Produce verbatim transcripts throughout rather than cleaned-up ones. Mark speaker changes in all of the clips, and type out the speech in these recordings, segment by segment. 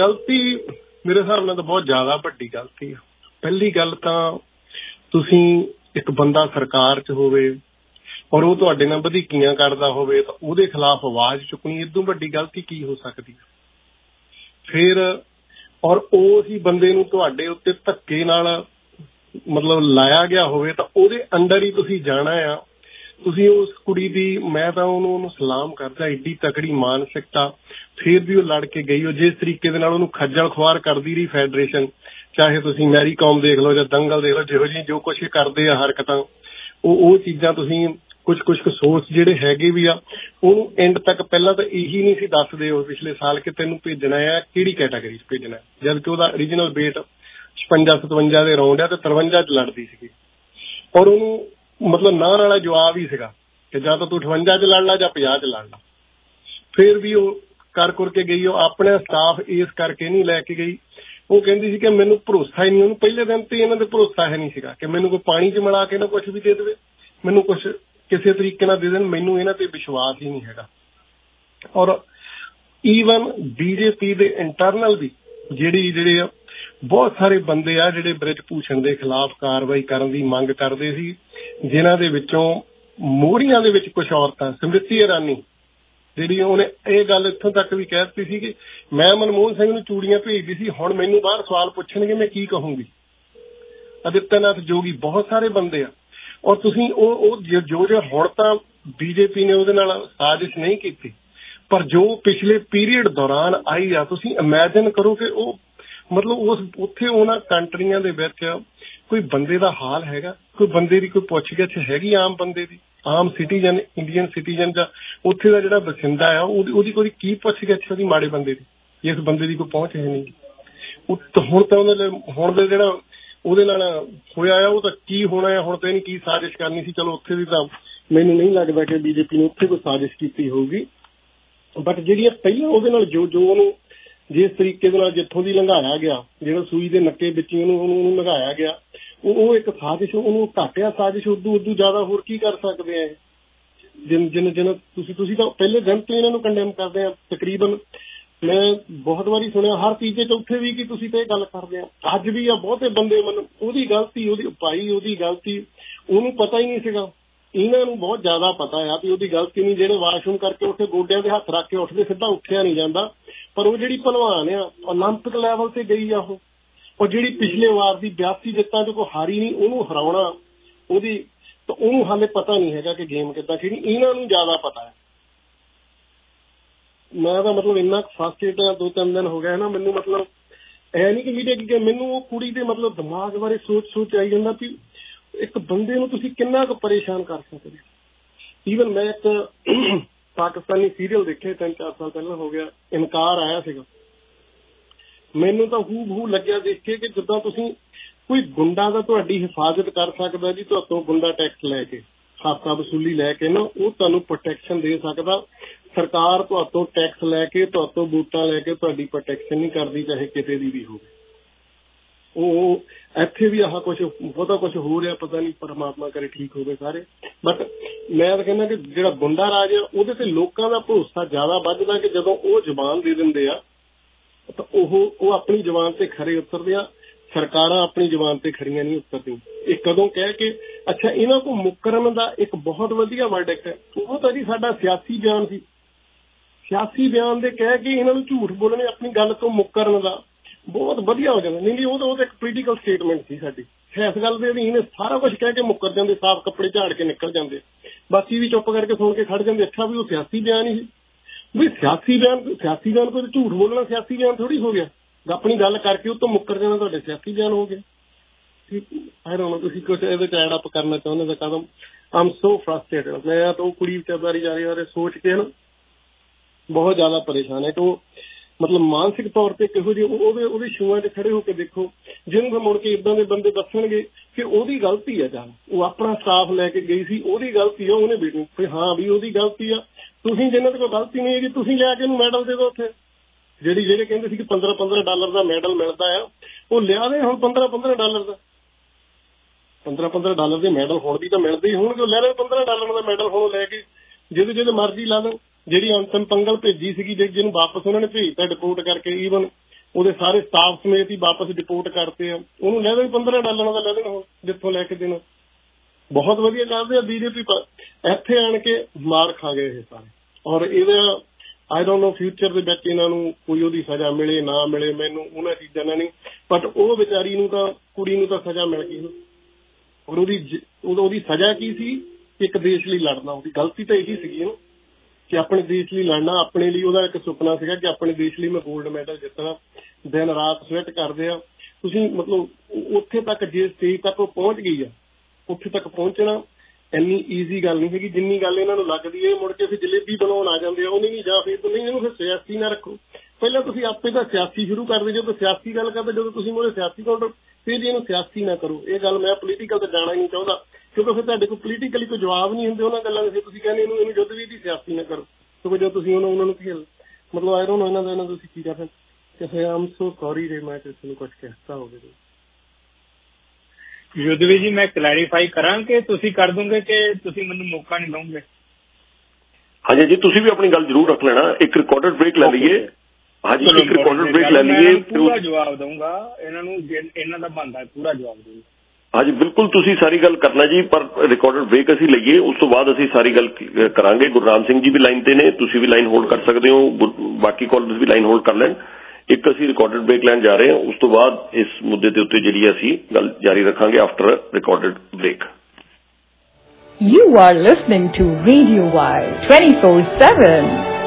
Speaker 1: गलती मेरे हिसाब नाल बहुत ज़्यादा वड्डी गलती है। पहली गल तां तुसीं एक बंदा सरकार च होवे और वो तुहाडे नाल वधीकियां करदा होवे तां उहदे खिलाफ आवाज़ चुकनी इदों वड्डी गलती की हो सकदी है। फिर और उस ही बंदे नूं तुहाडे उत्ते धक्के नाल मतलब लाया गया होवे तां उहदे अंडर ही तुसीं जाना आ। तुसीं उस कुड़ी दी मैं तां उहनूं उहनूं सलाम करदा एड्डी तकड़ी मानसिकता फिर भी वो लड़ के गई। और जिस तरीके दे नाल उहनूं खज्जल खुआर करदी रही फेडरेशन, चाहे तुसीं मैरी कॉम देख लो जां दंगल देख लो, जिहो जी जो कुछ करदे आ हरकतां ਉਹ ਉਹ ਚੀਜ਼ਾਂ ਤੁਸੀਂ ਕੁਝ ਕੁਝ ਕੁ ਸੋਰਸ ਜਿਹੜੇ ਹੈਗੇ ਵੀ ਆ ਉਹਨੂੰ ਐਂਡ ਤੱਕ ਪਹਿਲਾਂ ਤਾਂ ਇਹੀ ਨਹੀਂ ਸੀ ਦੱਸਦੇ ਉਹ ਪਿਛਲੇ ਸਾਲ ਕਿ ਤੈਨੂੰ ਭੇਜਣਾ ਆ ਕਿਹੜੀ ਕੈਟਾਗਰੀ 'ਚ ਭੇਜਣਾ, ਜਦ ਕਿ ਉਹਦਾ ਓਰੀਜਨਲ ਵੇਟ ਛਪੰਜਾ ਸਤਵੰਜਾ ਦੇ ਅਰਾਊਂਡ ਆ ਤੇ ਤਰਵੰਜਾ 'ਚ ਲੜਦੀ ਸੀਗੀ। ਔਰ ਉਹਨੂੰ ਮਤਲਬ ਨਾਂ ਵਾਲਾ ਜਵਾਬ ਹੀ ਸੀਗਾ ਕਿ ਜਾਂ ਤਾਂ ਤੂੰ ਅਠਵੰਜਾ 'ਚ ਲੜ ਲਾ ਜਾਂ ਪੰਜਾਹ 'ਚ ਲੜ ਲਾ। ਫਿਰ ਵੀ ਉਹ ਕਰ ਕੁਰ ਕੇ ਗਈ। ਉਹ ਆਪਣਾ ਸਟਾਫ ਇਸ ਕਰਕੇ ਨਹੀਂ ਲੈ ਕੇ ਗਈ। ਉਹ ਕਹਿੰਦੀ ਸੀ ਕਿ ਮੈਨੂੰ ਭਰੋਸਾ ਹੀ ਨਹੀਂ, ਉਹਨੂੰ ਪਹਿਲੇ ਦਿਨ ਤੇ ਇਹਨਾਂ ਦੇ ਭਰੋਸਾ ਹੈ ਨਹੀਂ ਸੀਗਾ ਕਿ ਮੈਨੂੰ ਕੋਈ ਪਾਣੀ 'ਚ ਮਿਲਾ ਕੇ ਨਾ ਕੁਛ ਵੀ ਦੇ ਦੇਵੇ, ਮੈਨੂੰ ਕੁਛ ਕਿਸੇ ਤਰੀਕੇ ਨਾਲ ਦੇ ਦੇਣ, ਮੈਨੂੰ ਇਹਨਾਂ ਤੇ ਵਿਸ਼ਵਾਸ ਹੀ ਨਹੀਂ ਹੈਗਾ। ਔਰ ਈਵਨ ਬੀਜੇਪੀ ਦੇ ਇੰਟਰਨਲ ਵੀ ਜਿਹੜੀ ਜਿਹੜੇ ਆ ਬਹੁਤ ਸਾਰੇ ਬੰਦੇ ਆ ਜਿਹੜੇ ਬ੍ਰਿਜ ਭੂਸ਼ਣ ਦੇ ਖਿਲਾਫ ਕਾਰਵਾਈ ਕਰਨ ਦੀ ਮੰਗ ਕਰਦੇ ਸੀ, ਜਿਨ੍ਹਾਂ ਦੇ ਵਿੱਚੋਂ ਮੋਹਰੀਆਂ ਦੇ ਵਿੱਚ ਕੁਛ ਔਰਤਾਂ, ਸਮ੍ਰਿਤੀ ਇਰਾਨੀ ਜਿਹੜੀ ਉਹਨੇ ਇਹ ਗੱਲ ਇੱਥੋਂ ਤੱਕ ਵੀ ਕਹਿ ਦਿੱਤੀ ਸੀ ਕਿ ਮੈਂ ਮਨਮੋਹਨ ਸਿੰਘ ਨੂੰ ਚੂੜੀਆਂ ਭੇਜਦੀ ਸੀ, ਹੁਣ ਮੈਨੂੰ ਬਾਹਰ ਸਵਾਲ ਪੁੱਛਣਗੇ ਮੈਂ ਕੀ ਕਹੂੰਗੀ। ਆਦਿੱਤਿਆਨਾਥ ਜੋਗੀ, ਬਹੁਤ ਸਾਰੇ ਬੰਦੇ ਆ। ਔਰ ਤੁਸੀਂ ਉਹ ਉਹ ਜੋ ਜੋ ਹੁਣ ਤਾਂ ਬੀਜੇਪੀ ਨੇ ਉਹਦੇ ਨਾਲ ਸਾਜ਼ਿਸ਼ ਨਹੀਂ ਕੀਤੀ, ਪਰ ਜੋ ਪਿਛਲੇ ਪੀਰੀਅਡ ਦੌਰਾਨ ਆਈ ਆ, ਤੁਸੀਂ ਇਮੈਜਿਨ ਕਰੋ ਕਿ ਉਹ ਮਤਲਬ ਉਸ ਉੱਥੇ ਉਹਨਾਂ ਕੰਟਰੀਆਂ ਦੇ ਵਿੱਚ ਕੋਈ ਬੰਦੇ ਦਾ ਹਾਲ ਹੈਗਾ, ਕੋਈ ਬੰਦੇ ਦੀ ਕੋਈ ਪੁੱਛ ਗਿੱਛ ਹੈਗੀ ਆਮ ਬੰਦੇ ਦੀ, ਆਮ ਸਿਟੀਜ਼ਨ, ਇੰਡੀਅਨ ਸਿਟੀਜ਼ਨ ਜਾਂ ਉੱਥੇ ਦਾ ਜਿਹੜਾ ਬਸਿੰਦਾ ਆ ਉਹਦੀ ਉਹਦੀ ਕੋਈ ਕੀ ਪੁੱਛ ਗਿੱਛ ਉਹਦੀ ਮਾੜੇ ਬੰਦੇ ਦੀ, ਜਿਸ ਬੰਦੇ ਦੀ ਕੋਈ ਪਹੁੰਚ ਹੈ ਨਹੀਂ। ਹੁਣ ਤਾਂ ਉਹਦੇ ਹੁਣ ਦਾ ਜਿਹੜਾ ਉਹਦੇ ਨਾਲ ਹੋਇਆ ਆ ਉਹ ਤਾਂ ਕੀ ਹੋਣਾ ਆ, ਹੁਣ ਤਾਂ ਇਹਨੇ ਕੀ ਸਾਜ਼ਿਸ਼ ਕਰਨੀ ਸੀ। ਚਲੋ ਉੱਥੇ ਵੀ ਤਾਂ ਮੈਨੂੰ ਨਹੀਂ ਲੱਗਦਾ ਕਿ ਬੀਜੇਪੀ ਨੇ ਉੱਥੇ ਕੋਈ ਸਾਜ਼ਿਸ਼ ਕੀਤੀ ਹੋਊਗੀ, ਬਟ ਜਿਹੜੀਆਂ ਪਹਿਲਾਂ ਉਹਦੇ ਨਾਲ ਜੋ ਜੋ ਉਹਨੂੰ ਜਿਸ ਤਰੀਕੇ ਦੇ ਨਾਲ ਜਿੱਥੋਂ ਦੀ ਲੰਘਾਇਆ ਗਿਆ, ਜਿਹੜਾ ਸੂਈ ਦੇ ਨੱਕੇ ਵਿੱਚ ਉਹਨੂੰ ਉਹਨੂੰ ਲੰਘਾਇਆ ਗਿਆ, ਉਹ ਉਹ ਇੱਕ ਸਾਜ਼ਿਸ਼, ਉਹਨੂੰ ਘਾਟਿਆ ਸਾਜ਼ਿਸ਼। ਉਦੋਂ ਉਦੋਂ ਜ਼ਿਆਦਾ ਹੋਰ ਕੀ ਕਰ ਸਕਦੇ ਆ ਜਿਨ ਜਿਨ ਜਿਨ ਤੁਸੀਂ ਤੁਸੀਂ ਤਾਂ ਪਹਿਲੇ ਦਿਨ ਤੋਂ ਇਹਨਾਂ ਨੂੰ ਕੰਡੈਮ ਕਰਦੇ ਆ। ਤਕਰੀਬਨ ਮੈਂ ਬਹੁਤ ਵਾਰੀ ਸੁਣਿਆ ਹਰ ਤੀਜੇ ਚੌਥੇ ਵੀ ਕਿ ਤੁਸੀਂ ਤਾਂ ਇਹ ਗੱਲ ਕਰਦੇ ਆ। ਅੱਜ ਵੀ ਆ ਬਹੁਤੇ ਬੰਦੇ ਮਨ ਉਹਦੀ ਗਲਤੀ, ਉਹਦੀ ਭਾਈ ਉਹਦੀ ਗਲਤੀ, ਉਹਨੂੰ ਪਤਾ ਹੀ ਨਹੀਂ ਸੀਗਾ। ਇਹਨਾਂ ਨੂੰ ਬਹੁਤ ਜ਼ਿਆਦਾ ਪਤਾ ਆ ਵੀ ਉਹਦੀ ਗਲਤੀ ਨਹੀਂ। ਜਿਹੜੇ ਵਾਸ਼ਰੂਮ ਕਰਕੇ ਉੱਥੇ ਗੋਡਿਆਂ ਦੇ ਹੱਥ ਰੱਖ ਕੇ ਉੱਠਦੇ, ਸਿੱਧਾ ਉੱਠਿਆ ਨਹੀਂ ਜਾਂਦਾ। ਪਰ ਉਹ ਜਿਹੜੀ ਭਲਵਾਨ ਆ ਓਲੰਪਿਕ ਲੈਵਲ ਤੇ ਗਈ ਆ ਉਹ, ਔਰ ਜਿਹੜੀ ਪਿਛਲੇ ਵਾਰ ਦੀ ਬਿਆਸੀ ਜਿੱਤਾਂ 'ਚ ਕੋਈ ਹਾਰੀ ਨਹੀਂ, ਉਹਨੂੰ ਹਰਾਉਣਾ ਉਹਦੀ ਤਾਂ ਉਹਨੂੰ ਹਾਲੇ ਪਤਾ ਨਹੀਂ ਹੈਗਾ ਕਿ ਗੇਮ ਕਿੱਦਾਂ ਖੇਡਣੀ। ਇਹਨਾਂ ਨੂੰ ਜ਼ਿਆਦਾ ਪਤਾ ਹੈ। ਮੈਂ ਤਾਂ ਮਤਲਬ ਇੰਨਾ ਫਸਟਰੇਟ ਆ, ਦੋ ਤਿੰਨ ਦਿਨ ਹੋ ਗਏ ਨਾ ਮੈਨੂੰ, ਮਤਲਬ ਇਹ ਨਹੀਂ ਕਿ ਮੀਡੀਆ ਕੀ ਮੈਨੂੰ ਉਹ ਕੁੜੀ ਦੇ ਮਤਲਬ ਦਿਮਾਗ ਬਾਰੇ ਸੋਚ ਸੋਚ ਆਈ ਜਾਂਦਾ ਵੀ ਇੱਕ ਬੰਦੇ ਨੂੰ ਤੁਸੀਂ ਕਿੰਨਾ ਕੁ ਪਰੇਸ਼ਾਨ ਕਰ ਸਕਦੇ। ਈਵਨ ਮੈਂ ਇੱਕ ਪਾਕਿਸਤਾਨੀ ਸੀਰੀਅਲ ਦੇਖੇ ਤਿੰਨ ਚਾਰ ਸਾਲ ਪਹਿਲਾਂ ਹੋ ਗਿਆ, ਇਨਕਾਰ ਆਇਆ ਸੀਗਾ। ਮੈਨੂੰ ਤਾਂ ਹੂ ਬਹੂ ਲੱਗਿਆ ਦੇਖ ਕੇ ਕਿ ਜਿੱਦਾਂ ਤੁਸੀਂ ਕੋਈ ਗੁੰਡਾ ਦਾ ਤੁਹਾਡੀ ਹਿਫਾਜ਼ਤ ਕਰ ਸਕਦਾ ਜੀ, ਤੁਹਾਤੋਂ ਗੁੰਡਾ ਟੈਕਸ ਲੈ ਕੇ, ਖਾਤਾ ਵਸੂਲੀ ਲੈ ਕੇ ਨਾ, ਉਹ ਤੁਹਾਨੂੰ ਪ੍ਰੋਟੈਕਸ਼ਨ ਦੇ ਸਕਦਾ। ਸਰਕਾਰ ਤੁਹਾਤੋਂ ਟੈਕਸ ਲੈ ਕੇ, ਤੁਹਾਤੋਂ ਵੋਟਾਂ ਲੈ ਕੇ ਤੁਹਾਡੀ ਪ੍ਰੋਟੈਕਸ਼ਨ ਨਹੀਂ ਕਰਦੀ, ਚਾਹੇ ਕਿਤੇ ਦੀ ਵੀ ਹੋਵੇ। ਉਹ ਇੱਥੇ ਵੀ ਆਹ ਕੁਛ ਬਹੁਤਾ ਕੁਛ ਹੋ ਰਿਹਾ, ਪਤਾ ਨਹੀਂ, ਪਰਮਾਤਮਾ ਕਰੇ ਠੀਕ ਹੋਵੇ ਸਾਰੇ। ਬਟ ਮੈਂ ਤਾਂ ਕਹਿੰਦਾ ਕਿ ਜਿਹੜਾ ਗੁੰਡਾ ਰਾਜ ਆ ਉਹਦੇ ਤੇ ਲੋਕਾਂ ਦਾ ਭਰੋਸਾ ਜ਼ਿਆਦਾ ਵੱਧਦਾ ਕਿ ਜਦੋਂ ਉਹ ਜ਼ੁਬਾਨ ਦੇ ਦਿੰਦੇ ਆ ਤਾਂ ਉਹ ਉਹ ਆਪਣੀ ਜ਼ੁਬਾਨ ਤੇ ਖਰੇ ਉਤਰਦੇ ਆ। ਸਰਕਾਰਾਂ ਆਪਣੀ ਜ਼ੁਬਾਨ ਤੇ ਖੜੀਆਂ ਨਹੀਂ ਉਤਰਦੀਆਂ। ਇਹ ਕਦੋਂ ਕਹਿ ਕੇ ਅੱਛਾ ਇਹਨਾਂ ਕੋਲ ਮੁਕਰਨ ਦਾ ਇੱਕ ਬਹੁਤ ਵਧੀਆ ਵਰਡਿਕਟ ਹੈ, ਉਹ ਤਾਂ ਜੀ ਸਾਡਾ ਸਿਆਸੀ ਬਿਆਨ ਸੀ। ਸਿਆਸੀ ਬਿਆਨ ਦੇ ਕਹਿ ਕੇ ਇਹਨਾਂ ਨੂੰ ਝੂਠ ਬੋਲਣੇ, ਆਪਣੀ ਗੱਲ ਤੋਂ ਮੁਕਰਨ ਦਾ ਬਹੁਤ ਵਧੀਆ ਹੋ ਜਾਂਦਾ। ਨਹੀਂ ਨਹੀਂ ਉਹ ਤਾਂ ਉਹ ਤਾਂ ਇੱਕ ਪੋਲੀਟੀਕਲ ਸਟੇਟਮੈਂਟ ਸੀ ਸਾਡੀ। ਇਸ ਗੱਲ ਦੇ ਅਧੀਨ ਸਾਰਾ ਕੁਛ ਕਹਿ ਕੇ ਮੁੱਕਰ ਜਾਂਦੇ, ਸਾਫ਼ ਕੱਪੜੇ ਝਾੜ ਕੇ ਨਿਕਲ ਜਾਂਦੇ, ਬਾਕੀ ਵੀ ਚੁੱਪ ਕਰਕੇ ਸੁਣ ਕੇ ਖੜ ਜਾਂਦੇ। ਅੱਛਾ ਵੀ ਉਹ ਸਿਆਸੀ ਬਿਆਨ ਹੀ ਸੀ। ਵੀ ਸਿਆਸੀ ਬਿਆਨ ਸਿਆਸੀ ਬਿਆਨ ਕੋਈ ਝੂਠ ਬੋਲਣਾ ਸਿਆਸੀ ਬਿਆਨ ਥੋੜ੍ਹੀ ਹੋ ਗਿਆ। ਆਪਣੀ ਗੱਲ ਕਰਕੇ ਉਹ ਤੋਂ ਮੁੱਕਰ ਜਾਣਾ ਤੁਹਾਡੇ ਸਿਆਸੀ ਬਿਆਨ ਹੋ ਗਏ। ਆਈ ਡੋਂਟ ਨੋ ਤੁਸੀਂ ਕੁਛ ਇਹਦੇ 'ਚ ਐਡ ਅਪ ਕਰਨਾ ਚਾਹੁੰਦੇ ਤਾਂ ਕਦਮ। I'm so frustrated. ਮੈਂ ਤਾਂ ਉਹ ਕੁੜੀ ਵਿਚਾਰੀ ਜਾ ਰਹੀ ਬਾਰੇ ਸੋਚ ਕੇ ਨਾ ਬਹੁਤ ਜ਼ਿਆਦਾ ਪਰੇਸ਼ਾਨ ਹੈ ਕਿ ਉਹ ਮਤਲਬ ਮਾਨਸਿਕ ਤੌਰ ਤੇ ਕਿਹੋ ਜਿਹੇ ਉਹਦੇ ਉਹਦੇ ਸ਼ੂਆਂ 'ਚ ਖੜੇ ਹੋ ਕੇ ਦੇਖੋ, ਜਿਹਨੂੰ ਫਿਰ ਮੁੜ ਕੇ ਇੱਦਾਂ ਦੇ ਬੰਦੇ ਦੱਸਣਗੇ ਕਿ ਉਹਦੀ ਗਲਤੀ ਆ। ਜਾਂ ਉਹ ਆਪਣਾ ਸਟਾਫ ਲੈ ਕੇ ਗਈ ਸੀ, ਉਹਦੀ ਗਲਤੀ ਆ, ਉਹਨੇ ਬੇਟੂ ਫਿਰ ਹਾਂ ਵੀ ਉਹਦੀ ਗਲਤੀ ਆ। ਤੁਸੀਂ ਜਿਹਨਾਂ ਤੇ ਕੋਈ ਗਲਤੀ ਨਹੀਂ ਹੈਗੀ ਤੁਸੀਂ ਲਿਆ ਕੇ ਇਹਨੂੰ ਮੈਡਲ ਦੇ ਦਿਓ। ਉੱਥੇ ਜਿਹੜੀ ਜਿਹੜੇ ਕਹਿੰਦੇ ਸੀ ਕਿ ਪੰਦਰਾਂ ਪੰਦਰਾਂ ਡਾਲਰ ਦਾ ਮੈਡਲ ਮਿਲਦਾ ਆ, ਉਹ ਲਿਆ ਦੇ ਹੁਣ ਪੰਦਰਾਂ ਪੰਦਰਾਂ ਡਾਲਰ ਦਾ ਪੰਦਰਾਂ ਪੰਦਰਾਂ ਡਾਲਰ ਦੇ ਮੈਡਲ ਹੁਣ ਵੀ ਤਾਂ ਮਿਲਦੇ ਹੀ ਹੋਣਗੇ। ਉਹ ਲੈ ਲਓ ਪੰਦਰਾਂ ਡਾਲਰ ਦਾ ਮੈਡਲ ਹੁਣ ਲੈ ਕੇ ਜਿਹਦੇ ਜਿਹਦੇ ਮਰਜ਼ੀ ਲਾ ਲਓ। ਜਿਹੜੀ ਅੰਤਮ ਪੰਗਲ ਭੇਜੀ ਸੀਗੀ ਜਿਹਨੂੰ ਵਾਪਸ ਉਹਨਾਂ ਨੇ ਭੇਜਤਾ ਡਿਪੋਰਟ ਕਰਕੇ, ਈਵਨ ਉਹਦੇ ਸਾਰੇ ਸਟਾਫ ਸਮੇਤ ਹੀ ਵਾਪਸ ਡਿਪੋਰਟ ਕਰਤੇ ਆ। ਉਹਨੂੰ ਲੈ ਦੇਣ ਪੰਦਰਾਂ ਡਾਲਰਾਂ ਦਾ ਲੈ ਦੇਣ ਉਹ ਜਿੱਥੋਂ ਲੈ ਕੇ ਦੇਣਾ। ਬਹੁਤ ਵਧੀਆ ਕਰਦੇ ਆ ਬੀਜੇਪੀ। ਇੱਥੇ ਆਣ ਕੇ ਮਾਰ ਖਾ ਗਏ ਇਹ ਸਾਰੇ। ਔਰ ਇਹਦਾ ਆਈ ਡੋਂਟ ਨੋ ਫਿਊਚਰ ਦੇ ਵਿੱਚ ਇਹਨਾਂ ਨੂੰ ਕੋਈ ਉਹਦੀ ਸਜ਼ਾ ਮਿਲੇ ਨਾ ਮਿਲੇ, ਮੈਨੂੰ ਉਹਨਾਂ ਚੀਜ਼ਾਂ ਨਾਲ ਨਹੀਂ, ਬਟ ਉਹ ਵਿਚਾਰੀ ਨੂੰ ਤਾਂ ਕੁੜੀ ਨੂੰ ਤਾਂ ਸਜ਼ਾ ਮਿਲ ਗਈ। ਔਰ ਉਹਦੀ ਉਹਦੀ ਸਜ਼ਾ ਕੀ ਸੀ? ਇੱਕ ਦੇਸ਼ ਲਈ ਲੜਨਾ। ਉਹਦੀ ਗਲਤੀ ਤਾਂ ਇਹੀ ਸੀਗੀ ਨਾ ਕਿ ਆਪਣੇ ਦੇਸ਼ ਲਈ ਲੜਨਾ। ਆਪਣੇ ਲਈ ਉਹਦਾ ਇੱਕ ਸੁਪਨਾ ਸੀਗਾ ਕਿ ਆਪਣੇ ਦੇਸ਼ ਲਈ ਮੈਂ ਗੋਲਡ ਮੈਡਲ ਜਿੱਤਣਾ। ਦਿਨ ਰਾਤ ਸਵੈਟ ਕਰਦੇ ਆ ਤੁਸੀਂ। ਮਤਲਬ ਉੱਥੇ ਤੱਕ ਜੇ ਸਟੇਜ ਤੱਕ ਉਹ ਪਹੁੰਚ ਗਈ ਆ, ਉੱਥੇ ਤੱਕ ਪਹੁੰਚਣਾ ਇੰਨੀ ਈਜ਼ੀ ਗੱਲ ਨਹੀਂ ਹੈਗੀ ਜਿੰਨੀ ਗੱਲ ਇਹਨਾਂ ਨੂੰ ਲੱਗਦੀ ਹੈ। ਮੁੜ ਕੇ ਫਿਰ ਜਲੇਬੀ ਬਣਾਉਣ ਆ ਜਾਂਦੇ ਆ। ਉਹ ਨਹੀਂ ਜਾਂ ਫਿਰ ਨਹੀਂ, ਇਹਨੂੰ ਫਿਰ ਸਿਆਸੀ ਨਾ ਰੱਖੋ। ਪਹਿਲਾਂ ਤੁਸੀਂ ਆਪੇ ਤਾਂ ਸਿਆਸੀ ਸ਼ੁਰੂ ਕਰਦੇ, ਜਦੋਂ ਸਿਆਸੀ ਗੱਲ ਕਰਦੇ, ਜਦੋਂ ਤੁਸੀਂ ਮੋਰੇ ਸਿਆਸੀ ਕਾਊਂਟਰ, ਫਿਰ ਇਹਨੂੰ ਸਿਆਸੀ ਨਾ ਕਰੋ। ਇਹ ਗੱਲ ਮੈਂ ਪੋਲੀਟੀਕਲ ਤੇ ਜਾਣਾ ਹੀ ਨਹੀਂ ਚਾਹੁੰਦਾ, ਕਿਉਂਕਿ ਫਿਰ ਤੁਹਾਡੇ ਕੋਲ ਪੋਲੀਟੀਕਲੀ ਕੋਈ ਜਵਾਬ ਨਹੀਂ ਹੁੰਦੇ ਉਹਨਾਂ ਗੱਲਾਂ ਦੇ। ਫਿਰ ਤੁਸੀਂ ਕਹਿੰਦੇ ਇਹਨੂੰ ਇਹਨੂੰ ਜੁੱਧ ਵੀ ਦੀ ਸਿਆਸੀ ਨਾ ਕਰੋ, ਕਿਉਂਕਿ ਜਦੋਂ ਤੁਸੀਂ ਉਹਨਾਂ ਉਹਨਾਂ ਨੂੰ ਕੀ ਮਤਲਬ ਆਏ ਰਹੋ ਇਹਨਾਂ ਦਾ ਇਹਨਾਂ ਤੁਸੀਂ ਕੀ ਕਰ ਸਕਦੇ। ਆਮ ਸੋ ਸੌਰੀ ਜੇ ਮੈਂ ਕਿਸੇ ਨੂੰ ਕੁਛ ਕਹਿਤਾ ਹੋਵੇ।
Speaker 2: ਯੁੱਧਵੀ ਜੀ ਮੈਂ ਕਲੈਰੀਫਾਈ ਕਰਾਂ ਕਿ ਤੁਸੀਂ ਕਰ ਦੋਗੇ ਕਿ ਤੁਸੀਂ ਮੈਨੂੰ ਮੌਕਾ ਨਹੀਂ ਦਓਗੇ?
Speaker 3: ਹਾਂਜੀ ਜੀ, ਤੁਸੀਂ ਵੀ ਆਪਣੀ ਗੱਲ ਜ਼ਰੂਰ ਰੱਖ ਲੈਣਾ। ਇੱਕ ਰਿਕਾਰਡਡ ਬ੍ਰੇਕ ਲੈ ਲਈਏ। ਹਾਂਜੀ, ਇੱਕ ਰਿਕਾਰਡਡ ਬ੍ਰੇਕ ਲੈ ਲਈਏ।
Speaker 2: ਪੂਰਾ ਜਵਾਬ ਦਊਂਗਾ ਇਹਨਾਂ ਨੂੰ, ਇਹਨਾਂ ਦਾ ਬਣਦਾ ਪੂਰਾ ਜਵਾਬ ਦਊਂਗਾ।
Speaker 3: ਹਾਂਜੀ ਬਿਲਕੁਲ, ਤੁਸੀਂ ਸਾਰੀ ਗੱਲ ਕਰਨਾ ਜੀ, ਪਰ ਰਿਕਾਰਡਡ ਬ੍ਰੇਕ ਅਸੀਂ ਲਈਏ, ਉਸ ਤੋਂ ਬਾਅਦ ਅਸੀਂ ਸਾਰੀ ਗੱਲ ਕਰਾਂਗੇ। ਗੁਰਨਾਮ ਸਿੰਘ ਜੀ ਵੀ ਲਾਈਨ ਤੇ ਨੇ, ਤੁਸੀਂ ਵੀ ਲਾਈਨ ਹੋਲਡ ਕਰ ਸਕਦੇ ਹੋ, ਬਾਕੀ ਕਾਲਰਸ ਵੀ ਲਾਈਨ ਹੋਲਡ ਕਰ ਲੈਣ। ਇੱਕ ਅਸੀਂ ਰਿਕਾਰਡਡ ਬ੍ਰੇਕ ਲੈਣ ਜਾ ਰਹੇ ਹਾਂ, ਉਸ ਤੋਂ ਬਾਅਦ ਇਸ ਮੁੱਦੇ ਦੇ ਉੱਤੇ ਜਿਹੜੀ ਅਸੀਂ ਗੱਲ ਜਾਰੀ ਰੱਖਾਂਗੇ after recorded break.
Speaker 4: You are listening to Radio Y twenty-four seven.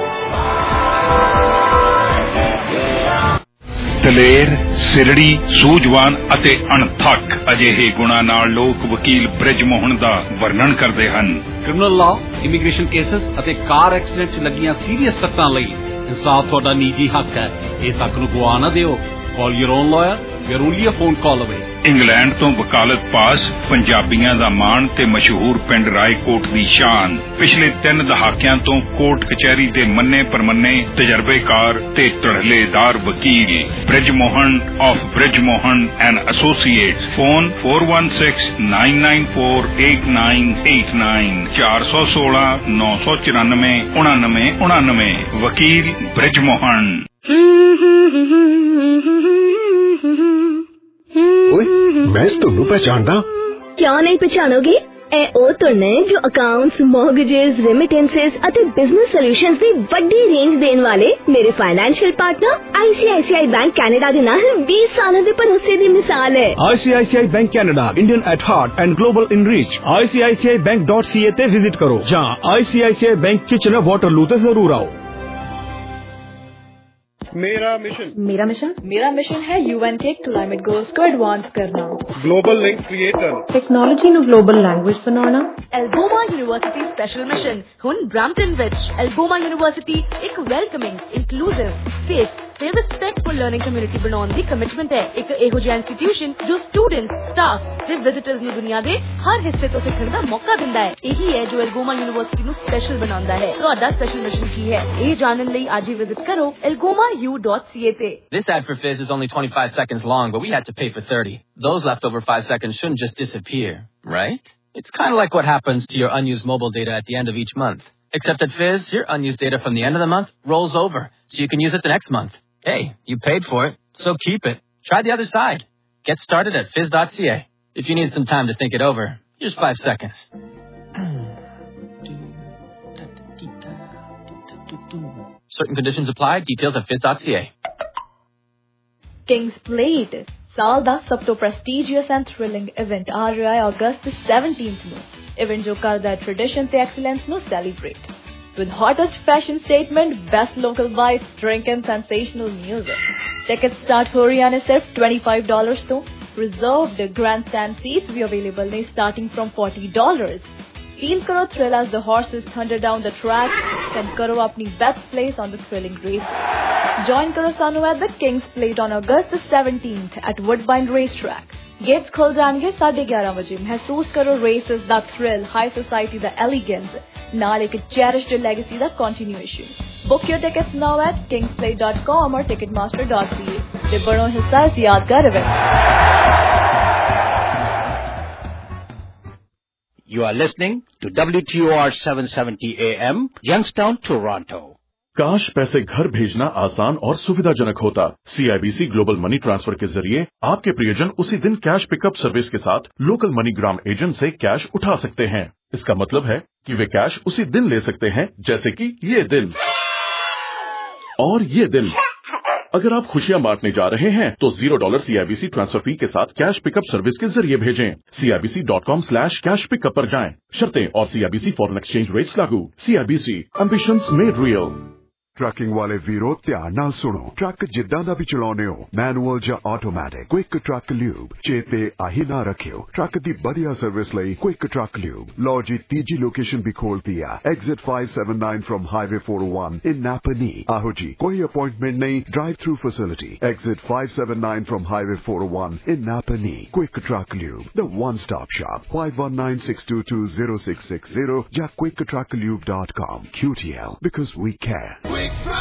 Speaker 5: ਦਲੇਰ, ਸਿਰੜੀ, ਸੂਝਵਾਨ ਅਤੇ ਅਣਥੱਕ ਅਜਿਹੇ ਗੁਣਾਂ ਨਾਲ ਲੋਕ ਵਕੀਲ ਬ੍ਰਿਜ ਮੋਹਨ ਦਾ ਵਰਣਨ ਕਰਦੇ ਹਨ।
Speaker 6: ਕ੍ਰਿਮੀਨਲ ਲਾਅ, ਇਮੀਗ੍ਰੇਸ਼ਨ ਕੇਸਸ ਅਤੇ ਕਾਰ ਐਕਸੀਡੈਂਟ 'ਚ ਲੱਗੀਆਂ ਸੀਰੀਅਸ ਸੱਟਾਂ ਲਈ ਇਨਸਾਫ ਤੁਹਾਡਾ ਨਿੱਜੀ ਹੱਕ ਹੈ। ਇਸ ਹੱਕ ਨੂੰ ਗਵਾ ਨਾ ਦਿਓ। Call your own lawyer. We are only a phone call away.
Speaker 5: England ਤੋਂ ਵਕਾਲਤ ਪਾਸ, ਪੰਜਾਬੀਆਂ ਦਾ ਮਾਣ ਤੇ ਮਸ਼ਹੂਰ ਪਿੰਡ ਰਾਏਕੋਟ ਦੀ ਸ਼ਾਨ। ਪਿਛਲੇ ਤਿੰਨ ਦਹਾਕਿਆਂ ਤੋਂ ਕੋਰਟ ਕਚਹਿਰੀ ਦੇ ਮੰਨੇ ਪਰਮੰਨੇ ਤਜਰਬੇਕਾਰ ਤੇ ਧੜਲੇਦਾਰ ਵਕੀਲ Brij Mohan of Brij Mohan and associates. Phone four one six nine nine four eight nine eight nine ਚਾਰ ਸੌ ਸੋਲਾਂ ਨੌ ਸੌ ਚੁਰਾਨਵੇਂ ਉਣਾਨਵੇਂ ਉਣਾਨਵੇਂ। ਵਕੀਲ ਬ੍ਰਿਜ ਮੋਹਨ।
Speaker 7: ਓਏ ਮੈਂ ਤੁਹਾਨੂੰ ਪਹਿਚਾਣਦਾ।
Speaker 8: ਕਿਉਂ ਨਹੀਂ ਪਛਾਣੋਗੇ? ਇਹ ਉਹ ਧੁਨ ਹੈ ਜੋ ਅਕਾਊਂਟਸ, ਮੌਰਗੇजेस, ਰੈਮਿਟੈਂਸਸ ਅਤੇ ਬਿਜ਼ਨਸ ਸੋਲੂਸ਼ਨਸ ਦੀ ਵੱਡੀ ਰੇਂਜ ਦੇਣ ਵਾਲੇ ਮੇਰੇ financial partner I C I C I bank Canada ਦੇ ਨਾਲ ਵੀਹ ਸਾਲਾਂ ਦੇ ਭਰੋਸੇ ਦੀ ਮਿਸਾਲ ਹੈ।
Speaker 9: I C I C I bank Canada, Indian at heart and global in reach. I C I C I bank dot C A ਤੇ ਵਿਜ਼ਿਟ ਕਰੋ ਜਾਂ I C I C I bank Kitchener Waterloo ਤੇ ਜ਼ਰੂਰ ਆਓ।
Speaker 10: मेरा mission
Speaker 4: मेरा mission मेरा mission है यूएन के क्लाइमेट गोल्स को एडवांस करना,
Speaker 10: ग्लोबल लिंक्स क्रिएट करना,
Speaker 4: टेक्नोलॉजी ਨੂੰ ग्लोबल लैंग्वेज बनाना।
Speaker 11: एल्गोमा यूनिवर्सिटी स्पेशल मिशन हुन ब्रैम्पटन विच। एल्गोमा यूनिवर्सिटी एक वेलकमिंग, इंक्लूसिव, सेफ ਤੇ ਰਿਸਪੈਕਟਫੁਲ ਲਰਨਿੰਗ ਕਮਿਊਨਿਟੀ ਬਣਾਉਣ ਦੀ ਕਮਿਟਮੈਂਟ ਹੈ। ਇੱਕ ਇਹੋ ਜਿਹਾ ਇੰਸਟੀਟਿਊਸ਼ਨ ਜੋ ਸਟੂਡੈਂਟਸ, ਸਟਾਫ ਤੇ ਵਿਜ਼ਿਟਰਸ ਨੂੰ ਦੁਨੀਆ ਦੇ ਹਰ ਹਿੱਸੇ ਤੋਂ ਸਿੱਖਣ ਦਾ ਮੌਕਾ ਦਿੰਦਾ ਹੈ। ਇਹੀ ਹੈ ਜੋ ਐਲਗੋਮਾ ਯੂਨੀਵਰਸਿਟੀ ਨੂੰ ਸਪੈਸ਼ਲ ਬਣਾਉਂਦਾ ਹੈ। ਤੁਹਾਡਾ ਸਪੈਸ਼ਲ ਮਿਸ਼ਨ ਕੀ ਹੈ, ਇਹ ਜਾਣਨ ਲਈ ਅੱਜ ਹੀ ਵਿਜ਼ਿਟ ਕਰੋ elgoma u dot c a ਤੇ।
Speaker 12: This ad for Fizz is only twenty-five seconds long, but we had to pay for thirty. Those leftover five seconds shouldn't just disappear, right? It's kind of like what happens to your unused mobile data at the end of each month. Except at Fizz, your unused data from the end of the month rolls over, so you can use it the next month. Hey, you paid for it, so keep it. Try the other side. Get started at fizz dot c a. If you need some time to think it over, here's five seconds. Certain conditions apply. Details at fizz dot c a.
Speaker 13: King's Plate, ਸਾਲ ਦਾ ਸਭ ਤੋਂ prestigious and thrilling event ਆ ਰਿਹਾ ਹੈ ਅਗਸਤ seventeenth ਨੂੰ। Event ਜੋ ਕਰਦਾ ਹੈ ਟ੍ਰੈਡੀਸ਼ਨ ਤੇ ਐਕਸਲੈਂਸ ਨੂੰ celebrate with hottest fashion statement, best local bites, drink and sensational music. Tickets start ho rahiyan ne sirf twenty-five dollars to. Reserved grandstand seats bhi available ne starting from forty dollars. Feel karo thrill as the horses thunder down the track and karo apni best place on the thrilling race. Join karo sanu at the King's Plate on August seventeenth at Woodbine Racetrack. Gates खुल जाएंगे साढ़े ग्यारह बजे। महसूस करो races दा thrill, high society दा elegance, नाल एक चेरिश्ड लेगेसी दा continuation. Book your tickets now at kingsplate dot com और ticketmaster dot c a ते बड़ो हिस्सा इस यादगार event.
Speaker 14: You are listening to W T O R seven seventy A M, Youngstown, Toronto. काश पैसे घर भेजना आसान और सुविधाजनक होता। सीआईबीसी ग्लोबल मनी ट्रांसफर के जरिए आपके प्रियजन उसी दिन कैश पिकअप सर्विस के साथ लोकल मनीग्राम एजेंट से कैश उठा सकते हैं। इसका मतलब है कि वे कैश उसी दिन ले सकते हैं, जैसे कि ये दिन और ये दिन। अगर आप खुशियां बांटने जा रहे हैं तो zero dollar CIBC transfer fee के साथ कैश पिकअप सर्विस के जरिए भेजें। CIBC dot com slash cash pickup पर जाएं। शर्तें और सीआईबीसी फॉरेन एक्सचेंज रेट्स लागू। CIBC ambitions made real.
Speaker 15: Trucking वाले वीरो ध्यान नाल सुनो। ट्रक जिद्दां दा भी चलाउने हो, मैनुअल या ऑटोमैटिक, क्विक ट्रक ल्यूब चेते आही ना रखियो। ट्रक दी बढ़िया सर्विस लई क्विक ट्रक ल्यूब। लो जी तीजी लोकेशन भी खोलती है, exit five seven nine from highway four O one in नापनी। आहो जी, कोई अपॉइंटमेंट नहीं, drive through facility. Exit five seven nine from highway four O one in नापनी। Quick truck lube, the one stop shop. Five one nine six two two zero six six zero या quick truck lube dot com. QTL, because we care.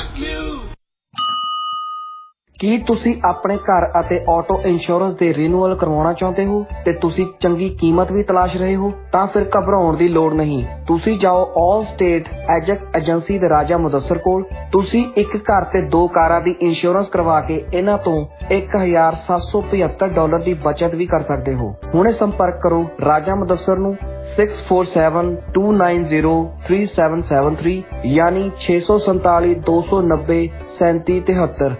Speaker 16: ਕੀ ਤੁਸੀਂ ਆਪਣੇ ਘਰ ਅਤੇ auto insurance ਦੇ renewal ਕਰਵਾਉਣਾ ਚਾਹੁੰਦੇ ਹੋ ਤੇ ਤੁਸੀਂ ਚੰਗੀ ਕੀਮਤ ਵੀ ਤਲਾਸ਼ ਰਹੇ ਹੋ? ਤਾਂ ਫਿਰ ਘਬਰਾਉਣ ਦੀ ਲੋੜ ਨਹੀਂ। ਤੁਸੀਂ ਜਾਓ ਆਲ ਸਟੇਟ ਐਜੈਕਟ ਏਜੰਸੀ ਦੇ ਰਾਜਾ ਮੁਦੱਸਰ ਕੋਲ। ਤੁਸੀਂ ਇੱਕ ਘਰ ਤੇ ਦੋ ਕਾਰਾਂ ਦੀ ਇੰਸ਼ੋਰੈਂਸ ਕਰਵਾ ਕੇ ਇਹਨਾਂ ਤੋਂ ਇੱਕ ਹਜ਼ਾਰ ਸੱਤ ਸੌ ਪਝੱਤਰ ਡਾਲਰ ਦੀ ਬਚਤ ਵੀ ਕਰ ਸਕਦੇ ਹੋ। ਹੁਣੇ ਸੰਪਰਕ ਕਰੋ ਰਾਜਾ ਮੁਦੱਸਰ ਨੂੰ six four seven two nine zero three seven seven three यानी छे सौ संताली दो सौ नब्बे सैंती तिहत्तर।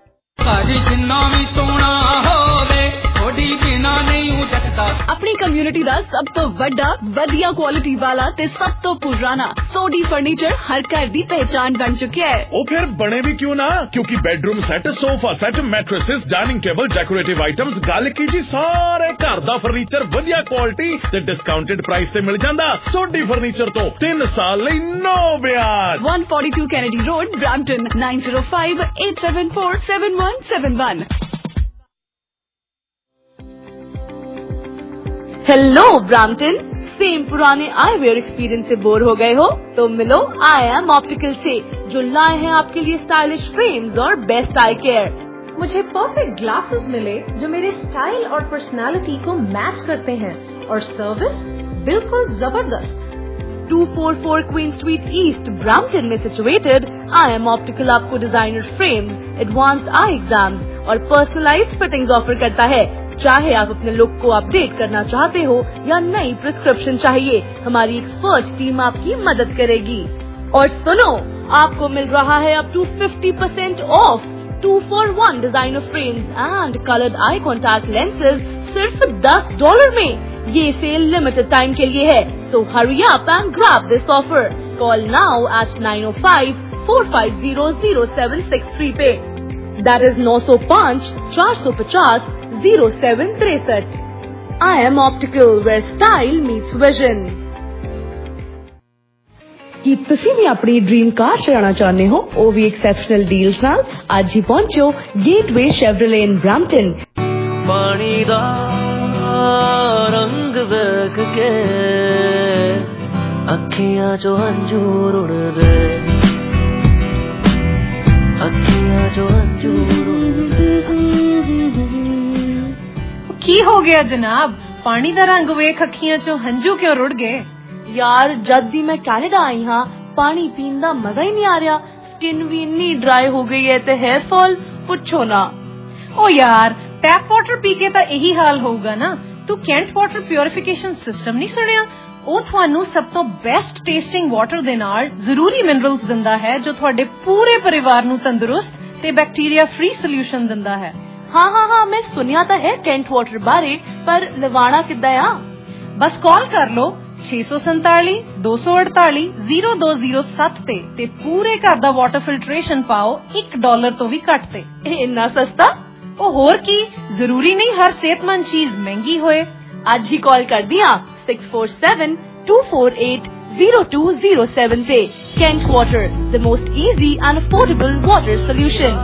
Speaker 11: अपनी कम्युनिटी दा सब तो वड्डा वधिया क्वालिटी वाला ते सब तो पुराना सोडी फर्नीचर हर घर दी पहचान बन चुका है।
Speaker 14: ओ फिर बने भी क्यों ना, क्योंकि bedroom set, sofa set, mattresses, dining table, decorative items, गल कीजिए सारे घर दा फर्नीचर वधिया क्वालिटी ते डिस्काउंटेड प्राइस ते मिल जांदा। सोडी फर्नीचर तो तीन साल लई नो ब्याज।
Speaker 11: One forty two Kennedy road, Brampton, nine zero five eight seven four seven one seven one. Hello Brampton, same पुराने आईवेयर एक्सपीरियंस से बोर हो गए हो तो मिलो आई एम ऑप्टिकल से, जो लाए हैं आपके लिए स्टाइलिश फ्रेम्स और बेस्ट आई केयर।
Speaker 17: मुझे परफेक्ट ग्लासेस मिले जो मेरे स्टाइल और पर्सनालिटी को मैच करते हैं, और सर्विस बिल्कुल जबरदस्त।
Speaker 11: Two four four Queen street east, Brampton में सिचुएटेड, आई एम ऑप्टिकल आपको designer frames, advanced eye exams और पर्सनलाइज्ड फिटिंग्स ऑफर करता है। चाहे आप अपने लुक को अपडेट करना चाहते हो या नई प्रिस्क्रिप्शन चाहिए, हमारी एक्सपर्ट टीम आपकी मदद करेगी। और सुनो, आपको मिल रहा है up to fifty percent off two for one designer frames and coloured eye contact lenses सिर्फ दस डॉलर में। ये सेल लिमिटेड टाइम के लिए है, so hurry up and grab this offer. Call now at nine O five four five zero zero seven six three पे। That is नौ सौ पाँच चार सौ पचास जीरो सेवन तिरसठ। I M optical, where style meets vision.
Speaker 4: ਕੀ ਤੁਸੀਂ ਵੀ ਆਪਣੀ ਡ੍ਰੀਮ ਕਾਰ ਚਲਾਉਣਾ ਚਾਹੁੰਦੇ ਹੋ, ਉਹ ਵੀ ਐਕਸੈਪਸ਼ਨਲ ਡੀਲਸ ਨਾਲ? ਅੱਜ ਹੀ ਪਹੁੰਚੋ ਗੇਟਵੇ ਸ਼ੈਵਰਲੇ ਇਨ ਬ੍ਰੈਂਪਟਨ।
Speaker 18: ਪਾਣੀ ਦਾ ਰੰਗ ਵੇਖ ਕੇ ਅੱਖੀਆਂ ਚੋਂ ਹੰਝੂ ਰੁੜਦੇ, ਅੱਖੀਆਂ ਚੋਂ ਹੰਝੂ ਰੁੜਦੇ।
Speaker 17: ਕੀ ਹੋ ਗਿਆ ਜਨਾਬ, ਪਾਣੀ ਦਾ ਰੰਗ ਵੇਖ ਅੱਖੀਆਂ ਚੋਂ ਹੰਝੂ ਕਿਉਂ ਰੁੜ ਗਏ?
Speaker 11: यार जब भी मैं कनाडा आई हाँ पानी पीन दा मजा ही नहीं आ रहा। स्किन भी इन्नी ड्राई हो गई है ते हेयर फॉल पुछो ना।
Speaker 17: ओ यार, टैप वाटर पी के ਤਾਂ ਇਹੀ ਹਾਲ ਹੋਊਗਾ ਨਾ। ਤੂੰ ਕੈਂਟ ਵਾਟਰ ਪਿਉਰੀਫਿਕੇਸ਼ਨ ਸਿਸਟਮ ਨਹੀਂ ਸੁਣਿਆ? ਉਹ ਤੁਹਾਨੂੰ ਸਭ ਤੋਂ ਬੈਸਟ ਟੇਸਟਿੰਗ ਵਾਟਰ ਦੇ ਨਾਲ ਜ਼ਰੂਰੀ ਮਿਨਰਲਸ ਦਿੰਦਾ ਹੈ, ਜੋ ਤੁਹਾਡੇ ਪੂਰੇ ਪਰਿਵਾਰ ਨੂੰ ਤੰਦਰੁਸਤ ਤੇ ਬੈਕਟੀਰੀਆ ਫ੍ਰੀ ਸੋਲੂਸ਼ਨ ਦਿੰਦਾ ਹੈ।
Speaker 11: हाँ हाँ हाँ मैं सुनिया ਤਾਂ है कैंट वाटर बारे, पर ਲਵਾਣਾ ਕਿੱਦਾਂ ਆ?
Speaker 17: ਬਸ ਕਾਲ ਕਰ ਲੋ छे सौ संताली दो सौ अड़ताली जीरो दो जीरो सत्त ते ते पूरे घर दा वाटर फिल्ट्रेशन पाओ एक डॉलर तो भी घट ते।
Speaker 11: इन्ना सस्ता?
Speaker 17: ओ होर की, जरूरी नहीं हर सेहतमंद चीज महंगी होए।
Speaker 11: आज ही कॉल कर दिया six four seven two four eight zero two zero seven पे। Kent water, the most easy and affordable water solution.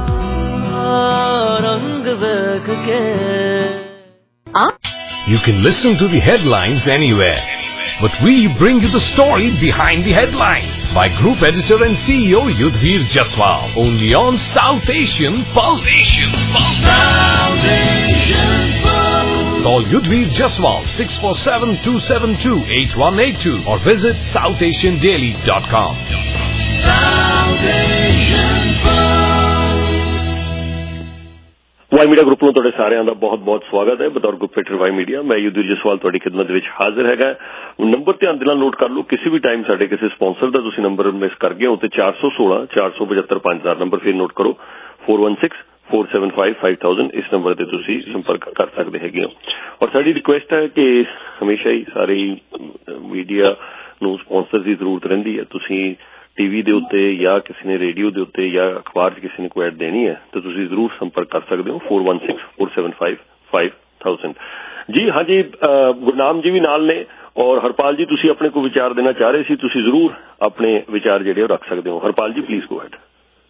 Speaker 7: You can listen to the headlines anywhere, but we bring you the story behind the headlines by Group Editor and C E O Yudhvir Jaswal, only on South Asian Pulse. Asian Pulse. South Asian Pulse. Call Yudhvir Jaswal six four seven two seven two eight one eight two or visit south asian daily dot com. South Asian
Speaker 3: Y media group ਨੂੰ ਤੁਹਾਡੇ ਸਾਰਿਆਂ ਦਾ ਬਹੁਤ ਬਹੁਤ ਸਵਾਗਤ ਹੈ। ਬਤੌਰ group editor Y media ਮੈਂ ਯੁਧਵੀਰ ਜਸਵਾਲ ਤੁਹਾਡੀ ਖਿਦਮਤ ਵਿੱਚ ਹਾਜ਼ਰ ਹੈਗਾ। ਨੰਬਰ ਧਿਆਨ ਦੇ ਨਾਲ ਨੋਟ ਕਰ ਲਓ, ਕਿਸੇ ਵੀ ਟਾਈਮ ਸਾਡੇ ਕਿਸੇ ਸਪਾਂਸਰ ਦਾ ਤੁਸੀਂ ਨੰਬਰ ਮਿਸ ਕਰ ਗਏ ਹੋ ਤੇ ਚਾਰ ਸੌ ਸੋਲਾਂ ਚਾਰ ਸੌ ਪਝੱਤਰ ਪੰਜ ਹਜ਼ਾਰ ਨੰਬਰ ਫਿਰ ਨੋਟ ਕਰੋ, four one six four seven five five thousand इस नंबर ਤੇ ਤੁਸੀਂ ਸੰਪਰਕ ਕਰ ਸਕਦੇ ਹੈਗੇ ਹੋ। ਔਰ ਸਾਡੀ ਰਿਕੁਐਸਟ ਹੈ ਕਿ ਹਮੇਸ਼ਾ ਹੀ ਸਾਰੀ ਮੀਡੀਆ ਨੂੰ ਸਪਾਂਸਰ ਦੀ ਜ਼ਰੂਰਤ ਰਹਿੰਦੀ ਹੈ। ਤੁਸੀਂ ਟੀਵੀ ਦੇ ਉੱਤੇ ਜਾਂ ਕਿਸੇ ਨੇ ਰੇਡੀਓ ਦੇ ਉੱਤੇ ਜਾਂ ਅਖਬਾਰ 'ਚ ਕਿਸੇ ਨੇ ਕੋਈ ਐਡ ਦੇਣੀ ਹੈ ਤਾਂ ਤੁਸੀਂ ਜ਼ਰੂਰ ਸੰਪਰਕ ਕਰ ਸਕਦੇ ਹੋ four one six four seven five five thousand. ਜੀ ਹਾਂਜੀ, ਗੁਰਨਾਮ ਜੀ ਵੀ ਨਾਲ ਨੇ ਔਰ ਹਰਪਾਲ ਜੀ ਤੁਸੀਂ ਆਪਣੇ ਕੋਈ ਵਿਚਾਰ ਦੇਣਾ ਚਾਹ ਰਹੇ ਸੀ, ਤੁਸੀਂ ਜ਼ਰੂਰ ਆਪਣੇ ਵਿਚਾਰ ਜਿਹੜੇ ਉਹ ਰੱਖ ਸਕਦੇ ਹੋ। ਹਰਪਾਲ ਜੀ ਪਲੀਜ਼ ਗੋ ਹੈਡ।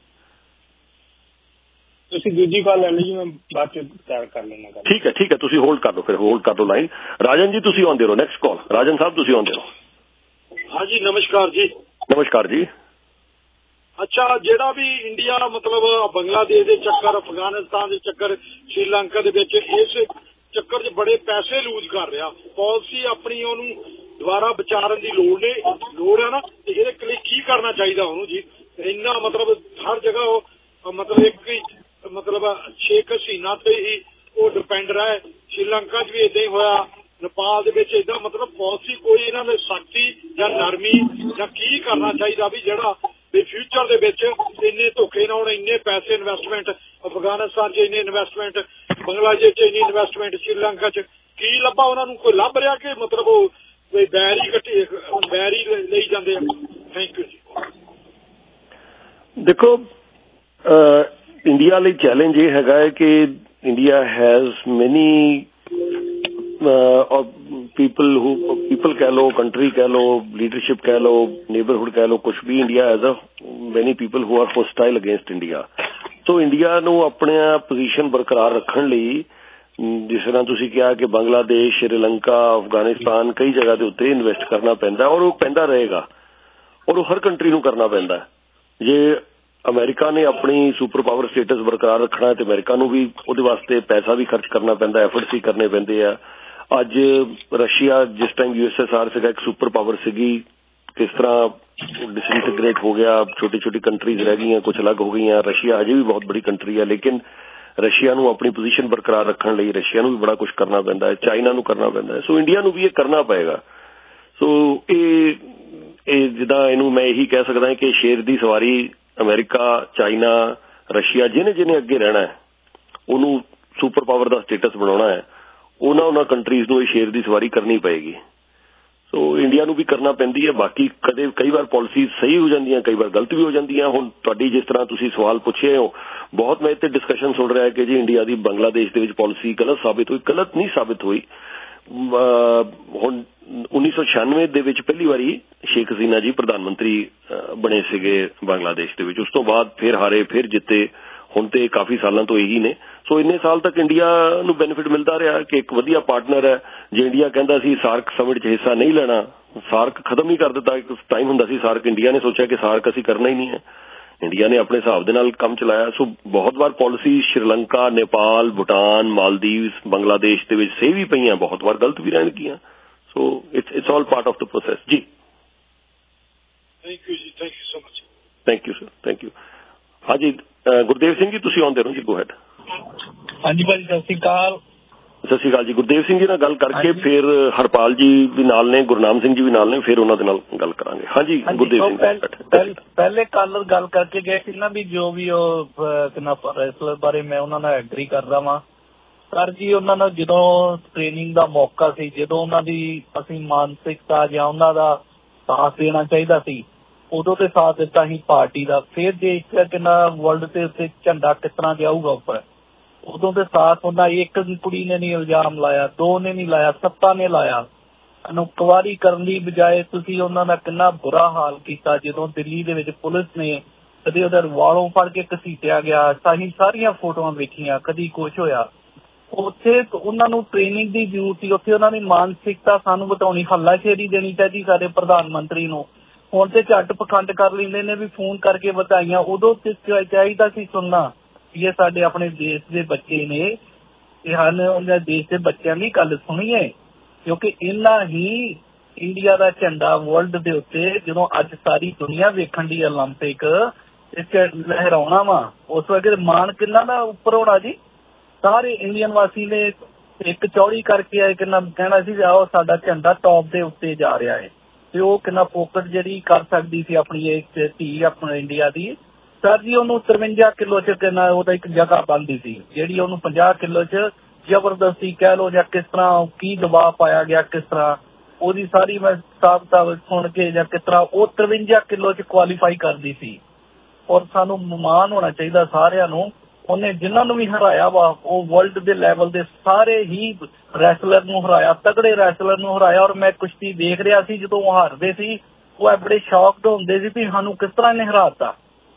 Speaker 2: ਤੁਸੀਂ ਦੂਜੀ ਕਾਲ ਲੈ ਲਈ, ਮੈਂ ਬਾਅਦ ਚ ਤਿਆਰ ਕਰ ਲੈਣਾ।
Speaker 3: ਠੀਕ ਹੈ ਠੀਕ ਹੈ, ਤੁਸੀਂ ਹੋਲਡ ਕਰ ਲਓ, ਫਿਰ ਹੋਲਡ ਕਰ ਲਓ ਲਾਈਨ। ਰਾਜਨ ਜੀ ਤੁਸੀਂ ਆਉਂਦੇ ਰਹੋ, ਨੈਕਸਟ ਕਾਲ। ਰਾਜਨ ਸਾਹਿਬ ਤੁਸੀਂ ਆਉਂਦੇ ਰਹੋ।
Speaker 19: ਹਾਂਜੀ ਨਮਸਕਾਰ ਜੀ।
Speaker 3: ਨਮਸਕਾਰ ਜੀ।
Speaker 19: ਅੱਛਾ, ਜਿਹੜਾ ਵੀ ਇੰਡੀਆ ਮਤਲਬ ਬੰਗਲਾਦੇਸ਼ ਦੇ ਚੱਕਰ, ਅਫਗਾਨਿਸਤਾਨ ਦੇ ਚੱਕਰ, ਸ਼੍ਰੀਲੰਕਾ ਦੇ ਵਿੱਚ ਇਸ ਚੱਕਰ 'ਚ ਬੜੇ ਪੈਸੇ ਲੂਜ਼ ਕਰ ਰਿਹਾ, ਪਾਲਿਸੀ ਆਪਣੀ ਉਹਨੂੰ ਦੁਬਾਰਾ ਵਿਚਾਰਨ ਦੀ ਲੋੜ ਨੇ ਲੋੜ ਹੈ ਨਾ, ਤੇ ਇਹਦੇ ਲਈ ਕੀ ਕਰਨਾ ਚਾਹੀਦਾ ਉਹਨੂੰ ਜੀ? ਇੰਨਾ ਮਤਲਬ ਹਰ ਜਗ੍ਹਾ ਉਹ ਮਤਲਬ ਇੱਕ ਹੀ ਮਤਲਬ ਸ਼ੇਖ ਹਸੀਨਾ ਤੇ ਹੀ ਉਹ ਡਿਪੈਂਡ ਰਿਹਾ। ਸ਼੍ਰੀਲੰਕਾ 'ਚ ਵੀ ਏਦਾਂ ਹੀ ਹੋਇਆ, ਨੇਪਾਲ ਦੇ ਵਿੱਚ ਏਦਾਂ। ਮਤਲਬ ਪਾਲਿਸੀ ਕੋਈ ਇਹਨਾਂ ਦੇ ਸਖਤੀ ਜਾਂ ਨਰਮੀ ਜਾਂ ਕੀ ਕਰਨਾ ਚਾਹੀਦਾ ਵੀ ਜਿਹੜਾ ਵੀ ਫਿਊਚਰ ਦੇ ਵਿੱਚ ਇੰਨੇ ਧੋਖੇ ਨਾ ਹੋਣ, ਇੰਨੇ ਪੈਸੇ ਇਨਵੈਸਟਮੈਂਟ ਅਫਗਾਨਿਸਤਾਨ 'ਚ ਇੰਨੀ ਇਨਵੈਸਟਮੈਂਟ, ਬੰਗਲਾਦੇਸ਼ 'ਚ ਇੰਨੀ ਇਨਵੈਸਟਮੈਂਟ, ਸ਼੍ਰੀਲੰਕਾ 'ਚ ਕੀ ਲੱਭਾ ਉਹਨਾਂ ਨੂੰ? ਕੋਈ ਲੱਭ ਰਿਹਾ ਕਿ ਮਤਲਬ ਉਹ ਬੈਰ ਹੀ ਕੱਟੀ ਬੈਰ ਹੀ ਲਈ ਜਾਂਦੇ ਆ? ਥੈਂਕ ਯੂ ਜੀ।
Speaker 3: ਦੇਖੋ, ਇੰਡੀਆ ਲਈ ਚੈਲੰਜ ਇਹ ਹੈਗਾ ਹੈ ਕਿ India has many people who people ਕਹਿ ਲਓ, ਕੰਟਰੀ ਕਹਿ ਲਓ, ਲੀਡਰਸ਼ਿਪ ਕਹਿ ਲਓ, ਨੇਬਰਹੁਡ ਕਹਿ ਲਓ, ਕੁਛ ਵੀ। India has a many people who are hostile against India. So India ਨੂੰ ਆਪਣੀ ਪੋਜੀਸ਼ਨ ਬਰਕਰਾਰ ਰੱਖਣ ਲਈ, ਜਿਸ ਤਰ੍ਹਾਂ ਤੁਸੀਂ ਕਿਹਾ ਕਿ ਬੰਗਲਾਦੇਸ਼, ਸ਼੍ਰੀਲੰਕਾ, ਅਫਗਾਨਿਸਤਾਨ, ਕਈ ਜਗ੍ਹਾ ਦੇ ਉੱਤੇ ਇਨਵੈਸਟ ਕਰਨਾ ਪੈਂਦਾ ਔਰ ਉਹ ਪੈਂਦਾ ਰਹੇਗਾ ਔਰ ਉਹ ਹਰ ਕੰਟਰੀ ਨੂੰ ਕਰਨਾ ਪੈਂਦਾ। ਜੇ ਅਮਰੀਕਾ ਨੇ ਆਪਣੀ ਸੁਪਰ ਪਾਵਰ ਸਟੇਟਸ ਬਰਕਰਾਰ ਰੱਖਣਾ ਤੇ ਅਮਰੀਕਾ ਨੂੰ ਵੀ ਉਹਦੇ ਵਾਸਤੇ ਪੈਸਾ ਵੀ ਖਰਚ ਕਰਨਾ ਪੈਂਦਾ, ਐਫਰਟਸ ਵੀ ਕਰਨੇ ਪੈਂਦੇ ਆ। ਅੱਜ ਰਸ਼ੀਆ ਜਿਸ time U S S R ਸੀਗਾ, ਇੱਕ ਸੁਪਰ ਪਾਵਰ ਸੀਗੀ, ਕਿਸ ਤਰ੍ਹਾਂ ਡਿਸਇੰਟੀਗ੍ਰੇਟ ਹੋ ਗਿਆ, ਛੋਟੀ ਛੋਟੀ ਕੰਟਰੀਜ਼ ਰਹਿ ਗਈਆਂ, ਕੁਝ ਅਲੱਗ ਹੋ ਗਈਆਂ। ਰਸ਼ੀਆ ਅਜੇ ਵੀ ਬਹੁਤ ਬੜੀ ਕੰਟਰੀ ਹੈ, ਲੇਕਿਨ ਰਸ਼ੀਆ ਨੂੰ ਆਪਣੀ ਪੋਜੀਸ਼ਨ ਬਰਕਰਾਰ ਰੱਖਣ ਲਈ ਰਸ਼ੀਆ ਨੂੰ ਵੀ ਬੜਾ ਕੁਝ ਕਰਨਾ ਪੈਂਦਾ ਹੈ, ਚਾਈਨਾ ਨੂੰ ਕਰਨਾ ਪੈਂਦਾ ਹੈ। ਸੋ ਇੰਡੀਆ ਨੂੰ ਵੀ ਇਹ ਕਰਨਾ ਪਏਗਾ। ਸੋ ਇਹ ਇਹ ਜਿੱਦਾਂ ਇਹਨੂੰ ਮੈਂ ਇਹੀ ਕਹਿ ਸਕਦਾ ਕਿ ਸ਼ੇਰ ਦੀ ਸਵਾਰੀ ਅਮਰੀਕਾ, ਚਾਈਨਾ, ਰਸ਼ੀਆ ਜਿਹਨੇ ਜਿਹਨੇ ਅੱਗੇ ਰਹਿਣਾ ਹੈ, ਉਹਨੂੰ ਸੁਪਰ ਪਾਵਰ ਦਾ ਸਟੇਟਸ ਬਣਾਉਣਾ ਹੈ, ਉਹਨਾਂ ਉਹਨਾਂ ਕੰਟਰੀਜ਼ ਨੂੰ ਇਹ ਸ਼ੇਰ ਦੀ ਸਵਾਰੀ ਕਰਨੀ ਪਏਗੀ। ਸੋ ਇੰਡੀਆ ਨੂੰ ਵੀ ਕਰਨਾ ਪੈਂਦੀ ਹੈ। ਬਾਕੀ ਕਦੇ ਕਈ ਵਾਰ ਪਾਲਿਸੀ ਸਹੀ ਹੋ ਜਾਂਦੀਆਂ, ਕਈ ਵਾਰ ਗਲਤ ਵੀ ਹੋ ਜਾਂਦੀਆਂ। ਹੁਣ ਤੁਹਾਡੀ ਜਿਸ ਤਰ੍ਹਾਂ ਤੁਸੀਂ ਸਵਾਲ ਪੁੱਛੇ ਹੋ, ਬਹੁਤ ਮੈਂ ਇੱਥੇ ਡਿਸਕਸ਼ਨ ਸੁਣ ਰਿਹਾ ਕਿ ਜੀ ਇੰਡੀਆ ਦੀ ਬੰਗਲਾਦੇਸ਼ ਦੇ ਵਿੱਚ ਪਾਲਿਸੀ ਗਲਤ ਸਾਬਿਤ ਹੋਈ। ਗਲਤ ਨਹੀਂ ਸਾਬਿਤ ਹੋਈ। ਹੁਣ ਉੱਨੀ ਸੌ ਛਿਆਨਵੇਂ ਦੇ ਵਿੱਚ ਪਹਿਲੀ ਵਾਰੀ ਸ਼ੇਖ ਹਸੀਨਾ ਜੀ ਪ੍ਰਧਾਨ ਮੰਤਰੀ ਬਣੇ ਸੀਗੇ ਬੰਗਲਾਦੇਸ਼ ਦੇ ਵਿੱਚ। ਉਸ ਤੋਂ ਬਾਅਦ ਫਿਰ ਹਾਰੇ, ਫਿਰ ਜਿੱਤੇ, ਹੁਣ ਤੇ ਕਾਫੀ ਸਾਲਾਂ ਤੋਂ ਇਹੀ ਨੇ। ਸੋ ਇੰਨੇ ਸਾਲ ਤੱਕ ਇੰਡੀਆ ਨੂੰ ਬੈਨੀਫਿਟ ਮਿਲਦਾ ਰਿਹਾ ਕਿ ਇੱਕ ਵਧੀਆ ਪਾਰਟਨਰ ਹੈ। ਜੇ ਇੰਡੀਆ ਕਹਿੰਦਾ ਸੀ ਸਾਰਕ ਸਮਿਟ 'ਚ ਹਿੱਸਾ ਨਹੀਂ ਲੈਣਾ, ਸਾਰਕ ਖਤਮ ਹੀ ਕਰ ਦਿੱਤਾ। ਇੱਕ ਟਾਈਮ ਹੁੰਦਾ ਸੀ ਸਾਰਕ, ਇੰਡੀਆ ਨੇ ਸੋਚਿਆ ਕਿ ਸਾਰਕ ਅਸੀਂ ਕਰਨਾ ਹੀ ਨਹੀਂ ਹੈ, ਇੰਡੀਆ ਨੇ ਆਪਣੇ ਹਿਸਾਬ ਦੇ ਨਾਲ ਕੰਮ ਚਲਾਇਆ। ਸੋ ਬਹੁਤ ਵਾਰ ਪਾਲਿਸੀ ਸ਼੍ਰੀਲੰਕਾ, ਨੇਪਾਲ, ਭੂਟਾਨ, ਮਾਲਦੀਵਸ, ਬੰਗਲਾਦੇਸ਼ ਦੇ ਵਿੱਚ ਸਹੀ ਵੀ ਪਈਆਂ, ਬਹੁਤ ਵਾਰ ਗਲਤ ਵੀ ਰਹਿਣਗੀਆਂ। So it's it's all part of the process ਜੀ।
Speaker 19: ਥੈਂਕ ਯੂ ਜੀ, thank you so much.
Speaker 3: Thank you sir, thank you. ਹਾਂਜੀ ਗੁਰਦੇਵ ਸਿੰਘ ਜੀ ਤੁਸੀਂ ਆਉਂਦੇ ਰਹੋ ਜੀ, ਗੋ ਹੈਡ।
Speaker 20: ਹਾਂਜੀ ਭਾਜੀ ਸਤਿ ਸ਼੍ਰੀ ਅਕਾਲ।
Speaker 3: ਸਤਿ ਸ਼੍ਰੀ ਅਕਾਲ ਜੀ। ਗੁਰਦੇਵ ਸਿੰਘ ਜੀ ਨਾਲ ਗੱਲ ਕਰਕੇ ਫਿਰ ਹਰਪਾਲ ਜੀ ਵੀ ਨਾਲ ਨੇ, ਗੁਰਨਾਮ ਸਿੰਘ ਜੀ ਵੀ ਨਾਲ ਨੇ, ਫਿਰ ਉਹਨਾਂ ਦੇ ਨਾਲ ਗੱਲ ਕਰਾਂਗੇ। ਹਾਂਜੀ ਗੁਰਦੇਵ ਸਿੰਘ।
Speaker 20: ਪਹਿਲੇ ਕਾਲਰ ਗੱਲ ਕਰਕੇ ਗਏ ਸੀ ਨਾ ਵੀ ਜੋ ਵੀ ਉਹ ਰੈਸਲਰ ਬਾਰੇ, ਮੈਂ ਉਹਨਾਂ ਨਾਲ ਐਗਰੀ ਕਰਦਾ ਵਾਂ ਸਰ ਜੀ। ਉਹਨਾਂ ਨੂੰ ਜਦੋਂ ਟ੍ਰੇਨਿੰਗ ਦਾ ਮੌਕਾ ਸੀ, ਜਦੋਂ ਉਹਨਾਂ ਦੀ ਅਸੀਂ ਮਾਨਸਿਕਤਾ ਜਾਂ ਉਹਨਾਂ ਦਾ ਸਾਥ ਦੇਣਾ ਚਾਹੀਦਾ ਸੀ, ਉਦੋਂ ਤੇ ਸਾਥ ਦਿੱਤਾ ਹੀ ਪਾਰਟੀ ਦਾ। ਫਿਰ ਦੇਖ ਕਿੰਨਾ ਵਰਲਡ ਤੇ ਉੱਤੇ ਝੰਡਾ ਕਿਸ ਤਰ੍ਹਾਂ ਜਾਊਗਾ ਉੱਪਰ, ਉਦੋਂ ਤੇ ਸਾਥ ਹੁੰਦਾ। ਇੱਕ ਕੁੜੀ ਨੇ ਨਹੀਂ ਇਲਜ਼ਾਮ ਲਾਇਆ, ਦੋ ਨੇ ਨਹੀਂ ਲਾਇਆ, ਸੱਤਾ ਨੇ ਲਾਇਆ। ਇਨਕੁਆਇਰੀ ਕਰਨ ਦੀ ਬਜਾਏ ਤੁਸੀਂ ਉਹਨਾਂ ਦਾ ਕਿੰਨਾ ਬੁਰਾ ਹਾਲ ਕੀਤਾ। ਜਦੋਂ ਦਿੱਲੀ ਦੇ ਵਿੱਚ ਪੁਲਿਸ ਨੇ ਕਦੇ ਉਹਦੇ ਵਾਲੋਂ ਫੜ ਕੇ ਘਸੀਟਿਆ ਗਿਆ, ਅਸੀਂ ਸਾਰੀਆਂ ਫੋਟੋਆਂ ਵੇਖੀਆਂ, ਕਦੀ ਕੁਛ ਹੋਇਆ। ਉੱਥੇ ਉਹਨਾਂ ਨੂੰ ਟ੍ਰੇਨਿੰਗ ਦੀ ਜ਼ਰੂਰਤ ਸੀ, ਉੱਥੇ ਉਹਨਾਂ ਦੀ ਮਾਨਸਿਕਤਾ ਸਾਨੂੰ ਬਤਾਉਣੀ, ਹੱਲਾਸ਼ੇਰੀ ਦੇਣੀ ਚਾਹੀਦੀ ਸਾਡੇ ਪ੍ਰਧਾਨ ਮੰਤਰੀ ਨੂੰ। ਹੁਣ ਤੇ ਝੱਟ ਪਖੰਡ ਕਰ ਲੈਂਦੇ ਨੇ ਵੀ ਫੋਨ ਕਰਕੇ ਵਧਾਈਆਂ। ਉਦੋਂ ਤੇ ਚਾਹੀਦਾ ਸੀ ਸੁਣਨਾ ਇਹ ਸਾਡੇ ਆਪਣੇ ਦੇਸ਼ ਦੇ ਬੱਚੇ ਨੇ, ਇਹ ਹਨ ਉਹਨਾਂ ਦੇਸ਼ ਦੇ ਬੱਚਿਆਂ ਦੀ ਗੱਲ ਸੁਣੀਏ, ਕਿਉਂਕਿ ਇੰਨਾ ਹੀ ਇੰਡੀਆ ਦਾ ਝੰਡਾ ਵਰਲਡ ਦੇ ਉੱਤੇ ਜਦੋਂ ਅੱਜ ਸਾਰੀ ਦੁਨੀਆ ਵੇਖਣ ਦੀ ਓਲੰਪਿਕ ਇਸ ਲਹਿਰਾਉਣਾ ਵਾ, ਉਸ ਵਕਤ ਮਾਣ ਕਿੰਨਾ ਦਾ ਉੱਪਰ ਹੋਣਾ ਜੀ। ਸਾਰੇ ਇੰਡੀਅਨ ਵਾਸੀ ਨੇ ਇੱਕ ਚੌੜੀ ਕਰਕੇ ਆਏ ਕਿੰਨਾ ਕਹਿਣਾ ਸੀ ਆਓ ਸਾਡਾ ਝੰਡਾ ਟੌਪ ਦੇ ਉੱਤੇ ਜਾ ਰਿਹਾ ਹੈ ਤੇ ਉਹ ਕਿੰਨਾ ਪੋਕਟ ਜਿਹੜੀ ਕਰ ਸਕਦੀ ਸੀ ਆਪਣੀ ਇੱਕ ਧੀ ਆਪਣੇ ਇੰਡੀਆ ਦੀ। ਸਰ ਜੀ ਉਹਨੂੰ ਤਰਵੰਜਾ ਕਿਲੋ ਚ ਕਿੰਨਾ ਉਹਦਾ ਇੱਕ ਜਗ੍ਹਾ ਬਣਦੀ ਸੀ ਜਿਹੜੀ ਉਹਨੂੰ ਪੰਜਾਹ ਕਿਲੋ ਚ ਜ਼ਬਰਦਸਤੀ ਕਹਿ ਲਓ ਜਾਂ ਕਿਸ ਤਰ੍ਹਾਂ ਕੀ ਦਬਾਅ ਪਾਇਆ ਗਿਆ, ਕਿਸ ਤਰ੍ਹਾਂ ਉਹਦੀ ਸਾਰੀ ਮੈਂ ਹਿਸਾਬ ਕਿਤਾਬ ਸੁਣ ਕੇ ਜਾਂ ਕਿਸ ਤਰ੍ਹਾਂ ਉਹ ਤਰਵੰਜਾ ਕਿਲੋ ਚ ਕੁਆਲੀਫਾਈ ਕਰਦੀ ਸੀ। ਔਰ ਸਾਨੂੰ ਮਾਣ ਹੋਣਾ ਚਾਹੀਦਾ ਸਾਰਿਆਂ ਨੂੰ, ਉਹਨੇ ਜਿਨ੍ਹਾਂ ਨੂੰ ਵੀ ਹਰਾਇਆ ਵਾ ਉਹ ਵਰਲਡ ਦੇ ਲੈਵਲ ਦੇ ਸਾਰੇ ਹੀ ਰੈਸਲਰ ਨੂੰ ਹਰਾਇਆ, ਤਗੜੇ ਰੈਸਲਰ ਨੂੰ ਹਰਾਇਆ। ਔਰ ਮੈਂ ਕੁਸ਼ਤੀ ਦੇਖ ਰਿਹਾ ਸੀ ਜਦੋਂ ਉਹ ਹਾਰਦੇ ਸੀ ਉਹ ਬੜੇ ਸ਼ੌਕਡ ਹੁੰਦੇ ਸੀ ਵੀ ਸਾਨੂੰ ਕਿਸ ਤਰ੍ਹਾਂ ਇਹਨੇ ਹਰਾਤਾ।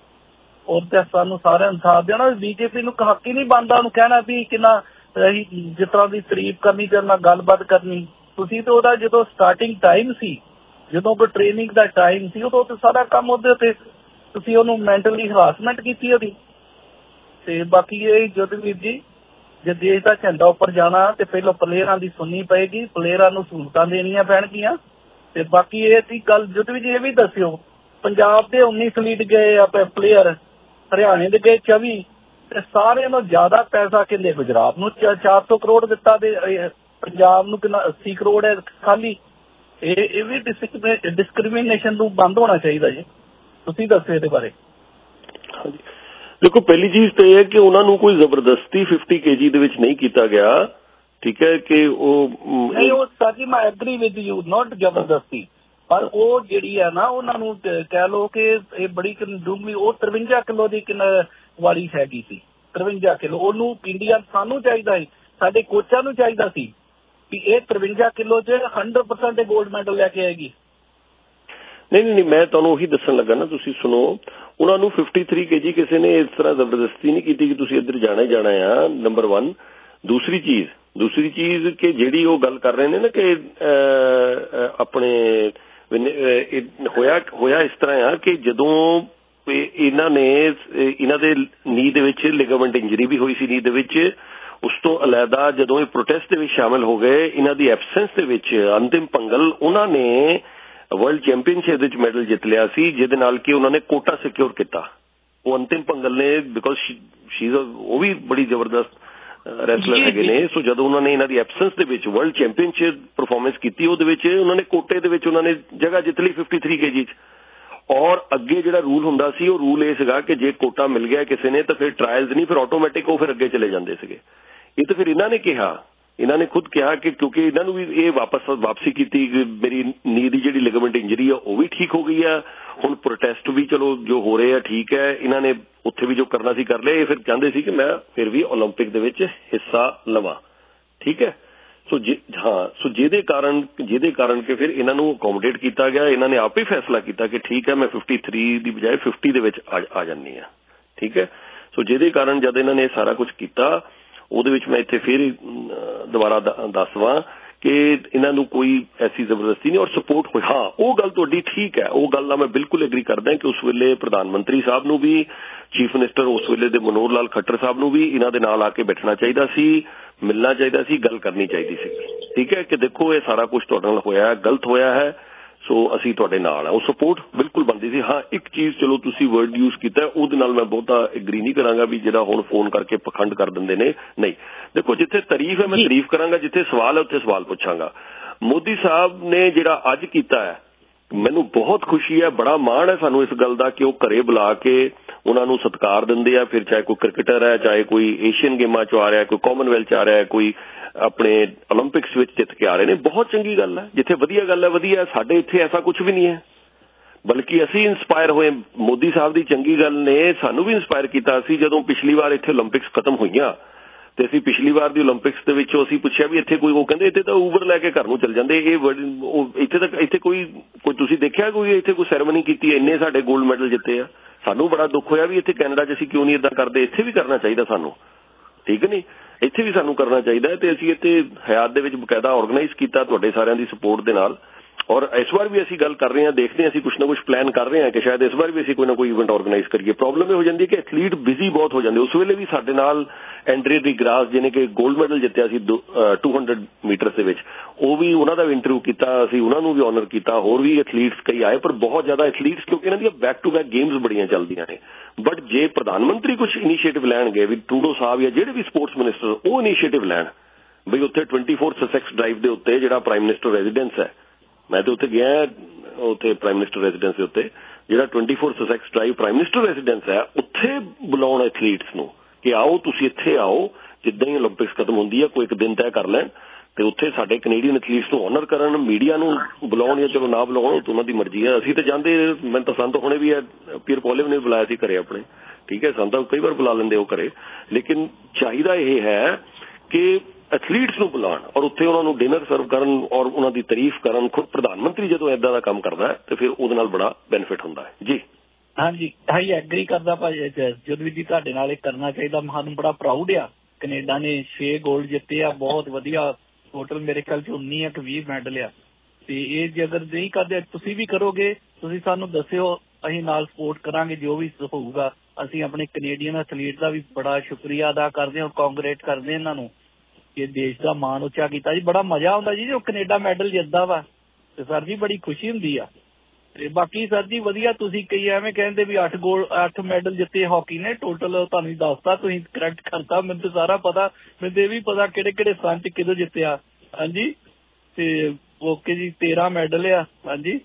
Speaker 20: ਔਰ ਤੇ ਸਾਨੂੰ ਸਾਰਿਆਂ ਨੂੰ ਸਾਥ ਦੇਣਾ। ਬੀਜੇਪੀ ਨੂੰ ਹੱਕ ਹੀ ਨਹੀਂ ਬਣਦਾ ਉਹਨੂੰ ਕਹਿਣਾ ਵੀ ਕਿੰਨਾ ਜਿਸ ਤਰ੍ਹਾਂ ਦੀ ਤਾਰੀਫ ਕਰਨੀ ਤੇ ਨਾਲ ਗੱਲਬਾਤ ਕਰਨੀ। ਤੁਸੀਂ ਤਾਂ ਉਹਦਾ ਜਦੋਂ ਸਟਾਰਟਿੰਗ ਟਾਈਮ ਸੀ, ਜਦੋਂ ਕੋਈ ਟ੍ਰੇਨਿੰਗ ਦਾ ਟਾਈਮ ਸੀ, ਉਦੋਂ ਤੇ ਸਾਰਾ ਕੰਮ ਉਹਦੇ ਉੱਤੇ ਤੁਸੀਂ ਉਹਨੂੰ ਮੈਂਟਲੀ ਹਰਾਸਮੈਂਟ ਕੀਤੀ ਉਹਦੀ। ਤੇ ਬਾਕੀ ਇਹ ਜੋਧਵੀਰ ਜੀ ਜੇ ਦੇਸ਼ ਦਾ ਝੰਡਾ ਉੱਪਰ ਜਾਣਾ ਤੇ ਪਹਿਲਾਂ ਪਲੇਅਰਾਂ ਦੀ ਸੁਣਨੀ ਪਏਗੀ, ਪਲੇਅਰਾਂ ਨੂੰ ਸਹੂਲਤਾਂ ਦੇਣੀਆਂ ਪੈਣਗੀਆਂ। ਤੇ ਬਾਕੀ ਇਹ ਦੀ ਗੱਲ ਜੋਧਵੀਰ ਜੀ ਇਹ ਵੀ ਦੱਸਿਓ ਪੰਜਾਬ ਦੇ ਉੱਨੀ ਸਲੀਟ ਗਏ ਆਪਣੇ ਪਲੇਅਰ, ਹਰਿਆਣੇ ਦੇ ਗਏ ਚੌਵੀ ਤੇ ਸਾਰਿਆਂ ਨੂੰ ਜ਼ਿਆਦਾ ਪੈਸਾ ਕਹਿੰਦੇ ਗੁਜਰਾਤ ਨੂੰ ਚਾਰ ਸੌ ਕਰੋੜ ਦਿੱਤਾ ਤੇ ਪੰਜਾਬ ਨੂੰ ਕਿੰਨਾ ਅੱਸੀ ਕਰੋੜ ਹੈ ਖਾਲੀ। ਇਹ ਇਹ ਵੀ ਡਿਸਕ੍ਰਿਮੀਨੇਸ਼ਨ ਨੂੰ ਬੰਦ ਹੋਣਾ ਚਾਹੀਦਾ ਜੀ। ਤੁਸੀਂ ਦੱਸੋ ਇਹਦੇ ਬਾਰੇ।
Speaker 3: ਹਾਂਜੀ ਦੇਖੋ ਪਹਿਲੀ ਚੀਜ਼ ਤਾਂ ਇਹ ਹੈ ਕਿ ਉਹਨਾਂ ਨੂੰ ਕੋਈ ਜ਼ਬਰਦਸਤੀ ਫਿਫਟੀ ਕੇਜੀ ਦੇ ਵਿੱਚ ਨਹੀਂ ਕੀਤਾ ਗਿਆ, ਠੀਕ ਹੈ ਕਿ ਉਹ
Speaker 20: ਨਹੀਂ ਉਹ ਸਰ ਜੀ ਮੈਂ ਐਗਰੀ ਵਿਦ ਯੂ ਨੋਟ ਜ਼ਬਰਦਸਤੀ, ਪਰ ਉਹ ਜਿਹੜੀ ਹੈ ਨਾ ਉਹਨਾਂ ਨੂੰ ਕਹਿ ਲਓ ਕਿ ਇਹ ਬੜੀ ਡੂੰਘੀ ਉਹ ਤਰਵੰਜਾ ਕਿਲੋ ਦੀ ਕਿੰਨਾ ਵਾਲੀ ਹੈਗੀ ਸੀ, ਤਰਵੰਜਾ ਕਿਲੋ ਉਹਨੂੰ ਇੰਡੀਆ ਸਾਨੂੰ ਚਾਹੀਦਾ ਸੀ, ਸਾਡੇ ਕੋਚਾਂ ਨੂੰ ਚਾਹੀਦਾ ਸੀ ਵੀ ਇਹ ਤਰਵੰਜਾ ਕਿਲੋ ਚ ਹੰਡਰਡ ਪਰਸੈਂਟ ਗੋਲਡ ਮੈਡਲ ਲੈ ਕੇ ਆਏਗੀ।
Speaker 3: ਨਹੀਂ ਨਹੀਂ ਮੈਂ ਤੁਹਾਨੂੰ ਉਹੀ ਦੱਸਣ ਲੱਗਾ ਨਾ, ਤੁਸੀਂ ਸੁਣੋ ਉਹਨਾਂ ਨੂੰ ਫਿਫਟੀ ਥ੍ਰੀ ਕੇਜੀ ਕਿਸੇ ਨੇ ਇਸ ਤਰ੍ਹਾਂ ਜ਼ਬਰਦਸਤੀ ਨਹੀਂ ਕੀਤੀ ਕਿ ਤੁਸੀਂ ਇੱਧਰ ਜਾਣਾ ਹੀ ਜਾਣਾ ਆ, ਨੰਬਰ ਵਨ। ਦੂਸਰੀ ਚੀਜ਼ ਦੂਸਰੀ ਚੀਜ਼ ਕਿ ਜਿਹੜੀ ਉਹ ਗੱਲ ਕਰ ਰਹੇ ਨੇ ਨਾ ਕਿ ਆਪਣੇ ਹੋਇਆ ਹੋਇਆ ਇਸ ਤਰ੍ਹਾਂ ਆ ਕਿ ਜਦੋਂ ਇਹਨਾਂ ਨੇ ਇਹਨਾਂ ਦੇ ਨੀ ਦੇ ਵਿੱਚ ਲਿਗਾਮੈਂਟ ਇੰਜਰੀ ਵੀ ਹੋਈ ਸੀ ਨੀ ਦੇ ਵਿੱਚ, ਉਸ ਤੋਂ ਇਲਾਵਾ ਜਦੋਂ ਇਹ ਪ੍ਰੋਟੈਸਟ ਦੇ ਵਿੱਚ ਸ਼ਾਮਿਲ ਹੋ ਗਏ ਇਹਨਾਂ ਦੀ ਐਬਸੈਂਸ ਦੇ ਵਿੱਚ ਅੰਤਿਮ ਪੰਗਲ ਉਹਨਾਂ ਨੇ ਵਰਲਡ ਚੈਂਪੀਅਨਸ਼ਿਪ ਵਿੱਚ ਮੈਡਲ ਜਿੱਤ ਲਿਆ ਸੀ ਜਿਹਦੇ ਨਾਲ ਕਿ ਉਹਨਾਂ ਨੇ ਕੋਟਾ ਸਿਕਿਉਰ ਕੀਤਾ। ਉਹ ਅੰਤਿਮ ਪੰਗਲ ਨੇ ਬਿਕੋਜ਼ ਸ਼ੀ ਉਹ ਵੀ ਬੜੀ ਜ਼ਬਰਦਸਤ ਰੈਸਲਰ ਹੈਗੇ ਨੇ। ਸੋ ਜਦੋਂ ਉਹਨਾਂ ਨੇ ਇਹਨਾਂ ਦੀ ਐਬਸੈਂਸ ਦੇ ਵਿੱਚ ਵਰਲਡ ਚੈਂਪੀਅਨਸ਼ਿਪ ਪਰਫਾਰਮੈਂਸ ਕੀਤੀ ਉਹਦੇ ਵਿੱਚ ਉਹਨਾਂ ਨੇ ਕੋਟੇ ਦੇ ਵਿੱਚ ਉਹਨਾਂ ਨੇ ਜਗ੍ਹਾ ਜਿੱਤ ਲਈ ਫਿਫਟੀ ਥ੍ਰੀ ਕੇਜੀ ਚ। ਔਰ ਅੱਗੇ ਜਿਹੜਾ ਰੂਲ ਹੁੰਦਾ ਸੀ ਉਹ ਰੂਲ ਇਹ ਸੀਗਾ ਕਿ ਜੇ ਕੋਟਾ ਮਿਲ ਗਿਆ ਕਿਸੇ ਨੇ ਤਾਂ ਫਿਰ ਟਰਾਇਲਸ ਨਹੀਂ, ਫਿਰ ਆਟੋਮੈਟਿਕ ਉਹ ਫਿਰ ਅੱਗੇ ਚਲੇ ਜਾਂਦੇ ਸੀਗੇ। ਇਹ ਤਾਂ ਫਿਰ ਇਹਨਾਂ ਨੇ ਕਿਹਾ, ਇਹਨਾਂ ਨੇ ਖੁਦ ਕਿਹਾ ਕਿ ਕਿਉਂਕਿ ਇਹਨਾਂ ਨੂੰ ਵੀ ਇਹ ਵਾਪਸ ਵਾਪਸੀ ਕੀਤੀ ਕਿ ਮੇਰੀ ਨੀ ਦੀ ਜਿਹੜੀ ਲਿਗਾਮੈਂਟ ਇੰਜਰੀ ਆ ਉਹ ਵੀ ਠੀਕ ਹੋ ਗਈ ਆ, ਹੁਣ ਪ੍ਰੋਟੈਸਟ ਵੀ ਚਲੋ ਜੋ ਹੋ ਰਹੇ ਆ ਠੀਕ ਹੈ, ਇਹਨਾਂ ਨੇ ਉੱਥੇ ਵੀ ਜੋ ਕਰਨਾ ਸੀ ਕਰ ਲਿਆ। ਇਹ ਫਿਰ ਚਾਹੁੰਦੇ ਸੀ ਕਿ ਮੈਂ ਫਿਰ ਵੀ ਓਲੰਪਿਕ ਦੇ ਵਿੱਚ ਹਿੱਸਾ ਲਵਾਂ, ਠੀਕ ਹੈ। ਸੋ ਹਾਂ ਸੋ ਜਿਹਦੇ ਕਾਰਨ ਜਿਹਦੇ ਕਾਰਨ ਕਿ ਫਿਰ ਇਹਨਾਂ ਨੂੰ ਅਕੋਮੋਡੇਟ ਕੀਤਾ ਗਿਆ, ਇਹਨਾਂ ਨੇ ਆਪ ਹੀ ਫੈਸਲਾ ਕੀਤਾ ਕਿ ਠੀਕ ਹੈ ਮੈਂ ਫਿਫਟੀ ਥ੍ਰੀ ਦੀ ਬਜਾਏ ਫਿਫਟੀ ਦੇ ਵਿੱਚ ਆ ਜਾਂਦੀ ਹਾਂ, ਠੀਕ ਹੈ। ਸੋ ਜਿਹਦੇ ਕਾਰਨ ਜਦ ਇਹਨਾਂ ਨੇ ਸਾਰਾ ਕੁਝ ਕੀਤਾ ਉਹਦੇ ਵਿੱਚ ਮੈਂ ਇੱਥੇ ਫਿਰ ਦੁਬਾਰਾ ਦੱਸਵਾਂ ਕਿ ਇਹਨਾਂ ਨੂੰ ਕੋਈ ਐਸੀ ਜ਼ਬਰਦਸਤੀ ਨਹੀਂ ਔਰ ਸਪੋਰਟ ਹੋਈ। ਹਾਂ ਉਹ ਗੱਲ ਤੁਹਾਡੀ ਠੀਕ ਹੈ, ਉਹ ਗੱਲ ਨਾਲ ਮੈਂ ਬਿਲਕੁਲ ਐਗਰੀ ਕਰਦਾ ਕਿ ਉਸ ਵੇਲੇ ਪ੍ਰਧਾਨ ਮੰਤਰੀ ਸਾਹਿਬ ਨੂੰ ਵੀ, ਚੀਫ ਮਿਨਿਸਟਰ ਉਸ ਵੇਲੇ ਦੇ ਮਨੋਹਰ ਲਾਲ ਖੱਟਰ ਸਾਹਿਬ ਨੂੰ ਵੀ ਇਹਨਾਂ ਦੇ ਨਾਲ ਆ ਕੇ ਬੈਠਣਾ ਚਾਹੀਦਾ ਸੀ, ਮਿਲਣਾ ਚਾਹੀਦਾ ਸੀ, ਗੱਲ ਕਰਨੀ ਚਾਹੀਦੀ ਸੀ, ਠੀਕ ਹੈ ਕਿ ਦੇਖੋ ਇਹ ਸਾਰਾ ਕੁਝ ਤੁਹਾਡੇ ਨਾਲ ਹੋਇਆ, ਗਲਤ ਹੋਇਆ ਹੈ, ਸੋ ਅਸੀਂ ਤੁਹਾਡੇ ਨਾਲ ਆ। ਉਹ ਸਪੋਰਟ ਬਿਲਕੁਲ ਬਣਦੀ ਸੀ। ਹਾਂ ਇੱਕ ਚੀਜ਼ ਚਲੋ ਤੁਸੀਂ ਵਰਡ ਯੂਜ਼ ਕੀਤਾ ਉਹਦੇ ਨਾਲ ਮੈਂ ਬਹੁਤਾ ਐਗਰੀ ਨਹੀਂ ਕਰਾਂਗਾ ਵੀ ਜਿਹੜਾ ਹੁਣ ਫੋਨ ਕਰਕੇ ਪਖੰਡ ਕਰ ਦਿੰਦੇ ਨੇ, ਨਹੀਂ। ਦੇਖੋ ਜਿੱਥੇ ਤਾਰੀਫ ਹੈ ਮੈਂ ਤਾਰੀਫ ਕਰਾਂਗਾ, ਜਿੱਥੇ ਸਵਾਲ ਹੈ ਉੱਥੇ ਸਵਾਲ ਪੁੱਛਾਂਗਾ। ਮੋਦੀ ਸਾਹਿਬ ਨੇ ਜਿਹੜਾ ਅੱਜ ਕੀਤਾ ਹੈ ਮੈਨੂੰ ਬਹੁਤ ਖੁਸ਼ੀ ਹੈ, ਬੜਾ ਮਾਣ ਹੈ ਸਾਨੂੰ ਇਸ ਗੱਲ ਦਾ ਕਿ ਉਹ ਘਰੇ ਬੁਲਾ ਕੇ ਉਹਨਾਂ ਨੂੰ ਸਤਿਕਾਰ ਦਿੰਦੇ ਆ। ਫਿਰ ਚਾਹੇ ਕੋਈ ਕ੍ਰਿਕਟਰ ਹੈ, ਚਾਹੇ ਕੋਈ ਏਸ਼ੀਅਨ ਗੇਮਾਂ ਚ ਆ ਰਿਹਾ, ਕੋਈ ਕਾਮਨਵੈਲਥ ਚ ਆ ਰਿਹਾ, ਕੋਈ ਆਪਣੇ ਓਲੰਪਿਕਸ ਵਿੱਚ ਜਿੱਤ ਕੇ ਆ ਰਹੇ ਨੇ, ਬਹੁਤ ਚੰਗੀ ਗੱਲ ਹੈ। ਜਿੱਥੇ ਵਧੀਆ ਗੱਲ ਹੈ ਵਧੀਆ। ਸਾਡੇ ਇੱਥੇ ਐਸਾ ਕੁਝ ਵੀ ਨਹੀਂ ਹੈ, ਬਲਕਿ ਅਸੀਂ ਇੰਸਪਾਇਰ ਹੋਏ। ਮੋਦੀ ਸਾਹਿਬ ਦੀ ਚੰਗੀ ਗੱਲ ਨੇ ਸਾਨੂੰ ਵੀ ਇੰਸਪਾਇਰ ਕੀਤਾ ਸੀ। ਜਦੋਂ ਪਿਛਲੀ ਵਾਰ ਇੱਥੇ ਓਲੰਪਿਕਸ ਖਤਮ ਹੋਈਆਂ ਤੇ ਅਸੀਂ ਪਿਛਲੀ ਵਾਰ ਦੀ ਓਲੰਪਿਕਸ ਦੇ ਵਿੱਚੋਂ ਅਸੀਂ ਪੁੱਛਿਆ ਵੀ ਇੱਥੇ ਕੋਈ, ਉਹ ਕਹਿੰਦੇ ਇੱਥੇ ਤਾਂ ਊਬਰ ਲੈ ਕੇ ਘਰ ਨੂੰ ਚੱਲ ਜਾਂਦੇ। ਇਹ ਇੱਥੇ ਤੱਕ ਇੱਥੇ ਕੋਈ ਕੋਈ ਤੁਸੀਂ ਦੇਖਿਆ ਕੋਈ ਇੱਥੇ ਕੋਈ ਸੈਰੇਮਨੀ ਕੀਤੀ? ਇੰਨੇ ਸਾਡੇ ਗੋਲਡ ਮੈਡਲ ਜਿੱਤੇ ਆ। ਸਾਨੂੰ ਬੜਾ ਦੁੱਖ ਹੋਇਆ ਵੀ ਇੱਥੇ ਕੈਨੇਡਾ 'ਚ ਅਸੀਂ ਕਿਉਂ ਨਹੀਂ ਏਦਾਂ ਕਰਦੇ। ਇੱਥੇ ਵੀ ਕਰਨਾ ਚਾਹੀਦਾ ਸਾਨੂੰ, ਠੀਕ ਨਹੀਂ? ਇੱਥੇ ਵੀ ਸਾਨੂੰ ਕਰਨਾ ਚਾਹੀਦਾ ਤੇ ਅਸੀਂ ਇੱਥੇ ਹਯਾਤ ਦੇ ਵਿੱਚ ਬਕਾਇਦਾ ਆਰਗੇਨਾਈਜ਼ ਕੀਤਾ ਤੁਹਾਡੇ ਸਾਰਿਆਂ ਦੀ ਸਪੋਰਟ ਦੇ ਨਾਲ। ਔਰ ਇਸ ਵਾਰ ਵੀ ਅਸੀਂ ਗੱਲ ਕਰ ਰਹੇ ਹਾਂ, ਦੇਖਦੇ ਹਾਂ ਅਸੀਂ ਕੁਛ ਨਾ ਕੁਛ ਪਲਾਨ ਕਰ ਰਹੇ ਹਾਂ ਕਿ ਸ਼ਾਇਦ ਇਸ ਵਾਰ ਵੀ ਅਸੀਂ ਕੋਈ ਨਾ ਕੋਈ ਇਵੈਂਟ ਆਰਗੇਨਾਈਜ਼ ਕਰੀਏ। ਪ੍ਰੋਬਲਮ ਇਹ ਹੋ ਜਾਂਦੀ ਹੈ ਕਿ ਐਥਲੀਟ ਬਿਜ਼ੀ ਬਹੁਤ ਹੋ ਜਾਂਦੇ। ਉਸ ਵੇਲੇ ਵੀ ਸਾਡੇ ਨਾਲ ਐਂਡਰੇ ਦੀ ਗ੍ਰਾਸ ਜਿਹਨੇ ਕਿ 골ਡ ਮੈਡਲ ਜਿੱਤਿਆ ਸੀ ਦੋ ਹੰਡਰਡ ਮੀਟਰ ਦੇ ਵਿੱਚ, ਉਹ ਵੀ ਉਹਨਾਂ ਦਾ ਵੀ ਇੰਟਰਵਿਊ ਕੀਤਾ, ਅਸੀਂ ਉਹਨਾਂ ਨੂੰ ਵੀ ਆਨਰ ਕੀਤਾ। ਹੋਰ ਵੀ ਐਥਲੀਟਸ ਕਈ ਆਏ, ਪਰ ਬਹੁਤ ਜ਼ਿਆਦਾ ਐਥਲੀਟਸ ਕਿਉਂਕਿ ਇਹਨਾਂ ਦੀਆਂ ਬੈਕ ਟੂ ਬੈਕ ਗੇਮਸ ਬੜੀਆਂ ਚੱਲਦੀਆਂ ਨੇ। ਬਟ ਜੇ ਪ੍ਰਧਾਨ ਮੰਤਰੀ ਕੁਛ ਇਨੀਸ਼ੀਏਟਿਵ ਲੈਣਗੇ, ਵੀ ਟਰੂਡੋ ਸਾਹਿਬ ਜਾਂ ਜਿਹੜੇ ਵੀ ਸਪੋਰਟਸ ਮਿਨਿਸਟਰ ਉਹ ਇਨੀਸ਼ੀਏਟਿਵ ਲੈਣ ਬਈ ਉੱਥੇ ਟਵੈਂਟੀ ਫੋਰ ਸਸੈਕਸ ਡਰਾਈਵ ਦੇ ਉੱਤੇ ਜਿਹੜਾ ਪ੍ਰਾਈਮ ਮਿਨਿਸਟਰ ਰੈਜ਼ੀਡੈਂਸ ਹੈ, ਮੈਂ ਤੇ ਉੱਥੇ ਗਿਆ ਉੱਥੇ ਪ੍ਰਾਈਮ ਮਿਨਿਸਟਰ ਰੈਜ਼ੀਡੈਂਸ ਦੇ ਉੱਤੇ ਜਿਹੜਾ twenty four Sussex drive prime minister residence ਹੈ, ਉੱਥੇ ਬੁਲਾਉਣ ਐਥਲੀਟਸ ਨੂੰ ਕਿ ਆਓ ਤੁਸੀਂ ਇੱਥੇ ਆਓ, ਜਿੱਦਾਂ ਹੀ ਓਲੰਪਿਕਸ ਖਤਮ ਹੁੰਦੀ ਹੈ ਕੋਈ ਇੱਕ ਦਿਨ ਤੈਅ ਕਰ ਲੈਣ ਤੇ ਉੱਥੇ ਸਾਡੇ ਕੈਨੇਡੀਅਨ ਐਥਲੀਟਸ ਨੂੰ ਆਨਰ ਕਰਨ। ਮੀਡੀਆ ਨੂੰ ਬੁਲਾਉਣ ਜਾਂ ਚਲੋ ਨਾ ਬੁਲਾਉਣ ਉਹਨਾਂ ਦੀ ਮਰਜ਼ੀ ਹੈ। ਅਸੀਂ ਤਾਂ ਜਾਂਦੇ, ਮੈਨੂੰ ਤਾਂ ਸੰਤ ਹੁਣੇ ਵੀ ਹੈ, ਪੀਰ ਪੋਲਿਵ ਨੇ ਬੁਲਾਇਆ ਸੀ ਘਰੇ ਆਪਣੇ, ਠੀਕ ਹੈ, ਸੰਤ ਕਈ ਵਾਰ ਬੁਲਾ ਲੈਂਦੇ ਉਹ ਘਰੇ। ਲੇਕਿਨ ਚਾਹੀਦਾ ਇਹ ਹੈ ਕਿ ਐਥਲੀਟਸ ਨੂੰ ਬੁਲਾਉਣ ਔਰ ਉੱਥੇ ਉਹਨਾਂ ਨੂੰ ਡਿਨਰ ਸਰਵ ਕਰਨ ਔਰ ਉਹਨਾਂ ਦੀ ਤਾਰੀਫ ਕਰਨ। ਖੁਦ ਪ੍ਰਧਾਨ ਮੰਤਰੀ ਜਦੋਂ ਏਦਾਂ ਦਾ ਕੰਮ ਕਰਦਾ ਹੈ ਤੇ ਫਿਰ ਉਹਦੇ ਨਾਲ ਬੜਾ ਬੈਨੀਫਿਟ ਹੁੰਦਾ ਹੈ। ਜੀ
Speaker 20: ਹਾਂਜੀ, ਹਾਂਜੀ ਐਗਰੀ ਕਰਦਾ ਭਾਜੀ ਜਦਵੀਰ ਜੀ, ਤੁਹਾਡੇ ਨਾਲ ਇਹ ਕਰਨਾ ਚਾਹੀਦਾ। ਸਾਨੂੰ ਬੜਾ ਪ੍ਰਾਊਡ ਆ, ਕੈਨੇਡਾ ਨੇ ਛੇ ਗੋਲਡ ਜਿੱਤੇ ਆ, ਬਹੁਤ ਵਧੀਆ। ਟੋਟਲ ਮੇਰੇ ਖਿਆਲ ਚ ਉੱਨੀ ਆ ਕਿ ਵੀਹ ਮੈਡਲ ਆ। ਤੇ ਇਹ ਜੇ ਅਗਰ ਨਹੀਂ ਕਰਦੇ, ਤੁਸੀਂ ਵੀ ਕਰੋਗੇ, ਤੁਸੀਂ ਸਾਨੂੰ ਦੱਸਿਓ, ਅਸੀਂ ਨਾਲ ਸਪੋਰਟ ਕਰਾਂਗੇ ਜੋ ਵੀ ਹੋਊਗਾ। ਅਸੀਂ ਆਪਣੇ ਕੈਨੇਡੀਅਨ ਐਥਲੀਟ ਦਾ ਵੀ ਬੜਾ ਸ਼ੁਕਰੀਆ ਅਦਾ ਕਰਦੇ ਹਾਂ, ਕਾਂਗਰੇਟ ਕਰਦੇ ਇਹਨਾਂ ਨੂੰ ਕਿ ਦੇਸ਼ ਦਾ ਮਾਣ ਉੱਚਾ ਕੀਤਾ ਜੀ। ਬੜਾ ਮਜ਼ਾ ਆਉਂਦਾ ਜੀ ਜੋ ਕੈਨੇਡਾ ਮੈਡਲ ਜਿੱਤਦਾ ਵਾ, ਤੇ ਸਰ ਜੀ ਬੜੀ ਖੁਸ਼ੀ ਹੁੰਦੀ ਆ। ਤੇ ਬਾਕੀ ਸਰ ਜੀ ਵਧੀਆ, ਤੁਸੀਂ ਕਈ ਐਵੇਂ ਕਹਿੰਦੇ ਵੀ ਅੱਠ ਗੋਲ ਅੱਠ ਮੈਡਲ ਜਿੱਤੇ ਹਾਕੀ ਨੇ ਟੋਟਲ, ਤੁਹਾਨੂੰ ਦੱਸਤਾ, ਤੁਸੀਂ ਕਰੈਕਟ ਕਰਤਾ। ਮੈਨੂੰ ਤਾਂ ਸਾਰਾ ਪਤਾ, ਮੈਨੂੰ ਇਹ ਵੀ ਪਤਾ ਕਿਹੜੇ ਕਿਹੜੇ ਸਨ ਚ ਕਿਦੋਂ ਜਿੱਤਿਆ। ਹਾਂਜੀ, ਤੇ ਓਕੇ ਜੀ, ਤੇਰਾਂ ਮੈਡਲ ਆ। ਹਾਂਜੀ,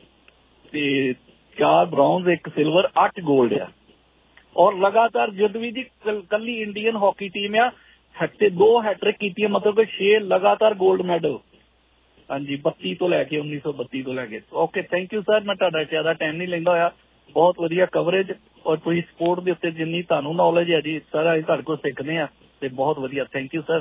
Speaker 20: ਤੇ ਚਾਰ ਬ੍ਰੌਂਜ਼, ਇੱਕ ਸਿਲਵਰ, ਅੱਠ ਗੋਲਡ ਆ। ਔਰ ਲਗਾਤਾਰ ਜਦਵੀ ਜੀ ਕੱਲੀ ਇੰਡੀਅਨ ਹਾਕੀ ਟੀਮ ਆ ਹੱਟੇ ਦੋ ਹੈਟ੍ਰਿਕ ਕੀਤੀ, ਮਤਲਬ ਕਿ ਛੇ ਲਗਾਤਾਰ ਗੋਲਡ ਮੈਡਲ। ਹਾਂਜੀ, ਬੱਤੀ ਤੋਂ ਲੈ ਕੇ ਉੱਨੀ ਸੌ ਬੱਤੀ ਤੋਂ ਲੈ ਕੇ। ਓਕੇ, ਥੈਂਕ ਯੂ ਸਰ, ਮੈਂ ਤੁਹਾਡਾ ਜ਼ਿਆਦਾ ਟਾਈਮ ਨਹੀਂ ਲੈਂਦਾ ਹੋਇਆ। ਬਹੁਤ ਵਧੀਆ ਕਵਰੇਜ ਔਰ ਤੁਸੀਂ ਸਪੋਰਟ ਦੇ ਉੱਤੇ ਜਿੰਨੀ ਤੁਹਾਨੂੰ ਨੌਲੇਜ ਹੈ ਜੀ ਸਰ, ਅਸੀਂ ਤੁਹਾਡੇ ਕੋਲ ਸਿੱਖਦੇ ਹਾਂ ਤੇ ਬਹੁਤ ਵਧੀਆ। Thank you sir.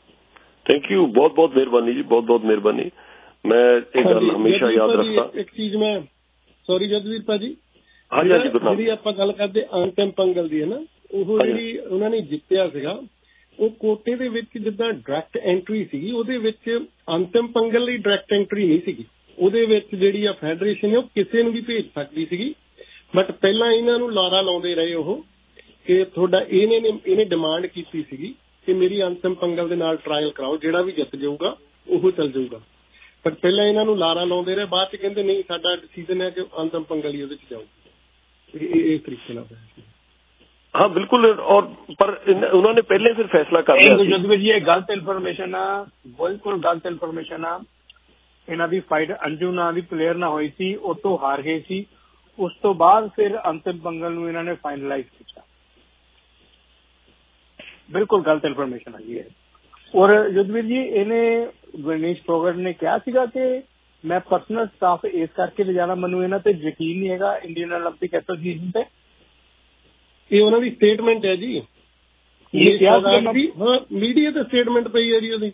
Speaker 3: Thank you, ਬਹੁਤ ਬਹੁਤ ਮਿਹਰਬਾਨੀ ਜੀ, ਬਹੁਤ ਬਹੁਤ ਮਿਹਰਬਾਨੀ। ਮੈਂ ਇਹ ਗੱਲ ਹਮੇਸ਼ਾ ਯਾਦ ਰੱਖਦਾ।
Speaker 1: ਇੱਕ ਚੀਜ਼ ਮੈਂ ਸੌਰੀ ਜਦਵੀਰ ਭਾਜੀ,
Speaker 3: ਹਾਂਜੀ ਹਾਂਜੀ ਗੁਰਨਾਮ,
Speaker 1: ਜਿਹੜੀ ਆਪਾਂ ਗੱਲ ਕਰਦੇ ਅੰਤਿਮ ਪੰਗਲ ਦੀ ਹੈ ਨਾ, ਉਹ ਜਿਹੜੀ ਉਹਨਾਂ ਨੇ ਜਿੱਤਿਆ ਸੀਗਾ, ਉਹ ਕੋਟੇ ਦੇ ਵਿੱਚ ਜਿੱਦਾਂ ਡਾਇਰੈਕਟ ਐਂਟਰੀ ਸੀਗੀ, ਉਹਦੇ ਵਿੱਚ ਅੰਤਿਮ ਪੰਗਲ ਲਈ ਡਾਇਰੈਕਟ ਐਂਟਰੀ ਨਹੀਂ ਸੀਗੀ। ਉਹਦੇ ਵਿੱਚ ਜਿਹੜੀ ਆ ਫੈਡਰੇਸ਼ਨ ਹੈ ਉਹ ਕਿਸੇ ਨੂੰ ਵੀ ਭੇਜ ਸਕਦੀ ਸੀਗੀ। ਬਟ ਪਹਿਲਾਂ ਇਹਨਾਂ ਨੂੰ ਲਾਰਾ ਲਾਉਂਦੇ ਰਹੇ ਉਹ ਕਿ ਤੁਹਾਡਾ ਇਹਨੇ ਇਹਨੇ ਡਿਮਾਂਡ ਕੀਤੀ ਸੀਗੀ ਕਿ ਮੇਰੀ ਅੰਤਿਮ ਪੰਗਲ ਦੇ ਨਾਲ ਟਰਾਇਲ ਕਰਾਓ, ਜਿਹੜਾ ਵੀ ਜਿੱਤ ਜਾਊਗਾ ਉਹ ਚੱਲ ਜਾਊਗਾ। ਪਰ ਪਹਿਲਾਂ ਇਹਨਾਂ ਨੂੰ ਲਾਰਾ ਲਾਉਂਦੇ ਰਹੇ, ਬਾਅਦ ਚ ਕਹਿੰਦੇ ਨਹੀਂ ਸਾਡਾ ਡਿਸੀਜ਼ਨ ਹੈ ਕਿ ਅੰਤਿਮ ਪੰਗਲ ਹੀ ਉਹਦੇ ਚ ਜਾਊ। ਇਹ ਤਰੀਕੇ ਨਾਲ
Speaker 3: ਹਾਂ ਬਿਲਕੁਲ। ਔਰ ਪਰ ਉਹਨਾਂ ਨੇ ਪਹਿਲੇ ਫਿਰ ਫੈਸਲਾ ਕਰ ਲਿਆ ਸੀ।
Speaker 2: ਜਦਵੀਰ ਜੀ ਇਹ ਗਲਤ ਇਨਫੋਰਮੇਸ਼ਨ ਆ, ਬਿਲਕੁਲ ਗਲਤ ਇਨਫੋਰਮੇਸ਼ਨ ਆ। ਇਹਨਾਂ ਦੀ ਫਾਈਟ ਅੰਜੂ ਨਾਂ ਦੀ ਪਲੇਅਰ ਨਾਲ ਹੋਈ ਸੀ, ਉਹ ਤੋਂ ਹਾਰ ਗਏ ਸੀ। ਉਸ ਤੋਂ ਬਾਅਦ ਫਿਰ ਅੰਤਿਮ ਪੰਗਲ ਨੂੰ ਇਹਨਾਂ ਨੇ ਫਾਈਨਲਾਈਜ਼ ਕੀਤਾ। ਬਿਲਕੁਲ ਗਲਤ ਇਨਫੋਰਮੇਸ਼ਨ ਆ ਜੀ। ਔਰ ਜਦਵੀਰ ਜੀ ਇਹਨੇ ਗਣੇਸ਼ ਫੋਗਟ ਨੇ ਕਿਹਾ ਸੀਗਾ ਕਿ ਮੈਂ ਪਰਸਨਲ ਸਟਾਫ ਇਸ ਕਰਕੇ ਲਿਜਾਣਾ, ਮੈਨੂੰ ਇਹਨਾਂ ਤੇ ਯਕੀਨ ਨਹੀਂ ਹੈਗਾ ਇੰਡੀਅਨ ਓਲੰਪਿਕ ਐਸੋਸੀਏਸ਼ਨ ਤੇ।
Speaker 1: ਇਹ ਉਹਨਾਂ ਦੀ ਸਟੇਟਮੈਂਟ ਹੈ ਜੀ, ਇਹ ਹਾਂ ਮੀਡੀਆ ਤੇ ਸਟੇਟਮੈਂਟ ਪਈ ਹੈ ਜੀ ਉਹਦੀ।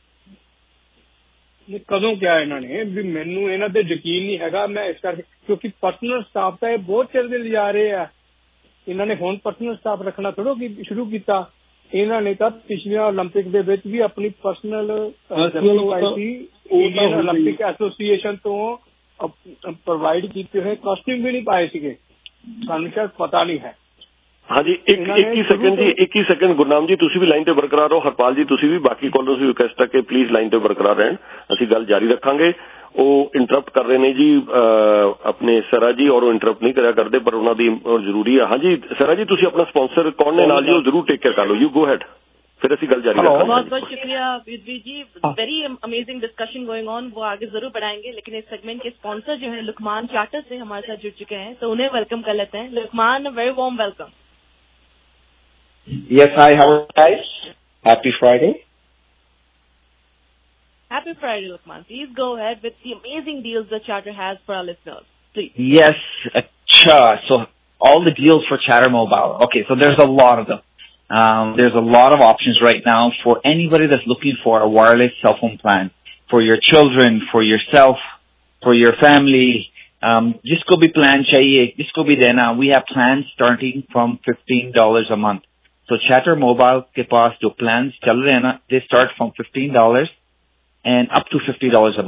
Speaker 2: ਕਦੋਂ ਕਿਹਾ ਇਹਨਾਂ ਨੇ ਵੀ ਮੈਨੂੰ ਇਹਨਾਂ ਤੇ ਯਕੀਨ ਨਹੀਂ ਹੈਗਾ, ਮੈਂ ਇਸ ਕਰਕੇ, ਕਿਉਂਕਿ ਪਰਸਨਲ ਸਟਾਫ ਤਾਂ ਇਹ ਬਹੁਤ ਚਿਰ ਦੇ ਲਿਜਾ ਰਹੇ ਆ। ਇਹਨਾਂ ਨੇ ਹੁਣ ਪਰਸਨਲ ਸਟਾਫ ਰੱਖਣਾ ਥੋੜ੍ਹਾ ਸ਼ੁਰੂ ਕੀਤਾ। ਇਹਨਾਂ ਨੇ ਤਾਂ ਪਿਛਲੇ ਓਲੰਪਿਕ ਦੇ ਵਿੱਚ ਵੀ ਆਪਣੀ ਪਰਸਨਲ ਇੰਡੀਅਨ ਓਲੰਪਿਕ ਐਸੋਸੀਏਸ਼ਨ ਤੋਂ ਪ੍ਰੋਵਾਈਡ ਕੀਤੇ ਹੋਏ ਕਾਸਟਿਊਮ ਵੀ ਨਹੀਂ ਪਾਏ ਸੀਗੇ, ਸਾਨੂੰ ਸ਼ਾਇਦ ਪਤਾ ਨਹੀਂ ਹੈ।
Speaker 3: ਹਾਂਜੀ, ਇੱਕ ਇੱਕੀ ਸੈਕਿੰਡ ਜੀ, ਇੱਕੀ ਸੈਕਿੰਡ ਗੁਰਨਾਮ ਜੀ, ਤੁਸੀਂ ਵੀ ਲਾਈਨ ਤੇ ਬਰਕਰਾਰ ਰਹੋ। ਹਰਪਾਲ ਜੀ ਤੁਸੀਂ ਵੀ, ਬਾਕੀ ਕਾਲਰਸ ਵੀ ਰਿਕੁਐਸਟ ਹੈ ਕਿ ਪਲੀਜ਼ ਲਾਈਨ ਤੇ ਬਰਕਰਾਰ ਰਹਿਣ, ਅਸੀਂ ਗੱਲ ਜਾਰੀ ਰੱਖਾਂਗੇ। ਉਹ ਇੰਟਰਪਟ ਕਰ ਰਹੇ ਨੇ ਜੀ ਆਪਣੇ ਸਰਾ ਜੀ, ਔਰ ਉਹ ਇੰਟਰਪਟ ਨਹੀਂ ਕਰਿਆ ਕਰਦੇ, ਪਰ ਉਹਨਾਂ ਦੀ ਜ਼ਰੂਰੀ ਹੈ। ਹਾਂਜੀ ਸਰਾ ਜੀ, ਤੁਸੀਂ ਆਪਣਾ ਸਪਾਂਸਰ ਕੌਣ ਨੇ ਨਾਲ ਜੀ, ਉਹ ਜ਼ਰੂਰ ਟੇਕ ਕੇਅਰ ਕਰ ਲਓ। ਯੂ ਗੋ ਹੈਡ, फिर ਅਸੀਂ ਗੱਲ जारी रखेंगे।
Speaker 11: बहुत बहुत शुक्रिया Vidvi ji, very amazing discussion going on, वो आगे जरूर बढ़ाएंगे। लेकिन इस सेगमेंट के स्पॉन्सर जो है लुकमान चार्टर से हमारे साथ जुड़ चुके हैं, तो उन्हें वेलकम कर लेते हैं। Lukman, very warm welcome.
Speaker 21: Yes, hi, how are you guys? Happy Friday.
Speaker 11: Happy Friday, Lukman. Please go ahead with the amazing deals the Charter has for our listeners. Please.
Speaker 21: Yes, acha. So all the deals for Charter Mobile. Okay, so there's a lot of them. Um, there's a lot of options right now for anybody that's looking for a wireless cell phone plan for your children, for yourself, for your family. Um, jisko bhi plan chahiye, jisko bhi dena. We have plans starting from fifteen dollars a month. So Charter Mobile ke paas jo plans chal rahe hain na, they start from fifteen dollars and up to fifty dollars a month.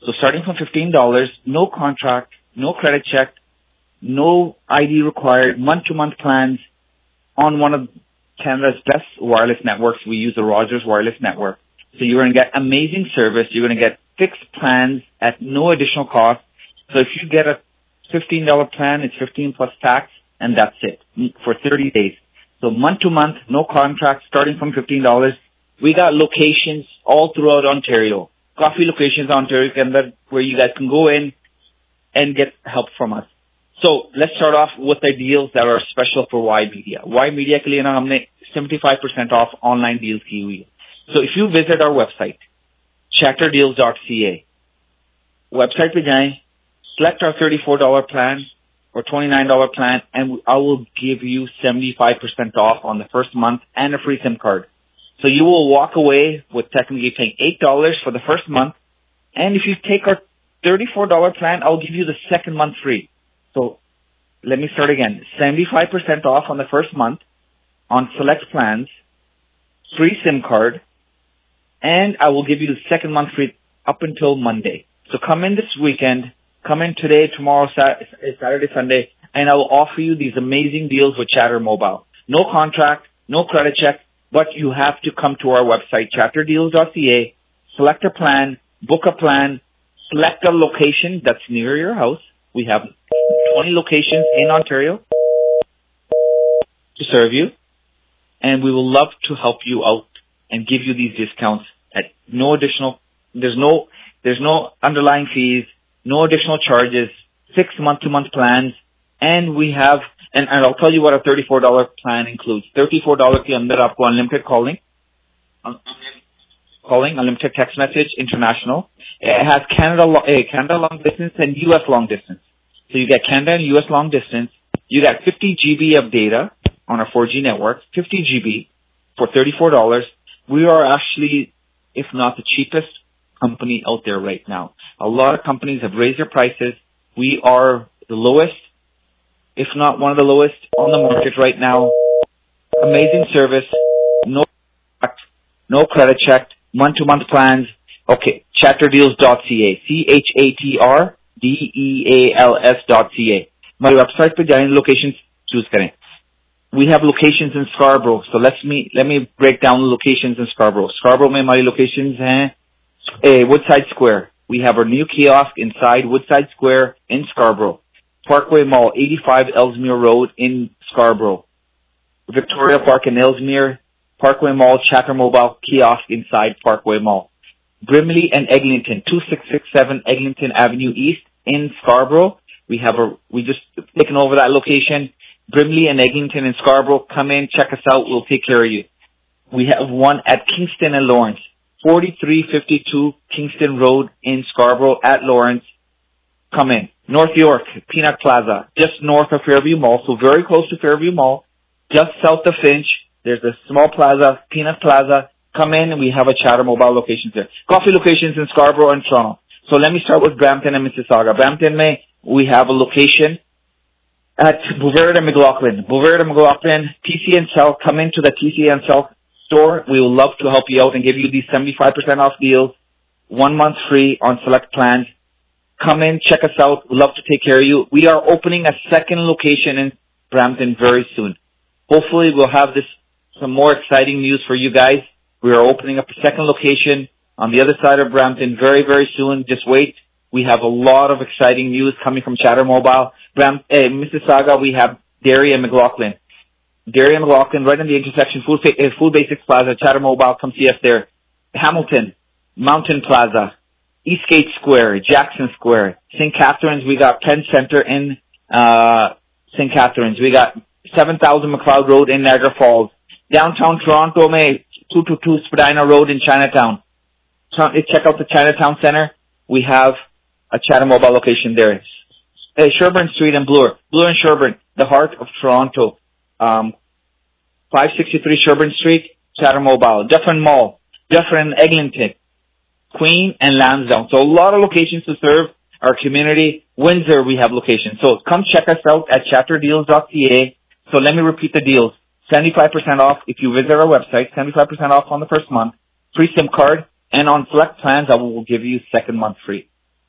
Speaker 21: So starting from fifteen dollars, no contract, no credit check, no I D required, month-to-month plans on one of Canada's best wireless networks. We use the Rogers Wireless Network. So you're going to get amazing service. You're going to get fixed plans at no additional cost. So if you get a fifteen dollars plan, it's fifteen plus tax, and that's it for thirty days. So month to month, no contract, starting from fifteen dollars. We got locations all throughout Ontario. Coffee locations in Ontario, Canada, where you guys can go in and get help from us. So let's start off with the deals that are special for Y Media. Y Media के लिए ना हमने seventy-five percent off online deals की हुई है. So if you visit our website, chatter deals dot c a, website पे जाएं, select our thirty-four dollars plan or twenty-nine dollars plan, and I will give you seventy-five percent off on the first month and a free SIM card. So you will walk away with technically paying eight dollars for the first month, and if you take our thirty-four dollars plan, I'll give you the second month free. So let me start again. seventy-five percent off on the first month on select plans, free SIM card, and I will give you the second month free up until Monday. So come in this weekend, come in today, tomorrow, Saturday, Sunday, and I will offer you these amazing deals with Chatter Mobile. No contract, no credit check, but you have to come to our website, chatter deals dot c a, select a plan, book a plan, select a location that's near your house. We have twenty locations in Ontario to serve you, and we will love to help you out and give you these discounts at no additional, there's no, there's no underlying fees, no additional charges, six month-to-month plans, and we have, and, and I'll tell you what a thirty-four dollars plan includes. thirty-four dollars के अंदर आपको unlimited calling, calling, unlimited text message, international. It has Canada, uh, Canada long distance and U S long distance. So you get Canada and U S long distance. You got fifty gigabytes of data on our four G network, fifty gigabytes for thirty-four dollars. We are actually, if not the cheapest company out there right now. A lot of companies have raised their prices. We are the lowest, if not one of the lowest on the market right now. Amazing service, no no credit check, month-to-month plans. Okay, chatter deals dot c a, C H A T R D E A L S dot C A. हमारी website पे जाएं, locations choose करें. We have locations in Scarborough, so let me let me break down the locations in Scarborough. Scarborough में हमारी locations हैं eh, Woodside Square. We have our new kiosk inside Woodside Square in Scarborough. Parkway Mall, eighty-five Ellesmere Road in Scarborough. Victoria Park in Ellesmere, Parkway Mall, Chatter Mobile kiosk inside Parkway Mall. Brimley and Eglinton, two six six seven Eglinton Avenue East in Scarborough. We have a, we just taken over that location. Brimley and Eglinton in Scarborough, come in, check us out, we'll take care of you. We have one at Kingston and Lawrence, forty-three fifty-two Kingston Road in Scarborough at Lawrence. Come in. North York, Peanut Plaza, just north of Fairview Mall, so very close to Fairview Mall, just south of Finch. There's a small plaza, Peanut Plaza. Come in and we have a Chatter Mobile locations there. Coffee locations in Scarborough and Toronto. So let me start with Brampton and Mississauga. Brampton, May, we have a location at Bouvard and McLaughlin. Bouvard and McLaughlin, T C N South. Come into the T C N South store. We will love to help you out and give you these seventy-five percent off deals. One month free on select plans. Come in, check us out. We'd love to take care of you. We are opening a second location in Brampton very soon. Hopefully we'll have this, some more exciting news for you guys. We are opening up a second location on the other side of Brampton very, very soon. Just wait. We have a lot of exciting news coming from Chatter Mobile. Bram, eh, Mississauga, we have Derry and McLaughlin. Derry and McLaughlin, right in the intersection, Food, uh, Food Basics Plaza, Chatter Mobile, come see us there. Hamilton, Mountain Plaza, Eastgate Square, Jackson Square, Saint Catharines, we got Penn Center in uh Saint Catharines. We got seven thousand McLeod Road in Niagara Falls. Downtown Toronto, May, two twenty-two Spadina Road in Chinatown. Check out the Chinatown Center. We have a Chatter Mobile location there. Uh, Sherbourne Street and Bloor. Bloor and Sherbourne, the heart of Toronto. Um, five sixty-three Sherbourne Street, Chatter Mobile. Dufferin Mall, Dufferin Eglinton, Queen and Lansdowne. So a lot of locations to serve our community. Windsor, we have locations. So come check us out at chatter deals dot c a. So let me repeat the deals. seventy-five percent off if you visit our website, seventy-five percent off on the first month, free SIM card, and on select plans I will give you second month free.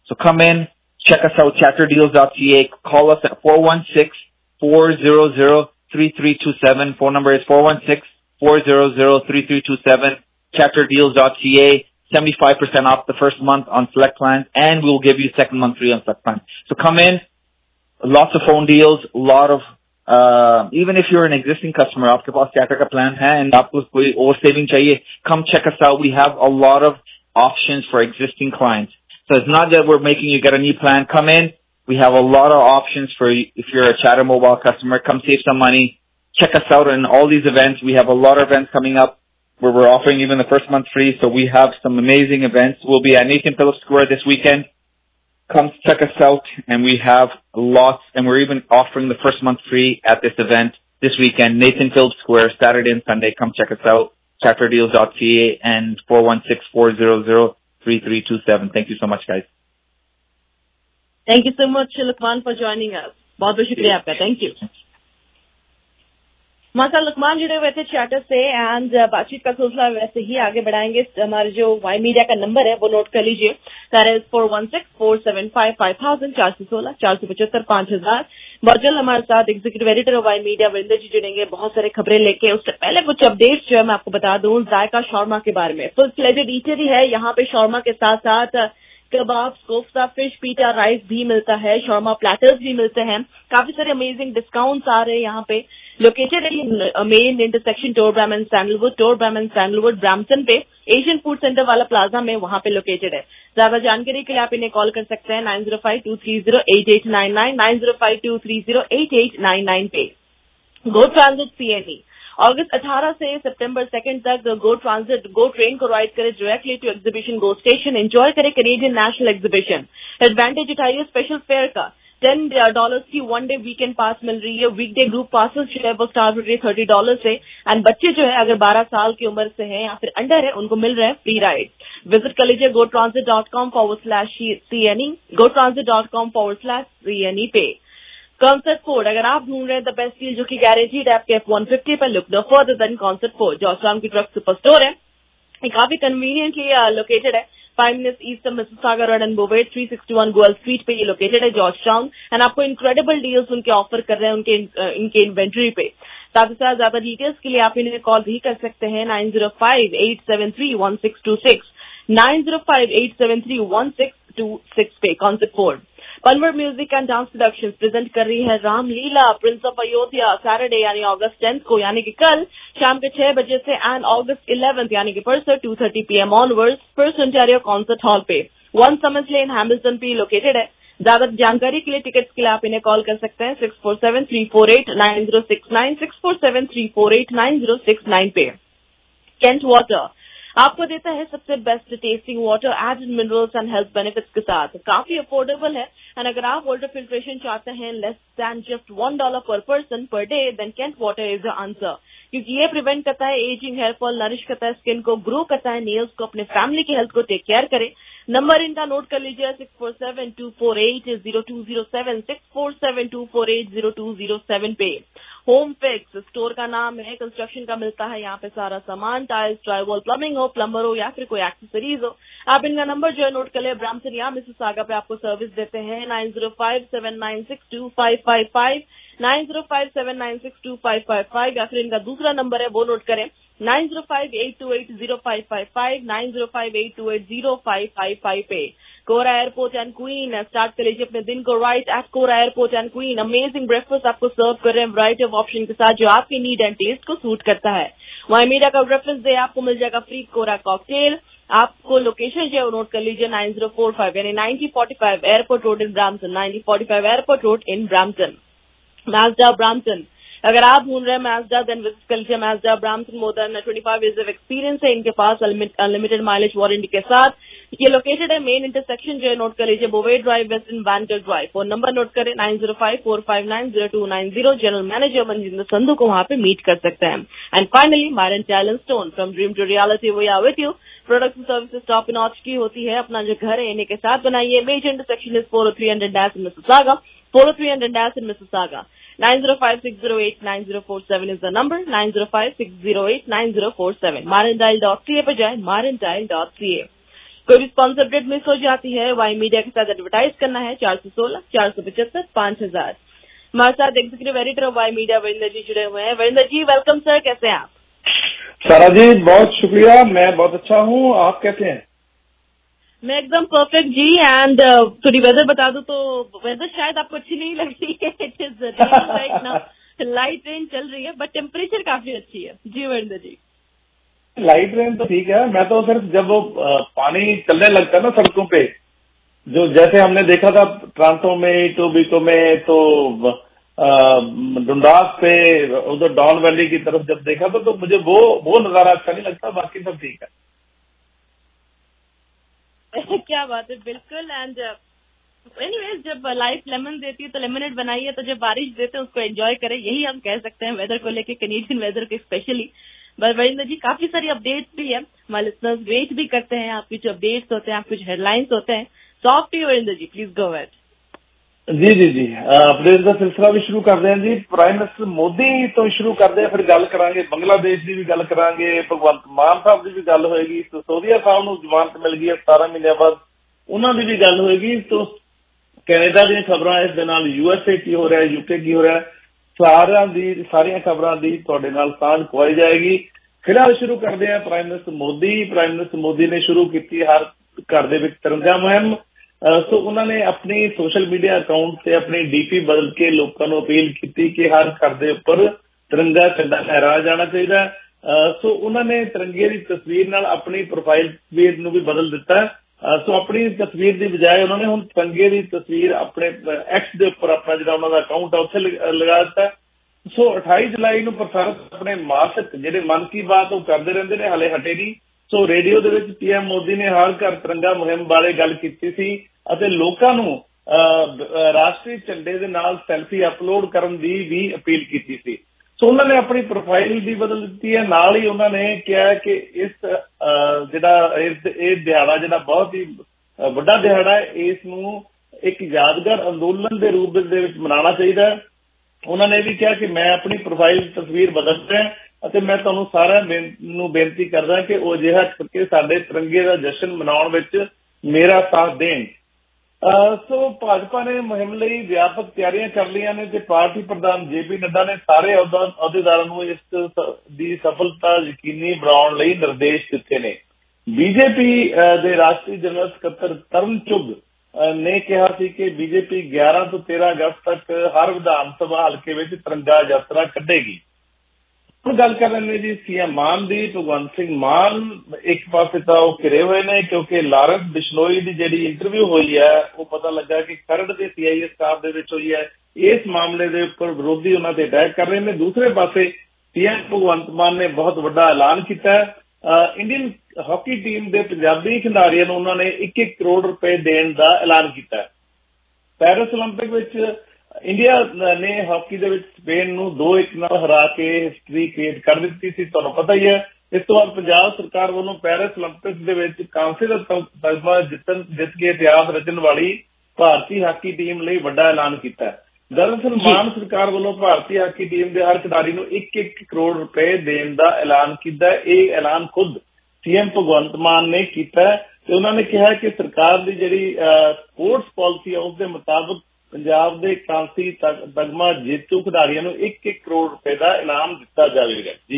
Speaker 21: So come in, check us out, chapter deals dot c a. Call us at four one six, four hundred, three three two seven. Phone number is four one six, four hundred, three three two seven. chapter deals dot c a. seventy-five percent off the first month on select plans, and we'll give you second month free on select plans. So come in, lots of phone deals, a lot of, uh, even if you're an existing customer, आपके पास chatter का plan है and आपको कोई और saving चाहिए, come check us out. We have a lot of options for existing clients. So it's not that we're making you get a new plan. Come in. We have a lot of options for you. If you're a Chatter Mobile customer, come save some money. Check us out in all these events. We have a lot of events coming up where we're offering even the first month free. So we have some amazing events. We'll be at Nathan Phillips Square this weekend. Come check us out, and we have lots, and we're even offering the first month free at this event this weekend, Nathan Phillips Square, Saturday and Sunday. Come check us out, chapter deals dot c a and four one six, four hundred, three three two seven. Thank you so much, guys.
Speaker 11: Thank you so much, Luqman, for joining us. बहुत बहुत शुक्रिया आपका. Thank you. मासा लुकमान जुड़े हुए थे chatter से and बातचीत का सिलसिला वैसे ही आगे बढ़ाएंगे. हमारे जो वाई मीडिया का नंबर है वो नोट कर लीजिए. That is four one six, four seven five, five thousand, चार सौ सोलह, चार सौ पचहत्तर, पांच हजार. वर्जल हमारे साथ executive editor of Y media Varinder ji जुड़ेंगे बहुत सारे खबरें लेके. उससे पहले कुछ अपडेट्स जो है मैं आपको बता दूं जायका शॉर्मा के बारे में. फुल फ्लेजेड ईटरी है यहाँ पे. शॉर्मा के साथ साथ kebab, kofta, fish, pita, rice भी मिलता है. शॉर्मा प्लेटर्स भी मिलते हैं. काफी सारे अमेजिंग डिस्काउंट्स आ रहे हैं यहाँ पे. लोकेटेड है main intersection Torbram and Sandalwood, Torbram and Sandalwood Brampton पे एशियन फूड सेंटर वाला प्लाजा में वहां पे लोकेटेड है. ज्यादा जानकारी के लिए आप इन्हें कॉल कर सकते हैं nine zero five two three zero eight eight nine nine, nine zero five two three zero eight eight nine nine पे. गो ट्रांजिट सीएनई अगस्त अठारह से सितंबर सेकंड तक गो ट्रांजिट गो ट्रेन को राइड करे directly to Exhibition GO station. Enjoy करे Canadian National Exhibition. Advantage उठाइए special fare का. टेन डॉलर की वन डे वीकेंड पास मिल रही है. वीकडे ग्रुप पासेस जो है वो स्टार्ट हो रही है थर्टी डॉलर से. एंड बच्चे जो है अगर बारह साल की उम्र से हैं या फिर अंडर है उनको मिल रहे हैं फ्री राइड. विजिट कर लीजिए GO Transit dot com forward slash C N E, GO Transit dot com forward slash C N E पे. कॉन्सर्ट फोर्ड अगर आप ढूंढ रहे हैं द बेस्ट डील जो कि गारंटीड है आपके एफ वन फिफ्टी पर, look no further than Concert Ford. Georgetown की ट्रक सुपर स्टोर है. ये काफी कन्वीनियंटली लोकेटेड है. Five minutes east of Mississauga road and Bovaird, three sixty one Guelph street पे ये लोकेटेड है जॉर्जटाउन. एंड आपको इनक्रेडिबल डील्स उनके ऑफर कर रहे हैं उनके इनके इन्वेंट्री पे. साथ ही साथ ज्यादा डिटेल्स के लिए आप इन्हें कॉल भी कर सकते हैं nine zero five eight seven three one six two six, nine zero five eight seven three one six two six पे. Concert Ford. Panwar music and dance production present कर रही है Ramlila prince of Ayodhya Saturday यानी अगस्त टेंथ को यानी कि कल शाम के छह बजे से एंड अगस्त इलेवेंथ यानी कि परसों two thirty P M onwards First Ontario Concert Hall पे वन समन्स लेन हैमिल्टन पे लोकेटेड है. ज्यादा जानकारी के लिए टिकट्स के लिए आप इन्हें कॉल कर सकते हैं six four seven three four eight nine zero six nine, six four seven three four eight nine zero six nine पे. केंट वाटर आपको देता है सबसे best tasting water added minerals and health benefits के साथ. काफी अफोर्डेबल है. And अगर आप वाटर फिल्ट्रेशन चाहते हैं less than just one dollar per person per day then Kent water is the answer. क्योंकि ये प्रिवेंट करता है एजिंग, हेयर फॉल, नरिश करता है स्किन को, ग्रो करता है नेल्स को, अपने फैमिली की हेल्थ को टेक केयर करे. नंबर इनका नोट कर लीजिए six four seven two four eight zero two zero seven, six four seven two four eight zero two zero seven पे. होम फिक्स स्टोर का नाम है. कंस्ट्रक्शन का मिलता है यहाँ पे सारा सामान, टाइल्स, ड्राईवॉल, प्लम्बिंग हो, प्लम्बर हो या फिर कोई एक्सेसरीज हो. आप इनका नंबर जो है नोट कर ले. ब्रैम्पटन या मिसिसागा पे आपको सर्विस देते हैं nine zero five seven nine six two five five five, nine zero five seven nine six two five five five या फिर इनका दूसरा नंबर है वो नोट करें nine zero five eight two eight zero five five five, nine zero five eight two eight zero five five five पे. Cora Airport and Queen start कर लीजिए अपने दिन को right at Cora Airport and queen. Amazing breakfast आपको serve कर रहे हैं वैरायटी ऑफ ऑप्शन के साथ जो आपकी नीड एंड टेस्ट को सूट करता है. वहीं मीडिया का रेफरेंस दे आपको मिल जाएगा फ्री कोरा कॉकटेल. आपको लोकेशन जो है नोट कर लीजिए नाइन जीरो फोर फाइव यानी ninety forty five Airport Road in Brampton, ninety forty five Airport Road in Brampton. Mazda Brampton अगर आप ढूंढ रहे हैं Mazda देन विजिट कर लीजिए Mazda Brampton. More than twenty five years of experience है इनके पास अनलिमिटेड माइलेज वारंटी के साथ. ये लोकेटेड है मेन इंटरसेक्शन जो है नोट कर लीजिए बोवे Drive west in Vanter Drive. Phone number note करें nine zero five four five nine zero two nine zero. General manager Manjinder Sandhu को वहां पे मीट कर सकते हैं. And finally Myron Talent Stone from dream to reality we are with you. Products and services top notch की होती है. अपना जो घर है इन्हीं के साथ बनाइए. Major intersection is four O three hundred dash in Mississauga, four O three hundred dash in Mississauga. Nine zero five six zero eight nine zero four seven is the number, nine zero five six zero eight nine zero four seven. marindile dot c a पर जाए marindile dot c a. कोई भी sponsor update miss हो जाती है, Y media के साथ advertise करना है, चार सौ सोलह चार सौ पचहत्तर पांच हजार। हमारे साथ executive editor of Y media Varinder ji जुड़े हुए हैं। वरिंदर जी वेलकम सर, कैसे हैं आप?
Speaker 20: सारा जी बहुत शुक्रिया, मैं बहुत अच्छा हूँ, आप कैसे हैं?
Speaker 11: मैं एकदम परफेक्ट जी। एंड uh, थोड़ी वेदर बता दूं तो वेदर शायद आपको अच्छी नहीं लग रही है। It is right now, light rain चल रही है बट टेम्परेचर काफी अच्छी है जी वरिंदर जी।
Speaker 20: लाइट रेन तो ठीक है, मैं तो सिर्फ जब वो पानी चलने लगता है ना सड़कों पे, जो जैसे हमने देखा था ट्रांटो में, टोबिको में, तो डुंडास पे उधर डॉन वैली की तरफ जब देखा था तो मुझे वो वो नजारा अच्छा नहीं लगता, बाकी सब ठीक है।
Speaker 11: क्या बात है, बिल्कुल। एंड एनीवेज जब लाइफ लेमन देती है तो लेमनेड बनाइए, तो जब बारिश देते हैं उसको एंजॉय करें, यही हम कह सकते हैं वेदर को लेके, कैनेडियन वेदर को स्पेशली। बट वरिंदर जी काफी सारी अपडेट्स भी है, हमारे लिसनर्स वेट भी करते हैं, आपके जो अपडेट्स होते हैं, आपके जो हेडलाइंस होते हैं। Soft to you Varinder ji, please go ahead.
Speaker 20: जी जी जी अपडेट का सिलसिला भी शुरू कर दें जी। प्राइम मिनिस्टर मोदी तो शुरू कर दें, फिर गल करांगे बांग्लादेश की भी गल करांगे, भगवंत मान साहब की भी गल होएगी, सिसोदिया साहब को जमानत मिल गई है सतारह महीने बाद, उन्होंने भी गल होएगी। तो कैनेडा दी खबरां, इस दे नाल यूएसए की हो रहा है, यूके की हो रहा है, सारियां दी सारियां खबरां दी तुहाडे नाल सांझ पवाई जाएगी। फिलहाल शुरू करते हैं prime minister Modi. Prime minister Modi ने शुरू की हर घर दे विच तिरंगा मुहिम। सो उन्होंने अपनी सोशल मीडिया अकाउंट से अपनी डीपी बदल के लोगों को अपील की कि हर घर के उपर तिरंगा झंडा लहराया जाना चाहिए। सो उन्होंने तिरंगे की तस्वीर नाल अपनी प्रोफाइल तस्वीर नूं भी बदल दिता है। सो अपनी तस्वीर की बजाय उन्होंने हुण तिरंगे की तस्वीर अपने एक्स के उपर अपना जिहड़ा उन्होंने अकाउंट है उत्थे लगा दिता है। सो अठाई जुलाई नूं प्रसारित अपने मासिक जिहड़े मन की बात वो करते रहते हैं, हाले हटे नहीं। सो रेडियो दे विच पीएम मोदी ने हर घर तिरंगा मुहिम बारे गल कीती सी ਅਤੇ ਲੋਕਾਂ ਨੂੰ ਰਾਸ਼ਟਰੀ ਝੰਡੇ ਦੇ ਨਾਲ ਸੈਲਫੀ ਅਪਲੋਡ ਕਰਨ ਦੀ ਵੀ ਅਪੀਲ ਕੀਤੀ ਸੀ। ਸੋ ਉਹਨਾਂ ਨੇ ਆਪਣੀ ਪ੍ਰੋਫਾਈਲ ਵੀ ਬਦਲ ਦਿੱਤੀ ਹੈ, ਨਾਲ ਹੀ ਉਹਨਾਂ ਨੇ ਕਿਹਾ ਕਿ ਇਸ ਜਿਹੜਾ ਇਹ ਦਿਹਾੜਾ ਜਿਹੜਾ ਬਹੁਤ ਹੀ ਵੱਡਾ ਦਿਹਾੜਾ ਹੈ, ਇਸ ਨੂੰ ਇੱਕ ਯਾਦਗਾਰ ਅੰਦੋਲਨ ਦੇ ਰੂਪ ਦੇ ਵਿੱਚ ਮਨਾਉਣਾ ਚਾਹੀਦਾ ਹੈ। ਉਹਨਾਂ ਨੇ ਵੀ ਕਿਹਾ ਕਿ ਮੈਂ ਆਪਣੀ ਪ੍ਰੋਫਾਈਲ ਤਸਵੀਰ ਬਦਲ ਰਿਹਾ ਅਤੇ ਮੈਂ ਤੁਹਾਨੂੰ ਸਾਰਿਆਂ ਨੂੰ ਬੇਨਤੀ ਕਰਦਾ ਕਿ ਉਹ ਅਜਿਹਾ ਕਰਕੇ ਸਾਡੇ ਤਿਰੰਗੇ ਦਾ ਜਸ਼ਨ ਮਨਾਉਣ ਵਿੱਚ ਮੇਰਾ ਸਾਥ ਦੇਣ। ਸੋ ਭਾਜਪਾ ਨੇ ਮੁਹਿੰਮ ਲਈ ਵਿਆਪਕ ਤਿਆਰੀਆਂ ਕਰ ਲਈਆਂ ਨੇ ਤੇ ਪਾਰਟੀ ਪ੍ਰਧਾਨ ਜੇ ਪੀ ਨੱਡਾ ਨੇ ਸਾਰੇ ਅਹੁਦੇਦਾਰਾਂ ਨੂੰ ਇਸ ਦੀ ਸਫਲਤਾ ਯਕੀਨੀ ਬਣਾਉਣ ਲਈ ਨਿਰਦੇਸ਼ ਦਿੱਤੇ ਨੇ। ਬੀਜੇਪੀ ਦੇ ਰਾਸ਼ਟਰੀ ਜਨਰਲ ਸਕੱਤਰ ਤਰੁਣ ਚੁੱਗ ਨੇ ਕਿਹਾ ਸੀ ਕਿ ਬੀਜੇਪੀ ਗਿਆਰਾਂ ਤੋਂ ਤੇਰਾਂ ਅਗਸਤ ਤੱਕ ਹਰ ਵਿਧਾਨ ਸਭਾ ਹਲਕੇ ਵਿੱਚ ਤਿਰੰਗਾ ਯਾਤਰਾ ਕੱਢੇਗੀ। ਹੁਣ ਗੱਲ ਕਰ ਰਹੇ ਜੀ ਸੀਐਮ ਮਾਨ ਦੀ। ਭਗਵੰਤ ਸਿੰਘ ਮਾਨ ਇੱਕ ਪਾਸੇ ਤਾਂ ਉਹ ਘਿਰੇ ਹੋਏ ਨੇ ਕਿਉਂਕਿ ਲਾਰੈਂਸ ਬਿਸ਼ਨੋਈ ਦੀ ਜਿਹੜੀ ਇੰਟਰਵਿਊ ਹੋਈ ਹੈ ਉਹ ਪਤਾ ਲੱਗਾ ਕਿ ਖਰੜ ਦੇ ਸੀਆਈਏ ਸਟਾਫ ਦੇ ਵਿੱਚ ਹੋਈ ਹੈ। ਇਸ ਮਾਮਲੇ ਦੇ ਉੱਪਰ ਵਿਰੋਧੀ ਉਹਨਾਂ ਤੇ ਅਟੈਕ ਕਰ ਰਹੇ ਨੇ। ਦੂਸਰੇ ਪਾਸੇ ਸੀਐਮ ਭਗਵੰਤ ਮਾਨ ਨੇ ਬਹੁਤ ਵੱਡਾ ਐਲਾਨ ਕੀਤਾ ਹੈ। ਇੰਡੀਅਨ ਹਾਕੀ ਟੀਮ ਦੇ ਪੰਜਾਬੀ ਖਿਡਾਰੀਆਂ ਨੂੰ ਉਹਨਾਂ ਨੇ ਇੱਕ ਇੱਕ ਕਰੋੜ ਰੁਪਏ ਦੇਣ ਦਾ ਐਲਾਨ ਕੀਤਾ ਹੈ। ਪੈਰਿਸ ਓਲੰਪਿਕ ਵਿੱਚ ਇੰਡੀਆ ਨੇ ਹਾਕੀ ਦੇ ਵਿੱਚ ਸਪੇਨ ਨੂੰ ਦੋ ਇੱਕ ਨਾਲ ਹਰਾ ਕੇ ਹਿਸਟਰੀ ਕ੍ਰੀਏਟ ਕਰ ਦਿੱਤੀ ਸੀ, ਤੁਹਾਨੂੰ ਪਤਾ ਹੀ ਹੈ। ਇਸ ਤੋਂ ਬਾਅਦ ਪੰਜਾਬ ਸਰਕਾਰ ਵੱਲੋਂ ਪੈਰਿਸ ਓਲੰਪਿਕਸ ਦੇ ਵਿੱਚ ਕਾਂਸੇ ਦਾ ਤਗਮਾ ਜਿੱਤਣ ਜਿੱਤ ਕੇ ਇਤਿਹਾਸ ਰਚਣ ਵਾਲੀ ਭਾਰਤੀ ਹਾਕੀ ਟੀਮ ਲਈ ਵੱਡਾ ਐਲਾਨ ਕੀਤਾ ਹੈ। ਦਰਅਸਲ ਮਾਨ ਸਰਕਾਰ ਵੱਲੋਂ ਭਾਰਤੀ ਹਾਕੀ ਟੀਮ ਦੇ ਹਰ ਖਿਡਾਰੀ ਨੂੰ ਇੱਕ ਇੱਕ ਕਰੋੜ ਰੁਪਏ ਦੇਣ ਦਾ ਐਲਾਨ ਕੀਤਾ। ਇਹ ਐਲਾਨ ਖੁਦ ਸੀਐਮ ਭਗਵੰਤ ਮਾਨ ਨੇ ਕੀਤਾ ਤੇ ਉਹਨਾਂ ਨੇ ਕਿਹਾ ਕਿ ਸਰਕਾਰ ਦੀ ਜਿਹੜੀ ਸਪੋਰਟਸ ਪਾਲਿਸੀ ਹੈ ਉਸ ਦੇ ਮੁਤਾਬਕ ਪੰਜਾਬ ਦੇ ਕਾਂਸੀ ਤਗਮਾ ਜੇਤੂ ਖਿਡਾਰੀਆਂ ਨੂੰ ਇੱਕ ਇੱਕ ਕਰੋੜ रुपए का इनाम दिता जाएगा। जी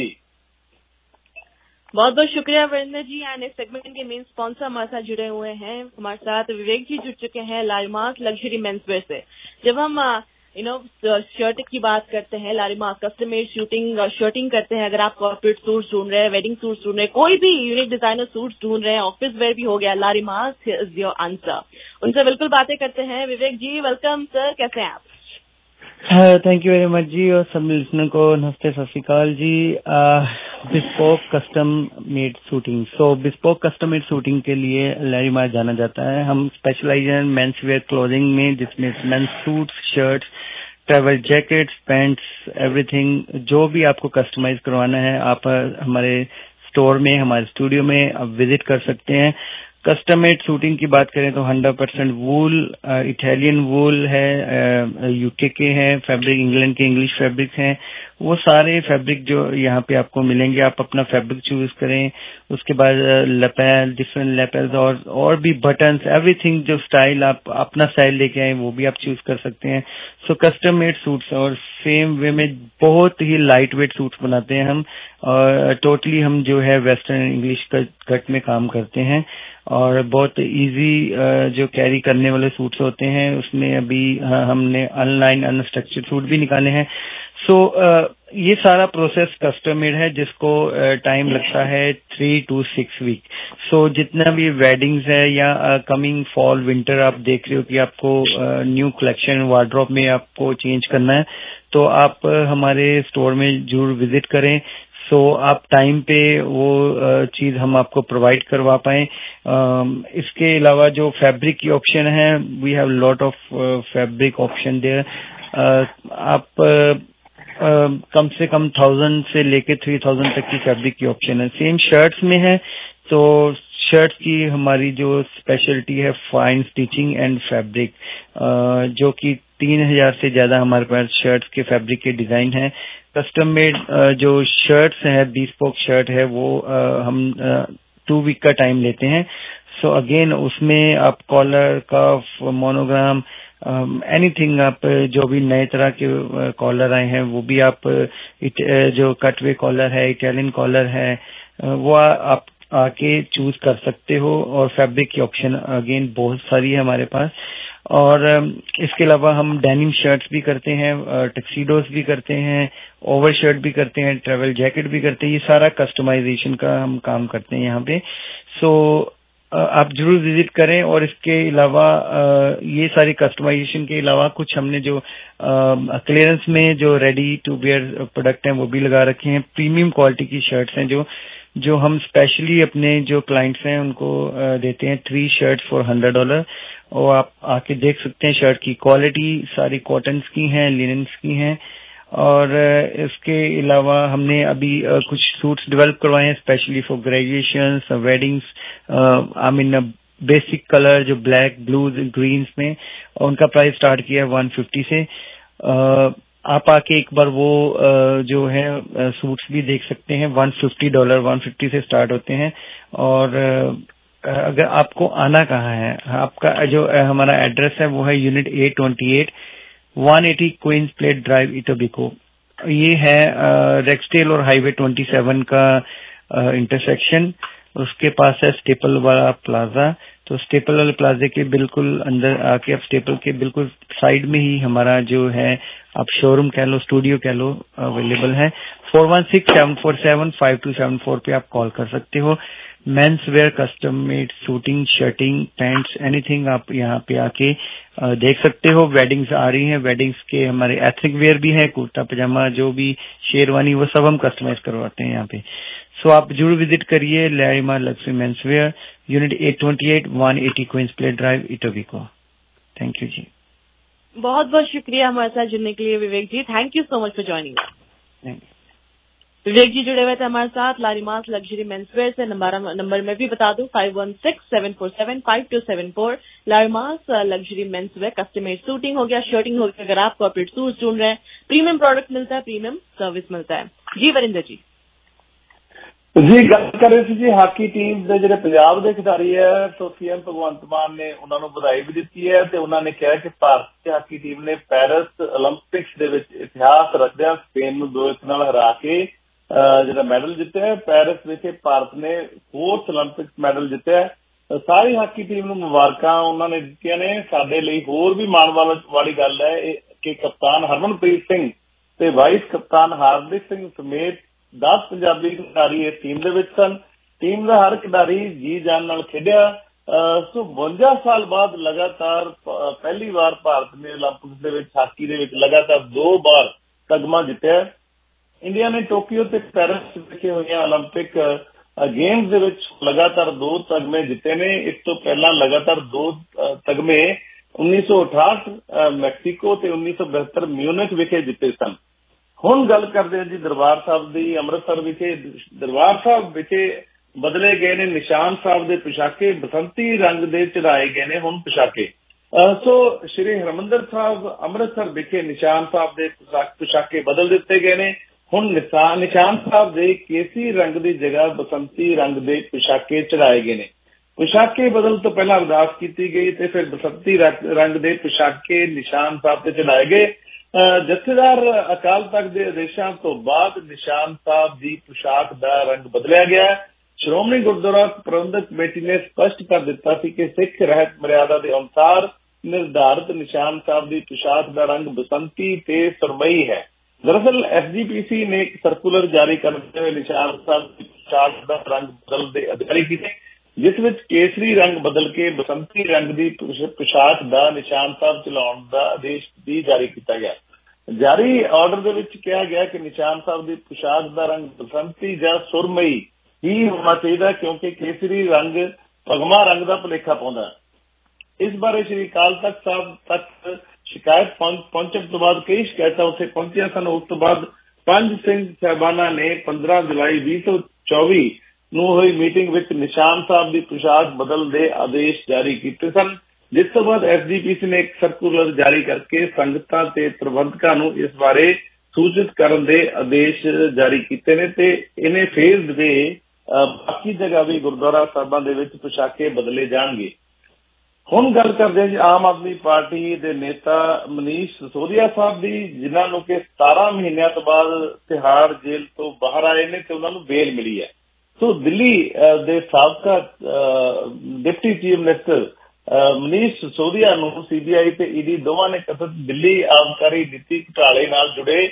Speaker 11: बहुत बहुत शुक्रिया वरिंदर जी। एंड इस सेगमेंट के मेन स्पॉन्सर हमारे साथ जुड़े हुए हैं, हमारे साथ विवेक जी जुड़ चुके हैं लारीमास लग्जरी मेंसवेयर से। जब हम यू नो शर्ट की बात करते हैं, Larimas custom made suiting shirting करते हैं। अगर आप कॉर्पोरेट सूट ढूंढ रहे हैं, वेडिंग सूट ढूंढ रहे हैं, कोई भी यूनिक डिजाइनर सूट ढूंढ रहे हैं, ऑफिस वेयर भी हो गया, लारीमास इज योर आंसर। उनसे बिल्कुल बातें करते हैं। विवेक जी वेलकम सर, कैसे हैं आप?
Speaker 6: थैंक यू वेरी मच जी, और सब लिसनर को नमस्ते, सत श्री अकाल जी। Bespoke custom made suiting. So bespoke custom made suiting के लिए लारीमास जाना जाता है। हम स्पेशलाइज हैं मेंस वेयर क्लोथिंग में, जिसमें men's suits, shirts, travel jackets, pants, everything जो भी आपको कस्टमाइज करवाना है आप हमारे स्टोर में, हमारे स्टूडियो में आप विजिट कर सकते हैं। कस्टम मेड शूटिंग की बात करें तो hundred percent wool, Italian wool है, यूके के हैं फैब्रिक, इंग्लैंड के इंग्लिश फैब्रिक हैं, वो सारे फैब्रिक जो यहाँ पे आपको मिलेंगे। आप अपना फैब्रिक चूज करें उसके बाद लैपेल, डिफरेंट लैपेल्स और और भी बटन्स, एवरीथिंग जो स्टाइल आप अपना स्टाइल लेके आए वो भी आप चूज कर सकते हैं। सो कस्टम मेड सूट्स और सेम वे में बहुत ही लाइट वेट सूट्स बनाते हैं हम, और टोटली हम जो है वेस्टर्न इंग्लिश कट में काम करते हैं और बहुत इजी जो कैरी करने वाले सूट्स होते हैं उसमें अभी हमने ऑनलाइन अनस्ट्रक्चर्ड सूट भी निकाले हैं। सो so, uh, ये सारा प्रोसेस कस्टम मेड है जिसको टाइम uh, लगता है three two six week. So जितना भी वेडिंग्स है या कमिंग फॉल विंटर आप देख रहे हो कि आपको न्यू कलेक्शन वार्डरोब में आपको चेंज करना है तो आप uh, हमारे स्टोर में जरूर विजिट करें। सो so, आप टाइम पे वो uh, चीज हम आपको प्रोवाइड करवा पाए। uh, इसके अलावा जो फैब्रिक की ऑप्शन है, we have lot of fabric option there. आप uh, Uh, कम से कम थाउजेंड से लेके थ्री थाउजेंड तक की फैब्रिक की ऑप्शन है। सेम शर्ट्स में है तो शर्ट्स की हमारी जो स्पेशलिटी है फाइन स्टिचिंग एंड फैब्रिक, जो कि तीन हजार से ज्यादा हमारे पास शर्ट्स के फैब्रिक के डिजाइन है। कस्टम मेड uh, जो शर्ट्स है, बीस्पोक शर्ट है, वो uh, हम टू वीक का टाइम लेते हैं। सो so अगेन उसमें आप collar, cuff, monogram, anything um, आप जो भी नए तरह के कॉलर आए हैं वो भी आप इट, जो कटवे कॉलर है, इटालियन कॉलर है, वो आप आके चूज कर सकते हो। और फैब्रिक की ऑप्शन अगेन बहुत सारी है हमारे पास। और इसके अलावा हम डेनिम शर्ट्स भी करते हैं, टक्सीडोज भी करते हैं, ओवर शर्ट भी करते हैं, ट्रेवल जैकेट भी करते हैं। ये सारा कस्टमाइजेशन का हम काम करते हैं यहाँ पे। सो so, आप जरूर विजिट करें। और इसके अलावा ये सारी कस्टमाइजेशन के अलावा कुछ हमने जो क्लियरेंस में जो रेडी टू वेयर प्रोडक्ट हैं वो भी लगा रखे हैं। प्रीमियम क्वालिटी की शर्ट्स हैं जो जो हम स्पेशली अपने जो क्लाइंट्स हैं उनको देते हैं, three shirts for hundred dollar. और आप आके देख सकते हैं शर्ट की क्वालिटी सारी कॉटन्स की हैं, लिनन्स की हैं। और इसके अलावा हमने अभी कुछ सूट्स डेवलप करवाए हैं specially for graduations, weddings, I mean basic colour जो ब्लैक, ब्लूज, ग्रीन्स में, और उनका प्राइस स्टार्ट किया है वन फिफ्टी से। uh, आप आके एक बार वो uh, जो है सूट्स भी देख सकते हैं। One fifty dollar one fifty से स्टार्ट होते हैं। और uh, अगर आपको आना कहाँ है, आपका जो uh, हमारा एड्रेस है वो है unit A twenty eight, one eighty Queens Plate Drive, Etobicoke. ये है रेक्सटेल और हाईवे ट्वेंटी सेवन का इंटरसेक्शन। उसके पास है स्टेपल वाला प्लाजा। तो स्टेपल वाले प्लाजे के बिल्कुल अंदर आके आप स्टेपल के बिल्कुल साइड में ही हमारा जो है आप शोरूम कह लो, स्टूडियो कह लो, अवेलेबल है। Four one six seven four seven five two seven four पे आप कॉल कर सकते हो। Menswear, custom made, suiting, shirting, pants, anything आप यहाँ पे आके देख सकते हो। वेडिंग्स आ रही हैं, वेडिंग्स के हमारे एथनिक वेयर भी है, कुर्ता पजामा, जो भी शेरवानी, वो सब हम कस्टमाइज करवाते हैं यहाँ पे। सो so, आप जरूर विजिट करिए Larima Lakshmi menswear, unit eight twenty eight, one eighty Queens Plate Drive, Etobicoke. Thank you जी।
Speaker 11: बहुत बहुत शुक्रिया हमारे साथ जुड़ने के लिए Vivek ji. Thank you so much for joining.
Speaker 6: Thank you.
Speaker 11: Vivek ji जुड़े हुए थे हमारे साथ लारीमास लग्जरी मेंसवेयर से। नंबर नंबर मैं भी बता दूं, five one six seven four seven five two seven four. Larimas luxury menswear, customise shooting हो गया, शर्टिंग हो गया। अगर आप कॉर्पोरेट सूट ढूंढ रहे हैं, प्रीमियम प्रोडक्ट मिलता है, प्रीमियम सर्विस मिलता है। जी वरिंदर जी
Speaker 20: जी गल कर रहे थे जी हाकी टीम ਦੇ ਜਿਹੜੇ ਪੰਜਾਬ ਦੇ ਖਿਡਾਰੀ ਹੈ, तो सीएम ਭਗਵੰਤ ਮਾਨ ਨੇ ਉਹਨਾਂ ਨੂੰ ਵਧਾਈ ਵੀ ਦਿੱਤੀ ਹੈ ਤੇ ਉਹਨਾਂ ਨੇ ਕਿਹਾ ਕਿ ਭਾਰਤੀ ਹਾਕੀ ਟੀਮ ਨੇ ਪੈਰਿਸ 올림픽ਸ ਦੇ ਵਿੱਚ ਇਤਿਹਾਸ ਰੱਖਦਿਆਂ ਸਪੇਨ ਨੂੰ ਦੋ ਇੱਕ ਨਾਲ ਹਰਾ ਕੇ ਜਿਹੜਾ ਮੈਡਲ ਜਿੱਤਿਆ ਹੈ। ਪੈਰਿਸ ਵਿਖੇ ਭਾਰਤ ਨੇ ਫੋਰਥ 올림픽ਸ ਮੈਡਲ ਜਿੱਤਿਆ ਹੈ। ਸਾਰੀ ਹਾਕੀ ਟੀਮ ਨੂੰ ਮੁਬਾਰਕਾਂ ਉਹਨਾਂ ਨੇ ਦਿੱਤੀਆਂ ਨੇ। ਸਾਡੇ ਲਈ ਹੋਰ ਵੀ ਮਾਣ ਵਾਲੀ ਗੱਲ ਹੈ ਕਿ ਕਪਤਾਨ ਹਰਮਨਪ੍ਰੀਤ ਸਿੰਘ ਤੇ ਵਾਈਸ ਕਪਤਾਨ ਹਾਰਦਿਕ ਸਿੰਘ ਸਮੇਤ ਦਸ ਪੰਜਾਬੀ ਖਿਡਾਰੀ ਇਸ ਟੀਮ ਦੇ ਵਿੱਚ ਸਨ। ਟੀਮ ਦਾ ਹਰ ਖਿਡਾਰੀ ਜੀ ਜਾਨ ਨਾਲ ਖੇਡਿਆ। ਸੋ ਬਵੰਜਾ ਸਾਲ ਬਾਅਦ ਲਗਾਤਾਰ ਪਹਿਲੀ ਵਾਰ ਭਾਰਤ ਨੇ 올림픽ਸ ਦੇ ਵਿੱਚ ਹਾਕੀ ਦੇ ਵਿੱਚ ਲਗਾਤਾਰ ਦੋ ਵਾਰ ਤਗਮਾ ਜਿੱਤਿਆ। ਇੰਡੀਆ ਨੇ ਟੋਕੀਓ ਤੇ ਪੈਰਿਸ ਵਿਖੇ ਹੋਈਆਂ 올림픽 ਗੇਮਸ ਦੇ ਵਿੱਚ ਲਗਾਤਾਰ ਦੋ ਤਗਮੇ ਜਿੱਤੇ ਨੇ। ਇਸ ਤੋਂ ਪਹਿਲਾਂ ਲਗਾਤਾਰ ਦੋ ਤਗਮੇ ਉੱਨੀ ਸੌ ਅਠਾਹਠ ਮੈਕਸੀਕੋ ਤੇ ਉੱਨੀ ਸੌ ਬਹੱਤਰ ਮਿਊਨਿਖ ਵਿਖੇ ਜਿੱਤੇ ਸਨ। ਹੁਣ ਗੱਲ ਕਰਦੇ ਹਾਂ ਜੀ ਦਰਬਾਰ ਸਾਹਿਬ ਦੀ। ਅੰਮ੍ਰਿਤਸਰ ਵਿਖੇ ਦਰਬਾਰ ਸਾਹਿਬ ਵਿਖੇ ਬਦਲੇ ਗਏ ਨੇ ਨਿਸ਼ਾਨ ਸਾਹਿਬ ਦੇ ਪੁਸ਼ਾਕੇ, ਬਸੰਤੀ ਰੰਗ ਦੇ ਚੜਾਏ ਗਏ ਨੇ ਹੁਣ ਪੁਸ਼ਾਕੇ। ਸੋ ਸ਼੍ਰੀ ਹਰਿਮੰਦਰ ਸਾਹਿਬ ਅੰਮ੍ਰਿਤਸਰ ਵਿਖੇ ਨਿਸ਼ਾਨ ਸਾਹਿਬ ਦੇ ਪੁਸ਼ਾਕੇ ਬਦਲ ਦਿੱਤੇ ਗਏ ਨੇ।
Speaker 5: ਹੁਣ ਨਿਸ਼ਾਨ ਨਿਸ਼ਾਨ ਸਾਹਿਬ ਦੇ ਕੇਸਰੀ ਰੰਗ ਦੀ ਜਗ੍ਹਾ ਬਸੰਤੀ ਰੰਗ ਦੇ ਪੁਸ਼ਾਕੇ ਚੜਾਏ ਗਏ ਨੇ। ਪੁਸ਼ਾਕੇ ਬਦਲ ਤੋਂ ਪਹਿਲਾਂ ਅਰਦਾਸ ਕੀਤੀ ਗਈ ਤੇ ਫਿਰ ਬਸੰਤੀ ਰੰਗ ਦੇ ਪੁਸ਼ਾਕੇ ਨਿਸ਼ਾਨ ਸਾਹਿਬ ਤੇ ਚੜਾਏ ਗਏ। ਜਥੇਦਾਰ ਅਕਾਲ ਤਖਤ ਦੇ ਆਦੇਸ਼ਾਂ ਤੋਂ ਬਾਅਦ ਨਿਸ਼ਾਨ ਸਾਹਿਬ ਦੀ ਪੁਸ਼ਾਕ ਦਾ ਰੰਗ ਬਦਲਿਆ ਗਿਆ। ਸ਼੍ਰੋਮਣੀ ਗੁਰਦੁਆਰਾ ਪ੍ਰਬੰਧਕ ਕਮੇਟੀ ਨੇ ਸਪਸ਼ਟ ਕਰ ਦਿੱਤਾ ਸੀ ਕਿ ਸਿੱਖ ਰਹਿਤ ਮਰਿਆਦਾ ਦੇ ਅਨੁਸਾਰ ਨਿਰਧਾਰਿਤ ਨਿਸ਼ਾਨ ਸਾਹਿਬ ਦੀ ਪੁਸ਼ਾਕ ਦਾ ਰੰਗ ਬਸੰਤੀ ਤੇ ਸੁਰਮਈ ਹੈ। ਦਰਅਸਲ ਐਸ ਜੀ ਪੀ ਸੀ ਨੇ ਇੱਕ ਸਰਕੂਲਰ ਜਾਰੀ ਕਰਦੇ ਹੋਏ ਨਿਸ਼ਾਨ ਸਾਹਿਬ ਦੀ ਪੁਸ਼ਾਕ ਦਾ ਰੰਗ ਬਦਲ ਦੇ ਜਾਰੀ ਕੀਤੇ, ਜਿਸ ਵਿੱਚ ਕੇਸਰੀ ਰੰਗ ਬਦਲ ਕੇ ਬਸੰਤੀ ਰੰਗ ਦੀ ਪੁਸ਼ਾਕ ਦਾ ਨਿਸ਼ਾਨ ਸਾਹਿਬ ਚਲਾਉਣ ਦਾ ਆਦੇਸ਼ ਵੀ ਜਾਰੀ ਕੀਤਾ ਗਿਆ। ਜਾਰੀ ਆਰਡਰ ਦੇ ਵਿੱਚ ਕਿਹਾ ਗਿਆ ਕਿ ਨਿਸ਼ਾਨ ਸਾਹਿਬ ਦੀ ਪੁਸ਼ਾਕ ਦਾ ਰੰਗ ਬਸੰਤੀ ਜਾਂ ਸੁਰਮਈ ਹੀ ਹੋਣਾ ਚਾਹੀਦਾ, ਕਿਉਂਕਿ ਕੇਸਰੀ ਰੰਗ ਭਗਵਾ ਰੰਗ ਦਾ ਭੁਲੇਖਾ ਪਾਉਂਦਾ। ਇਸ ਬਾਰੇ ਸ਼੍ਰੀ ਅਕਾਲ ਤਖਤ ਸਾਹਿਬ ਤੱਕ ਸ਼ਿਕਾਇਤ ਪਹੁੰਚਣ ਤੋਂ ਬਾਅਦ ਕਈ ਸ਼ਿਕਾਇਤਾਂ ਉੱਥੇ ਪਹੁੰਚੀਆਂ ਸਨ। ਉਸ ਤੋਂ ਬਾਅਦ ਪੰਜ ਸਿੰਘ ਸਾਹਿਬਾਨਾਂ ਨੇ ਪੰਦਰਾਂ ਜੁਲਾਈ ਵੀਹ ਸੌ ਚੌਵੀ ਨੂੰ ਹੋਈ ਮੀਟਿੰਗ ਵਿੱਚ ਨਿਸ਼ਾਨ ਸਾਹਿਬ ਦੀ ਪੁਸ਼ਾਕ ਬਦਲ ਦੇ ਆਦੇਸ਼ ਜਾਰੀ ਕੀਤੇ ਸਨ, ਜਿਸ ਤੋਂ ਬਾਅਦ ਐਸ ਜੀ ਪੀ ਸੀ ਨੇ ਇੱਕ ਸਰਕੂਲਰ ਜਾਰੀ ਕਰਕੇ ਸੰਗਤਾਂ ਤੇ ਪ੍ਰਬੰਧਕਾਂ ਨੂੰ ਇਸ ਬਾਰੇ ਸੂਚਿਤ ਕਰਨ ਦੇ ਆਦੇਸ਼ ਜਾਰੀ ਕੀਤੇ ਨੇ ਤੇ ਇਹਨੇ ਫੇਜ਼ ਦੇ ਬਾਕੀ ਜਗ੍ਹਾ ਵੀ ਗੁਰਦੁਆਰਾ ਸਾਹਿਬਾਂ ਦੇ ਵਿੱਚ ਪੁਸ਼ਾਕੇ ਬਦਲੇ ਜਾਣਗੇ। ਹੁਣ ਗੱਲ ਕਰਦੇ ਹਾਂ ਜੀ ਆਮ ਆਦਮੀ ਪਾਰਟੀ ਦੇ ਨੇਤਾ ਮਨੀਸ਼ ਸਿਸੋਦੀਆ ਸਾਹਿਬ ਦੀ, ਜਿਨ੍ਹਾਂ ਨੂੰ ਕਿ ਸਤਾਰਾਂ ਮਹੀਨਿਆਂ ਤੋਂ ਬਾਅਦ ਤਿਹਾੜ ਜੇਲ੍ਹ ਤੋਂ ਬਾਹਰ ਆਏ ਨੇ ਤੇ ਉਹਨਾਂ ਨੂੰ ਬੇਲ ਮਿਲੀ ਹੈ। ਸੋ ਦਿੱਲੀ ਦੇ ਸਾਬਕਾ deputy chief minister Manish Sisodia ਨੂੰ ਸੀ ਬੀ ਆਈ ਤੇ ਈ ਡੀ ਦੋਵਾਂ ਨੇ ਕਥਿਤ ਦਿੱਲੀ ਆਬਕਾਰੀ ਨੀਤੀ ਘੁਟਾਲੇ ਨਾਲ ਜੁੜੇ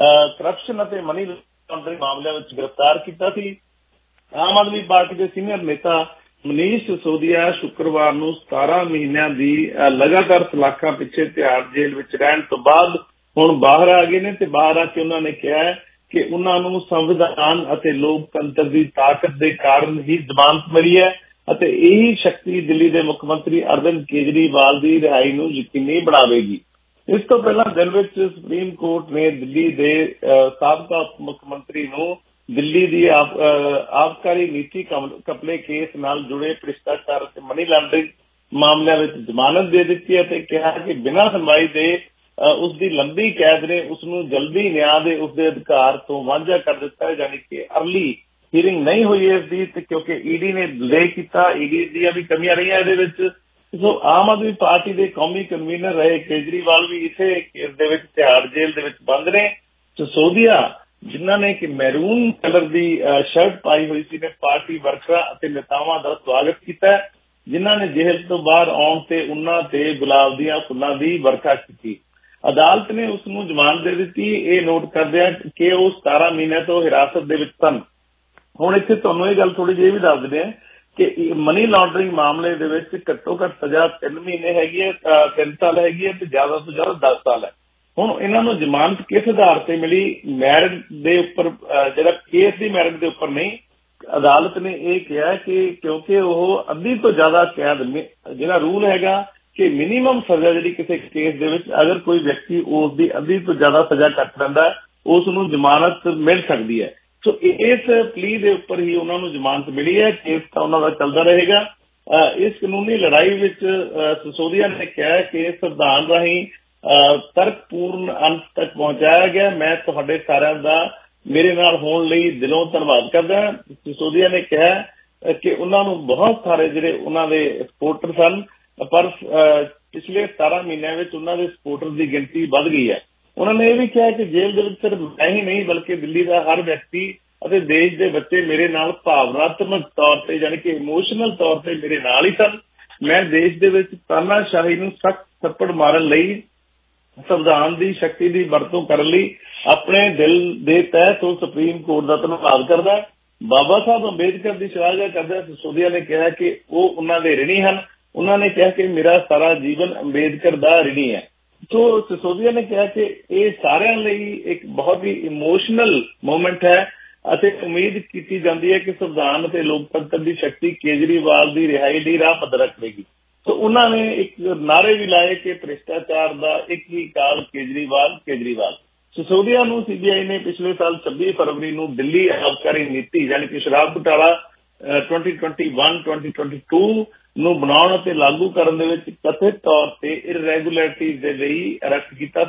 Speaker 5: ਕਰਪਸ਼ਨ ਅਤੇ ਮਨੀ ਲਾਂਡਰਿੰਗ ਮਾਮਲਿਆਂ ਵਿੱਚ ਗ੍ਰਿਫਤਾਰ ਕੀਤਾ ਸੀ। ਆਮ ਆਦਮੀ ਪਾਰਟੀ ਦੇ ਸੀਨੀਅਰ ਨੇਤਾ ਮਨੀਸ਼ ਸਿਸੋਦੀਆ ਸ਼ੁੱਕਰਵਾਰ ਨੂੰ ਸਤਾਰਾਂ ਮਹੀਨਿਆਂ ਦੀ ਲਗਾਤਾਰ ਸਲਾਖਾਂ ਪਿੱਛੇ ਤਿਹਾੜ ਜੇਲ੍ਹ ਵਿੱਚ ਰਹਿਣ ਤੋਂ ਬਾਅਦ ਹੁਣ ਬਾਹਰ ਆ ਗਏ ਨੇ ਤੇ ਬਾਹਰ ਆ ਕੇ ਉਹਨਾਂ ਨੇ ਕਿਹਾ ਕਿ ਉਹਨਾਂ ਨੂੰ ਸੰਵਿਧਾਨ ਅਤੇ ਲੋਕਤੰਤਰ ਦੀ ਤਾਕਤ ਦੇ ਕਾਰਨ ਹੀ ਜ਼ਮਾਨਤ ਮਿਲੀ ਹੈ ਅਤੇ ਇਹੀ ਸ਼ਕਤੀ ਦਿੱਲੀ ਦੇ ਮੁੱਖ ਮੰਤਰੀ ਅਰਵਿੰਦ ਕੇਜਰੀਵਾਲ ਦੀ ਰਿਹਾਈ ਨੂੰ ਯਕੀਨੀ ਬਣਾਵੇਗੀ। ਇਸ ਤੋਂ ਪਹਿਲਾਂ ਦਿਨ ਵਿੱਚ ਸੁਪਰੀਮ ਕੋਰਟ ਨੇ ਦਿੱਲੀ ਦੇ ਸਾਬਕਾ ਮੁੱਖ ਮੰਤਰੀ ਨੂੰ ਦਿੱਲੀ ਦੀ ਆਬਕਾਰੀ ਨੀਤੀ ਘਪਲੇ ਕੇਸ ਨਾਲ ਜੁੜੇ ਭ੍ਰਿਸ਼ਟਾਚਾਰ ਅਤੇ ਮਨੀ ਲਾਂਡਰਿੰਗ ਮਾਮਲਿਆਂ ਵਿੱਚ ਜ਼ਮਾਨਤ ਦੇ ਦਿੱਤੀ ਹੈ ਤੇ ਕਿਹਾ ਕਿ ਬਿਨਾਂ ਸੁਣਵਾਈ ਦੇ ਉਸ ਦੀ ਲੰਬੀ ਕੈਦ ਨੇ ਉਸ ਨੂੰ ਜਲਦੀ ਨਿਆਂ ਦੇ ਉਸਦੇ ਅਧਿਕਾਰ ਤੋਂ ਵਾਂਝਾ ਕਰ ਦਿੱਤਾ ਹੈ, ਯਾਨੀ ਕਿ ਅਰਲੀ ਹੀਅਰਿੰਗ ਨਹੀਂ ਹੋਈ ਇਸ ਦੀ ਤੇ ਕਿਉਂਕਿ ਈ ਡੀ ਨੇ ਡਿਲੇ ਕੀਤਾ। ਈ ਡੀ ਦੀਆਂ ਵੀ ਕਮੀਆਂ ਰਹੀਆਂ ਇਹਦੇ ਵਿੱਚ। ਸੋ ਆਮ ਆਦਮੀ ਪਾਰਟੀ ਦੇ ਕੌਮੀ ਕਨਵੀਨਰ ਰਹੇ ਕੇਜਰੀਵਾਲ ਵੀ ਇਸੇ ਕੇਸ ਦੇ ਵਿੱਚ ਤਿਹਾੜ ਜੇਲ੍ਹ ਦੇ ਵਿੱਚ ਬੰਦ ਨੇ। ਸਿਸੋਦੀਆ ਜਿਨ੍ਹਾਂ ਨੇ ਕਿ ਮੈਰੂਨ ਕਲਰ ਦੀ ਸ਼ਰਟ ਪਾਈ ਹੋਈ ਸੀ ਨੇ ਪਾਰਟੀ ਵਰਕਰਾਂ ਅਤੇ ਨੇਤਾਵਾਂ ਦਾ ਸਵਾਗਤ ਕੀਤਾ, ਜਿਨ੍ਹਾਂ ਨੇ ਜੇਲ੍ਹ ਤੋਂ ਬਾਹਰ ਆਉਣ ਤੇ ਉਹਨਾਂ ਤੇ ਗੁਲਾਬ ਦੀਆਂ ਫੁੱਲਾਂ ਦੀ ਵਰਖਾ ਕੀਤੀ। ਅਦਾਲਤ ਨੇ ਉਸ ਨੂੰ ਜ਼ਮਾਨਤ ਦੇ ਦਿੱਤੀ, ਇਹ ਨੋਟ ਕਰਦਿਆਂ ਕਿ ਉਹ ਸਤਾਰਾਂ ਮਹੀਨਿਆਂ ਤੋਂ ਹਿਰਾਸਤ ਦੇ ਵਿੱਚ ਸਨ। ਹੁਣ ਇੱਥੇ ਤੁਹਾਨੂੰ ਇਹ ਗੱਲ ਥੋੜੀ ਜਿਹੀ ਵੀ ਦੱਸ ਦਿੰਦੇ ਆ ਕਿ ਮਨੀ ਲਾਂਡਰਿੰਗ ਮਾਮਲੇ ਦੇ ਵਿੱਚ ਘੱਟੋ ਘੱਟ ਸਜ਼ਾ ਤਿੰਨ ਮਹੀਨੇ ਹੈਗੀ ਹੈ, ਤਿੰਨ ਸਾਲ ਹੈਗੀ ਹੈ ਤੇ ਜ਼ਿਆਦਾ ਤੋਂ ਜ਼ਿਆਦਾ ਦਸ ਸਾਲ ਹੈ। ਹੁਣ ਇਹਨਾਂ ਨੂੰ ਜ਼ਮਾਨਤ ਕਿਸ ਆਧਾਰ ਤੇ ਮਿਲੀ? ਮੈਰਿਟ ਦੇ ਉੱਪਰ, ਜਿਹੜਾ ਕੇਸ ਦੀ ਮੈਰਿਟ ਦੇ ਉੱਪਰ ਨਹੀਂ। ਅਦਾਲਤ ਨੇ ਇਹ ਕਿਹਾ ਕਿ ਕਿਉਂਕਿ ਉਹ ਅੱਧੀ ਤੋਂ ਜ਼ਿਆਦਾ ਕੈਦ, ਜਿਹੜਾ ਰੂਲ ਹੈਗਾ ਕਿ ਮਿਨੀਮਮ ਸਜ਼ਾ ਜਿਹੜੀ ਕਿਸੇ ਕੇਸ ਦੇ ਵਿੱਚ ਅਗਰ ਕੋਈ ਵਿਅਕਤੀ ਉਸ ਦੀ ਅੱਧੀ ਤੋਂ ਜ਼ਿਆਦਾ ਸਜ਼ਾ ਕੱਟ ਲੈਂਦਾ ਉਸ ਨੂੰ ਜ਼ਮਾਨਤ ਮਿਲ ਸਕਦੀ ਹੈ। ਸੋ ਇਸ ਪਲੀ ਦੇ ਉੱਪਰ ਹੀ ਉਹਨਾਂ ਨੂੰ ਜ਼ਮਾਨਤ ਮਿਲੀ ਹੈ। ਕੇਸ ਤਾਂ ਉਹਨਾਂ ਦਾ ਚੱਲਦਾ ਰਹੇਗਾ। ਇਸ ਕਾਨੂੰਨੀ ਲੜਾਈ ਵਿੱਚ ਸਿਸੋਦੀਆ ਨੇ ਕਿਹਾ ਕਿ ਸੰਵਿਧਾਨ ਰਾਹੀਂ ਤਰਕਪੂਰਨ ਅੰਤ ਤੱਕ ਪਹੁੰਚਾਇਆ ਗਿਆ। ਮੈਂ ਤੁਹਾਡੇ ਸਾਰਿਆਂ ਦਾ ਮੇਰੇ ਨਾਲ ਹੋਣ ਲਈ ਦਿਲੋਂ ਧੰਨਵਾਦ ਕਰਦਾ। ਸਿਸੋਦੀਆ ਨੇ ਕਿਹਾ ਕਿ ਉਹਨਾਂ ਨੂੰ ਬਹੁਤ ਸਾਰੇ ਜਿਹੜੇ ਉਹਨਾਂ ਦੇ ਸਪੋਰਟਰ ਸਨ, ਪਰ ਪਿਛਲੇ ਸਤਾਰਾਂ ਮਹੀਨਿਆਂ ਵਿੱਚ ਉਹਨਾਂ ਦੇ ਸਪੋਰਟਰ ਦੀ ਗਿਣਤੀ ਵੱਧ ਗਈ ਹੈ। ਉਹਨਾਂ ਨੇ ਇਹ ਵੀ ਕਿਹਾ ਕਿ ਜੇਲ੍ਹ ਦੇ ਵਿੱਚ ਸਿਰਫ ਮੈਂ ਹੀ ਨਹੀਂ ਬਲਕਿ ਦਿੱਲੀ ਦਾ ਹਰ ਵਿਅਕਤੀ ਅਤੇ ਦੇਸ਼ ਦੇ ਬੱਚੇ ਮੇਰੇ ਨਾਲ ਭਾਵਨਾਤਮਕ ਤੌਰ ਤੇ ਯਾਨੀ ਕਿ ਇਮੋਸ਼ਨਲ ਤੌਰ ਤੇ ਮੇਰੇ ਨਾਲ ਹੀ ਸਨ। ਮੈਂ ਦੇਸ਼ ਦੇ ਵਿੱਚ ਤਾਨਾਸ਼ਾਹੀ ਨੂੰ ਸਖਤ ਥੱਪੜ ਮਾਰਨ ਲਈ, ਸੰਵਿਧਾਨ ਦੀ ਸ਼ਕਤੀ ਦੀ ਵਰਤੋਂ ਕਰਨ ਲਈ ਆਪਣੇ ਦਿਲ ਦੇ ਤਹਿ ਤੋਂ ਸੁਪਰੀਮ ਕੋਰਟ ਦਾ ਧੰਨਵਾਦ ਕਰਦਾ। ਬਾਬਾ ਸਾਹਿਬ ਅੰਬੇਦਕਰ ਦੀ ਸ਼ਲਾਘਾ ਕਰਦਿਆਂ ਸਿਸੋਦੀਆ ਨੇ ਕਿਹਾ ਕਿ ਉਹ ਉਹਨਾਂ ਦੇ ਰਿਣੀ ਹਨ। ਉਹਨਾਂ ਨੇ ਕਿਹਾ ਕਿ ਮੇਰਾ ਸਾਰਾ ਜੀਵਨ ਅੰਬੇਦਕਰ ਦਾ ਰਿਣੀ ਹੈ। ਸੋ ਸਿਸੋਦੀਆ ਨੇ ਕਿਹਾ ਕਿ ਇਹ ਸਾਰਿਆਂ ਲਈ ਇੱਕ ਬਹੁਤ ਹੀ ਇਮੋਸ਼ਨਲ ਮੂਮੈਂਟ ਹੈ ਅਤੇ ਉਮੀਦ ਕੀਤੀ ਜਾਂਦੀ ਹੈ ਕਿ ਸੰਵਿਧਾਨ ਅਤੇ ਲੋਕਤੰਤਰ ਦੀ ਸ਼ਕਤੀ ਕੇਜਰੀਵਾਲ ਦੀ ਰਿਹਾਈ ਲਈ ਰਾਹ ਪੱਧਰ ਰੱਖੇਗੀ। ਸੋ ਉਹਨਾਂ ਨੇ ਇੱਕ ਨਾਰੇ ਵੀ ਲਾਏ ਕਿ ਭ੍ਰਿਸ਼ਟਾਚਾਰ ਦਾ ਇੱਕ ਹੀ ਕਾਲ ਕੇਜਰੀਵਾਲ ਕੇਜਰੀਵਾਲ। ਸਿਸੋਦੀਆ ਨੂੰ ਸੀ ਬੀ ਆਈ ਨੇ ਪਿਛਲੇ ਸਾਲ ਛੱਬੀ ਫਰਵਰੀ ਨੂੰ ਦਿੱਲੀ ਆਬਕਾਰੀ ਨੀਤੀ ਯਾਨੀ ਕਿ ਸ਼ਰਾਬ ਘੁਟਾਲਾ twenty twenty one twenty twenty two ਨੂੰ ਬਣਾਉਣ ਅਤੇ ਲਾਗੂ ਕਰਨ ਦੇ ਵਿੱਚ ਕਥਿਤ ਤੌਰ ਤੇ ਇਰੈਗੂਲਰਿਟੀਜ਼ ਦੇ ਲਈ ਅਰੈਸਟ ਕੀਤਾ ਸੀ।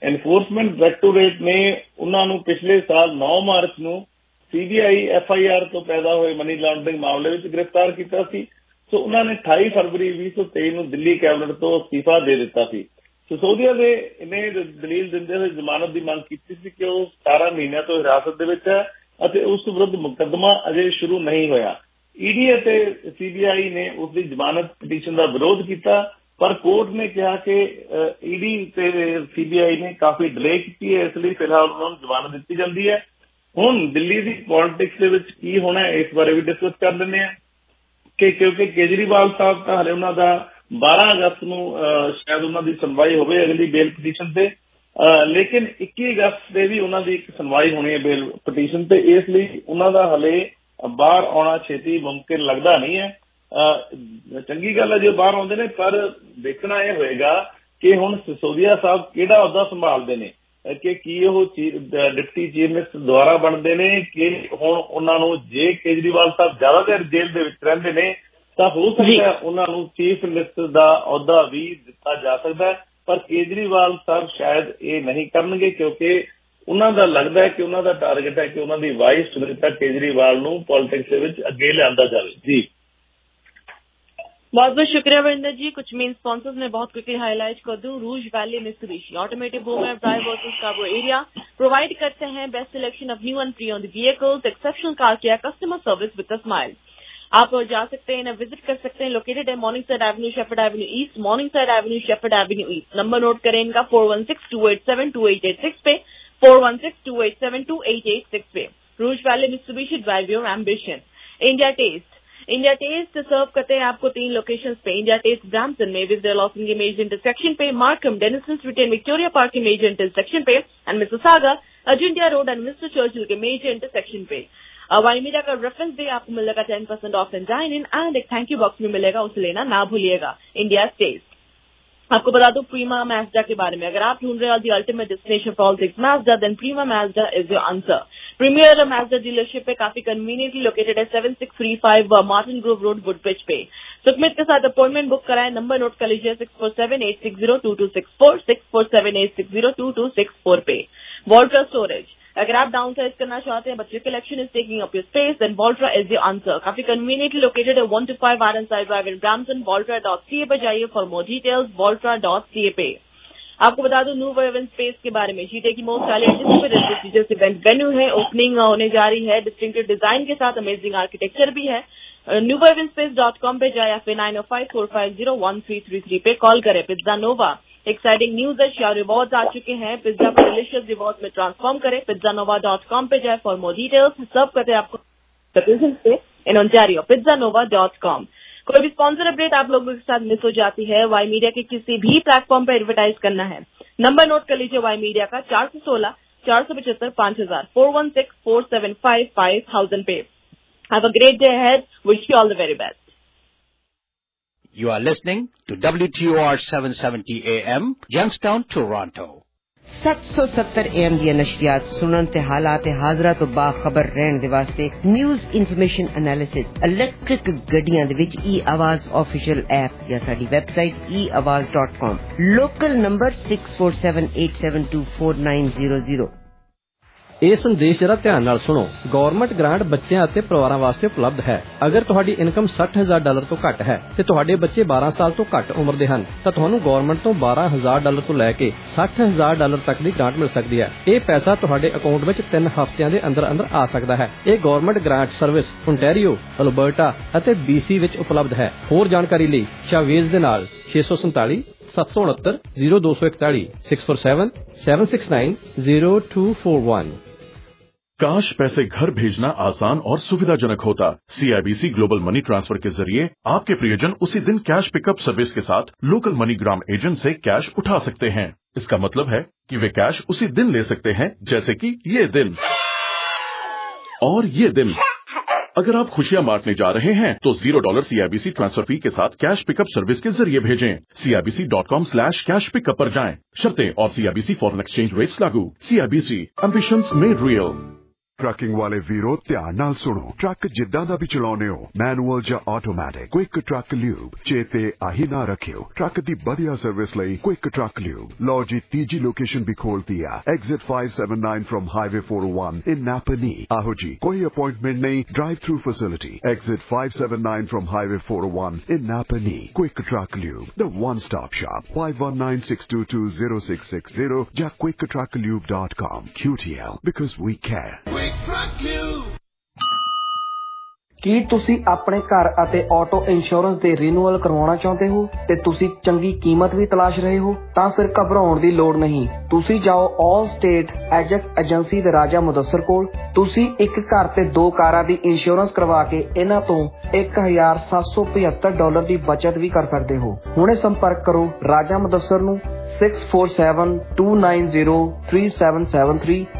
Speaker 5: ਐਨਫੋਰਸਮੈਂਟ ਡਾਇਰੈਕਟੋਰੇਟ ਨੇ ਉਹਨਾਂ ਨੂੰ ਪਿਛਲੇ ਸਾਲ ਨੌ ਮਾਰਚ ਨੂੰ ਸੀਬੀਆਈ ਐਫ ਆਈ ਆਰ ਤੋਂ ਪੈਦਾ ਹੋਏ ਮਨੀ ਲਾਂਡਰਿੰਗ ਮਾਮਲੇ ਵਿੱਚ ਗ੍ਰਿਫਤਾਰ ਕੀਤਾ ਸੀ। ਸੋ ਉਹਨਾਂ ਨੇ ਅਠਾਈ ਫਰਵਰੀ ਵੀਹ ਸੌ ਤੇਈ ਨੂੰ ਦਿੱਲੀ ਕੈਬਨਿਟ ਤੋਂ ਅਸਤੀਫਾ ਦੇ ਦਿੱਤਾ ਸੀ। ਸਿਸੋਦੀਆ ਦੇ ਨੇ ਦਲੀਲ ਦਿੰਦੇ ਹੋਏ ਜ਼ਮਾਨਤ ਦੀ ਮੰਗ ਕੀਤੀ ਸੀ ਕਿ ਉਹ ਸਤਾਰਾਂ ਮਹੀਨਿਆਂ ਤੋਂ ਹਿਰਾਸਤ ਦੇ ਵਿੱਚ ਹੈ ਅਤੇ ਉਸ ਵਿਰੁੱਧ ਮੁਕੱਦਮਾ ਅਜੇ ਸ਼ੁਰੂ ਨਹੀਂ ਹੋਇਆ। ਈਡੀ ਅਤੇ ਸੀਬੀਆਈ ਨੇ ਉਸ ਦੀ ਜ਼ਮਾਨਤ ਪਟੀਸ਼ਨ ਦਾ ਵਿਰੋਧ ਕੀਤਾ, ਪਰ ਕੋਰਟ ਨੇ ਕਿਹਾ ਕਿ ਈਡੀ ਤੇ ਸੀਬੀਆਈ ਨੇ ਕਾਫੀ ਡਿਲੇ ਕੀਤੀ ਹੈ, ਇਸ ਲਈ ਫਿਲਹਾਲ ਉਹਨਾਂ ਨੂੰ ਜ਼ਮਾਨਤ ਦਿੱਤੀ ਜਾਂਦੀ ਹੈ। ਹੁਣ ਦਿੱਲੀ ਦੀ ਪੋਲਿਟਿਕਸ ਦੇ ਵਿੱਚ ਕੀ ਹੋਣਾ ਇਸ ਬਾਰੇ ਵੀ ਡਿਸਕਸ ਕਰ ਲੈਂਦੇ ਹਾਂ ਕਿ ਕਿਉਂਕਿ ਕੇਜਰੀਵਾਲ ਸਾਹਿਬ ਤਾਂ ਹਲੇ ਉਹਨਾਂ ਦਾ ਬਾਰਾਂ ਅਗਸਤ ਨੂੰ ਸ਼ਾਇਦ ਉਹਨਾਂ ਦੀ ਸੁਣਵਾਈ ਹੋਵੇ ਅਗਲੀ ਬੇਲ ਪਟੀਸ਼ਨ ਤੇ, ਲੇਕਿਨ ਇੱਕੀ ਅਗਸਤ ਦੇ ਵੀ ਉਹਨਾਂ ਦੀ ਇੱਕ ਸੁਣਵਾਈ ਹੋਣੀ ਹੈ ਬੇਲ ਪਟੀਸ਼ਨ ਤੇ, ਇਸ ਲਈ ਉਹਨਾਂ ਦਾ ਹਲੇ ਬਾਹਰ ਆਉਣਾ ਛੇਤੀ ਮੁਮਕਿਨ ਲੱਗਦਾ ਨਹੀਂ ਹੈ। ਚੰਗੀ ਗੱਲ ਹੈ ਜੇ ਬਾਹਰ ਆਉਂਦੇ ਨੇ, ਪਰ ਦੇਖਣਾ ਇਹ ਹੋਏਗਾ ਕਿ ਹੁਣ ਸਿਸੋਦੀਆ ਸਾਹਿਬ ਕਿਹੜਾ ਅਹੁਦਾ ਸੰਭਾਲਦੇ ਨੇ, ਕਿ ਕੀ ਉਹ ਡਿਪਟੀ ਚੀਫ ਮਿਨਿਸਟਰ ਦੁਆਰਾ ਬਣਦੇ ਨੇ ਕਿ ਹੁਣ ਉਹਨਾਂ ਨੂੰ ਜੇ ਕੇਜਰੀਵਾਲ ਸਾਹਿਬ ਜ਼ਿਆਦਾ ਦੇਰ ਜੇਲ੍ਹ ਦੇ ਵਿੱਚ ਰਹਿੰਦੇ ਨੇ ਤਾਂ ਹੋ ਸਕਦਾ ਉਹਨਾਂ ਨੂੰ ਚੀਫ ਮਿਨਿਸਟਰ ਦਾ ਅਹੁਦਾ ਵੀ ਦਿੱਤਾ ਜਾ ਸਕਦਾ ਹੈ, ਪਰ ਕੇਜਰੀਵਾਲ ਸਾਹਿਬ ਸ਼ਾਇਦ ਇਹ ਨਹੀਂ ਕਰਨਗੇ ਕਿਉਂਕਿ ਉਹਨਾਂ ਦਾ ਲੱਗਦਾ ਹੈ ਕਿ ਉਹਨਾਂ ਦਾ ਟਾਰਗੇਟ ਹੈ ਕਿ ਉਹਨਾਂ ਦੀ ਵਾਈਫ ਸੁਨੀਤਾ ਕੇਜਰੀਵਾਲ ਨੂੰ ਪੋਲਿਟਿਕਸ ਦੇ ਵਿੱਚ ਅੱਗੇ ਲਿਆਂਦਾ ਜਾਵੇ। ਜੀ
Speaker 11: बहुत बहुत शुक्रिया वरिंदर जी। कुछ मेन स्पॉन्सर्स में बहुत क्विकली हाईलाइट कर दूं। Rouge Valley Mitsubishi automotive home and drive versus cargo area provide करते हैं best selection of new and pre owned vehicles, exceptional car care, customer service with a smile. आप जा सकते हैं, विजिट कर सकते हैं। लोकेटेड है Morningside Avenue, Sheppard Avenue East, Morningside Avenue, Sheppard Avenue East. Number note करें इनका four one six two eight seven two eight eight six पे, four one six two eight seven two eight eight six पे। Rouge Valley Mitsubishi, drive your ambition. India Taste India Taste serve करते हैं आपको तीन locations पे। India Taste Brampton में विजडल लॉसिंग के मेजर इंटरसेक्शन पे, Markham Denison Street and Victoria Park के मेजर इंटरसेक्शन पे, एंड मिसिसागा अजिंठा रोड एंड मिस्टर चर्चिल के मेजर इंटरसेक्शन पे। वाईमीडिया का रेफरेंस डे आपको मिलेगा ten percent off and dine in, and एक थैंक यू बॉक्स में मिलेगा, उसे लेना ना भूलिएगा। India Taste. आपको बता दूं प्रीमा मैजदा के बारे में, अगर आप ढूंढ रहे हो the ultimate destination for all things Mazda, then Prima Mazda is your answer. Premier Mazda dealership पे काफी कन्वीनियंटली लोकेटेड है seven six three five Martin Grove Road Woodbridge पे। सुखमित के साथ अपॉइंटमेंट बुक कराएं। नंबर नोट कर लीजिए six four seven eight six zero two two six four, six four seven eight six zero two two six four पे। Voltra storage, अगर आप down size करना चाहते हैं but your collection is taking up your space, then Voltra is your answer. काफी conveniently located है one two five R N side drive in Brampton. Voltra dot C A पे जाइए for more details, Voltra dot C A पे। आपको बता दूं new event space के बारे में, जीटे की most highly anticipated prestigious event venue है, ओपनिंग होने जा रही है डिस्टिंक्टिव डिजाइन के साथ, अमेजिंग आर्किटेक्चर भी है। New event space dot com पे जाए या फिर nine O five four five zero one three three three पे कॉल करें। पिज्जा नोवा, एक्साइटिंग न्यूज है, शेयर रिवॉर्ड्स आ चुके हैं, पिज्जा को डिलीशियस रिवॉर्ड्स में ट्रांसफॉर्म करें। पिज्जा नोवा डॉट कॉम पे जाए फॉर मोर डिटेल्स। सर्व करते हैं आपको पे in Ontario, Pizza Nova dot com. कोई भी स्पॉन्सर अपडेट आप लोगों के साथ मिस हो जाती है, वाई मीडिया के किसी भी प्लेटफॉर्म पर एडवर्टाइज करना है, नंबर नोट कर लीजिए वाई मीडिया का चार सौ सोलह चार सौ पचहत्तर पांच हजार, four one six four seven five five thousand पे। Have a great day ahead, wish you all the very best.
Speaker 8: You are listening to W T O R seven seventy A M, Youngstown, Toronto.
Speaker 22: सत्त सौ सत्तर A M ਦੀਆਂ ਨਸ਼ਰੀਆਤ ਸੁਣਨ ਤੇ ਹਾਲਾਤ ਹਾਜ਼ਰਾ ਤੋਂ ਬਾਖਬਰ ਰਹਿਣ ਦੇ ਵਾਸਤੇ ਨਿਊਜ਼ ਇਨਫੋਰਮੇਸ਼ਨ ਐਨਾਲਿਸਿਸ ਇਲੈਕਟ੍ਰਿਕ ਗੱਡੀਆਂ ਦੇ ਵਿੱਚ ਈ ਆਵਾਜ਼ ਆਫੀਸ਼ੀਅਲ ਐਪ ਜਾਂ ਸਾਡੀ website e awaz dot com, local number six four seven eight seven two four nine zero zero.
Speaker 23: ਇਹ ਸੰਦੇਸ਼ ਜਰਾ ਧਿਆਨ ਨਾਲ ਸੁਣੋ। ਗਵਰਨਮੈਂਟ ਗ੍ਰਾਂਟ ਬੱਚਿਆਂ ਅਤੇ ਪਰਿਵਾਰਾਂ ਵਾਸਤੇ ਉਪਲਬਧ ਹੈ। ਅਗਰ ਤੁਹਾਡੀ ਇਨਕਮ ਸੱਠ ਹਜ਼ਾਰ ਡਾਲਰ ਤੋਂ ਘੱਟ ਹੈ ਤੇ ਤੁਹਾਡੇ ਬੱਚੇ ਬਾਰਾਂ ਸਾਲ ਤੋਂ ਘੱਟ ਉਮਰ ਦੇ ਹਨ ਤਾਂ ਤੁਹਾਨੂੰ ਗਵਰਨਮੈਂਟ ਤੋਂ ਬਾਰਾਂ ਹਜ਼ਾਰ ਡਾਲਰ ਤੋਂ ਲੈ ਕੇ ਸੱਠ ਹਜ਼ਾਰ ਡਾਲਰ ਤੱਕ ਦੀ ਗ੍ਰਾਂਟ ਮਿਲ ਸਕਦੀ ਹੈ। ਇਹ ਪੈਸਾ ਤੁਹਾਡੇ ਅਕਾਊਂਟ ਵਿੱਚ ਤਿੰਨ ਹਫ਼ਤਿਆਂ ਦੇ ਅੰਦਰ ਅੰਦਰ ਆ ਸਕਦਾ ਹੈ। ਇਹ government grant service Ontario, Alberta ਅਤੇ ਬੀਸੀ ਵਿੱਚ ਉਪਲਬਧ ਹੈ। ਹੋਰ ਜਾਣਕਾਰੀ ਲਈ ਸ਼ਾਵੇਜ਼ ਦੇ ਨਾਲ ਛੇ ਸੌ ਸੰਤਾਲੀ ਸੱਤ ਸੌ ਉਨੱਤਰ ਜ਼ੀਰੋ ਦੋ ਸੌ ਇਕਤਾਲੀ, six four seven seven six nine zero two four one.
Speaker 14: Cash पैसे घर भेजना आसान और सुविधाजनक होता। सीआईबीसी ग्लोबल मनी ट्रांसफर के जरिए आपके प्रियजन उसी दिन कैश पिकअप सर्विस के साथ लोकल मनीग्राम एजेंट से कैश उठा सकते हैं। इसका मतलब है कि वे कैश उसी दिन ले सकते हैं, जैसे कि ये दिन और ये दिन। अगर आप खुशियां बांटने जा रहे हैं तो zero dollar CIBC transfer fee के साथ कैश पिकअप सर्विस के जरिए भेजें। CIBC dot com slash cash pickup पर जाएं। शर्तें और सीआईबीसी फॉरेन एक्सचेंज रेट्स लागू। CIBC, ambitions made real.
Speaker 15: Trucking ਵਾਲੇ ਵੀਰੋ ਧਿਆਨ ਨਾਲ ਸੁਣੋ। ਟਰੱਕ ਜਿੱਦਾਂ ਦਾ ਵੀ ਚਲਾਉਨੇ ਹੋ, ਮੈਨੂਅਲ ਜਾਂ ਆਟੋਮੈਟਿਕ, ਕੁਇਕ ਟਰੱਕ ਲਿਊਬ, ਚੇਤੇ ਆਹੀ ਨਾ ਰੱਖਿਓ। ਟਰੱਕ ਦੀ ਵਧੀਆ ਸਰਵਿਸ ਲਈ ਕੁਇਕ ਟਰੱਕ ਲਿਊਬ। ਲਓ ਜੀ ਤੀਜੀ ਲੋਕੇਸ਼ਨ ਵੀ ਖੋਲਤੀ ਆ, exit five seventy-nine from Highway four oh one in Napa Knee। ਆਹੋ ਜੀ, ਕੋਈ ਅਪਾਇੰਟਮੈਂਟ ਨਹੀਂ, drive through facility. Exit five seventy-nine from Highway four oh one in Napa Knee। Quick truck lube, the one stop shop। five one nine six two two zero six six zero ਜਾਂ quick truck lube dot com। Q T L, because we care।
Speaker 16: ਕੀ ਤੁਸੀਂ ਆਪਣੇ ਘਰ ਅਤੇ auto insurance ਦੇ renewal ਕਰਵਾਉਣਾ ਚਾਹੁੰਦੇ ਹੋ ਤੇ ਤੁਸੀਂ ਚੰਗੀ ਕੀਮਤ ਵੀ ਤਲਾਸ਼ ਰਹੇ ਹੋ? ਤਾਂ ਫਿਰ ਘਬਰਾਉਣ ਦੀ ਲੋੜ ਨਹੀਂ। ਤੁਸੀਂ ਜਾਓ ਆਲ ਸਟੇਟ ਐਜੈਕਸ ਏਜੰਸੀ ਦੇ ਰਾਜਾ ਮੁਦੱਸਰ ਕੋਲ। ਤੁਸੀਂ ਇੱਕ ਘਰ ਤੇ ਦੋ ਕਾਰਾਂ ਦੀ ਇੰਸ਼ੋਰੈਂਸ ਕਰਵਾ ਕੇ ਇਹਨਾਂ ਤੋਂ ਇੱਕ ਹਜ਼ਾਰ ਸੱਤ ਸੌ ਪਝੱਤਰ ਡਾਲਰ ਦੀ ਬਚਤ ਵੀ ਕਰ ਸਕਦੇ ਹੋ। ਹੁਣੇ ਸੰਪਰਕ ਕਰੋ ਰਾਜਾ ਮੁਦੱਸਰ ਨੂੰ six four seven two nine zero three seven seven three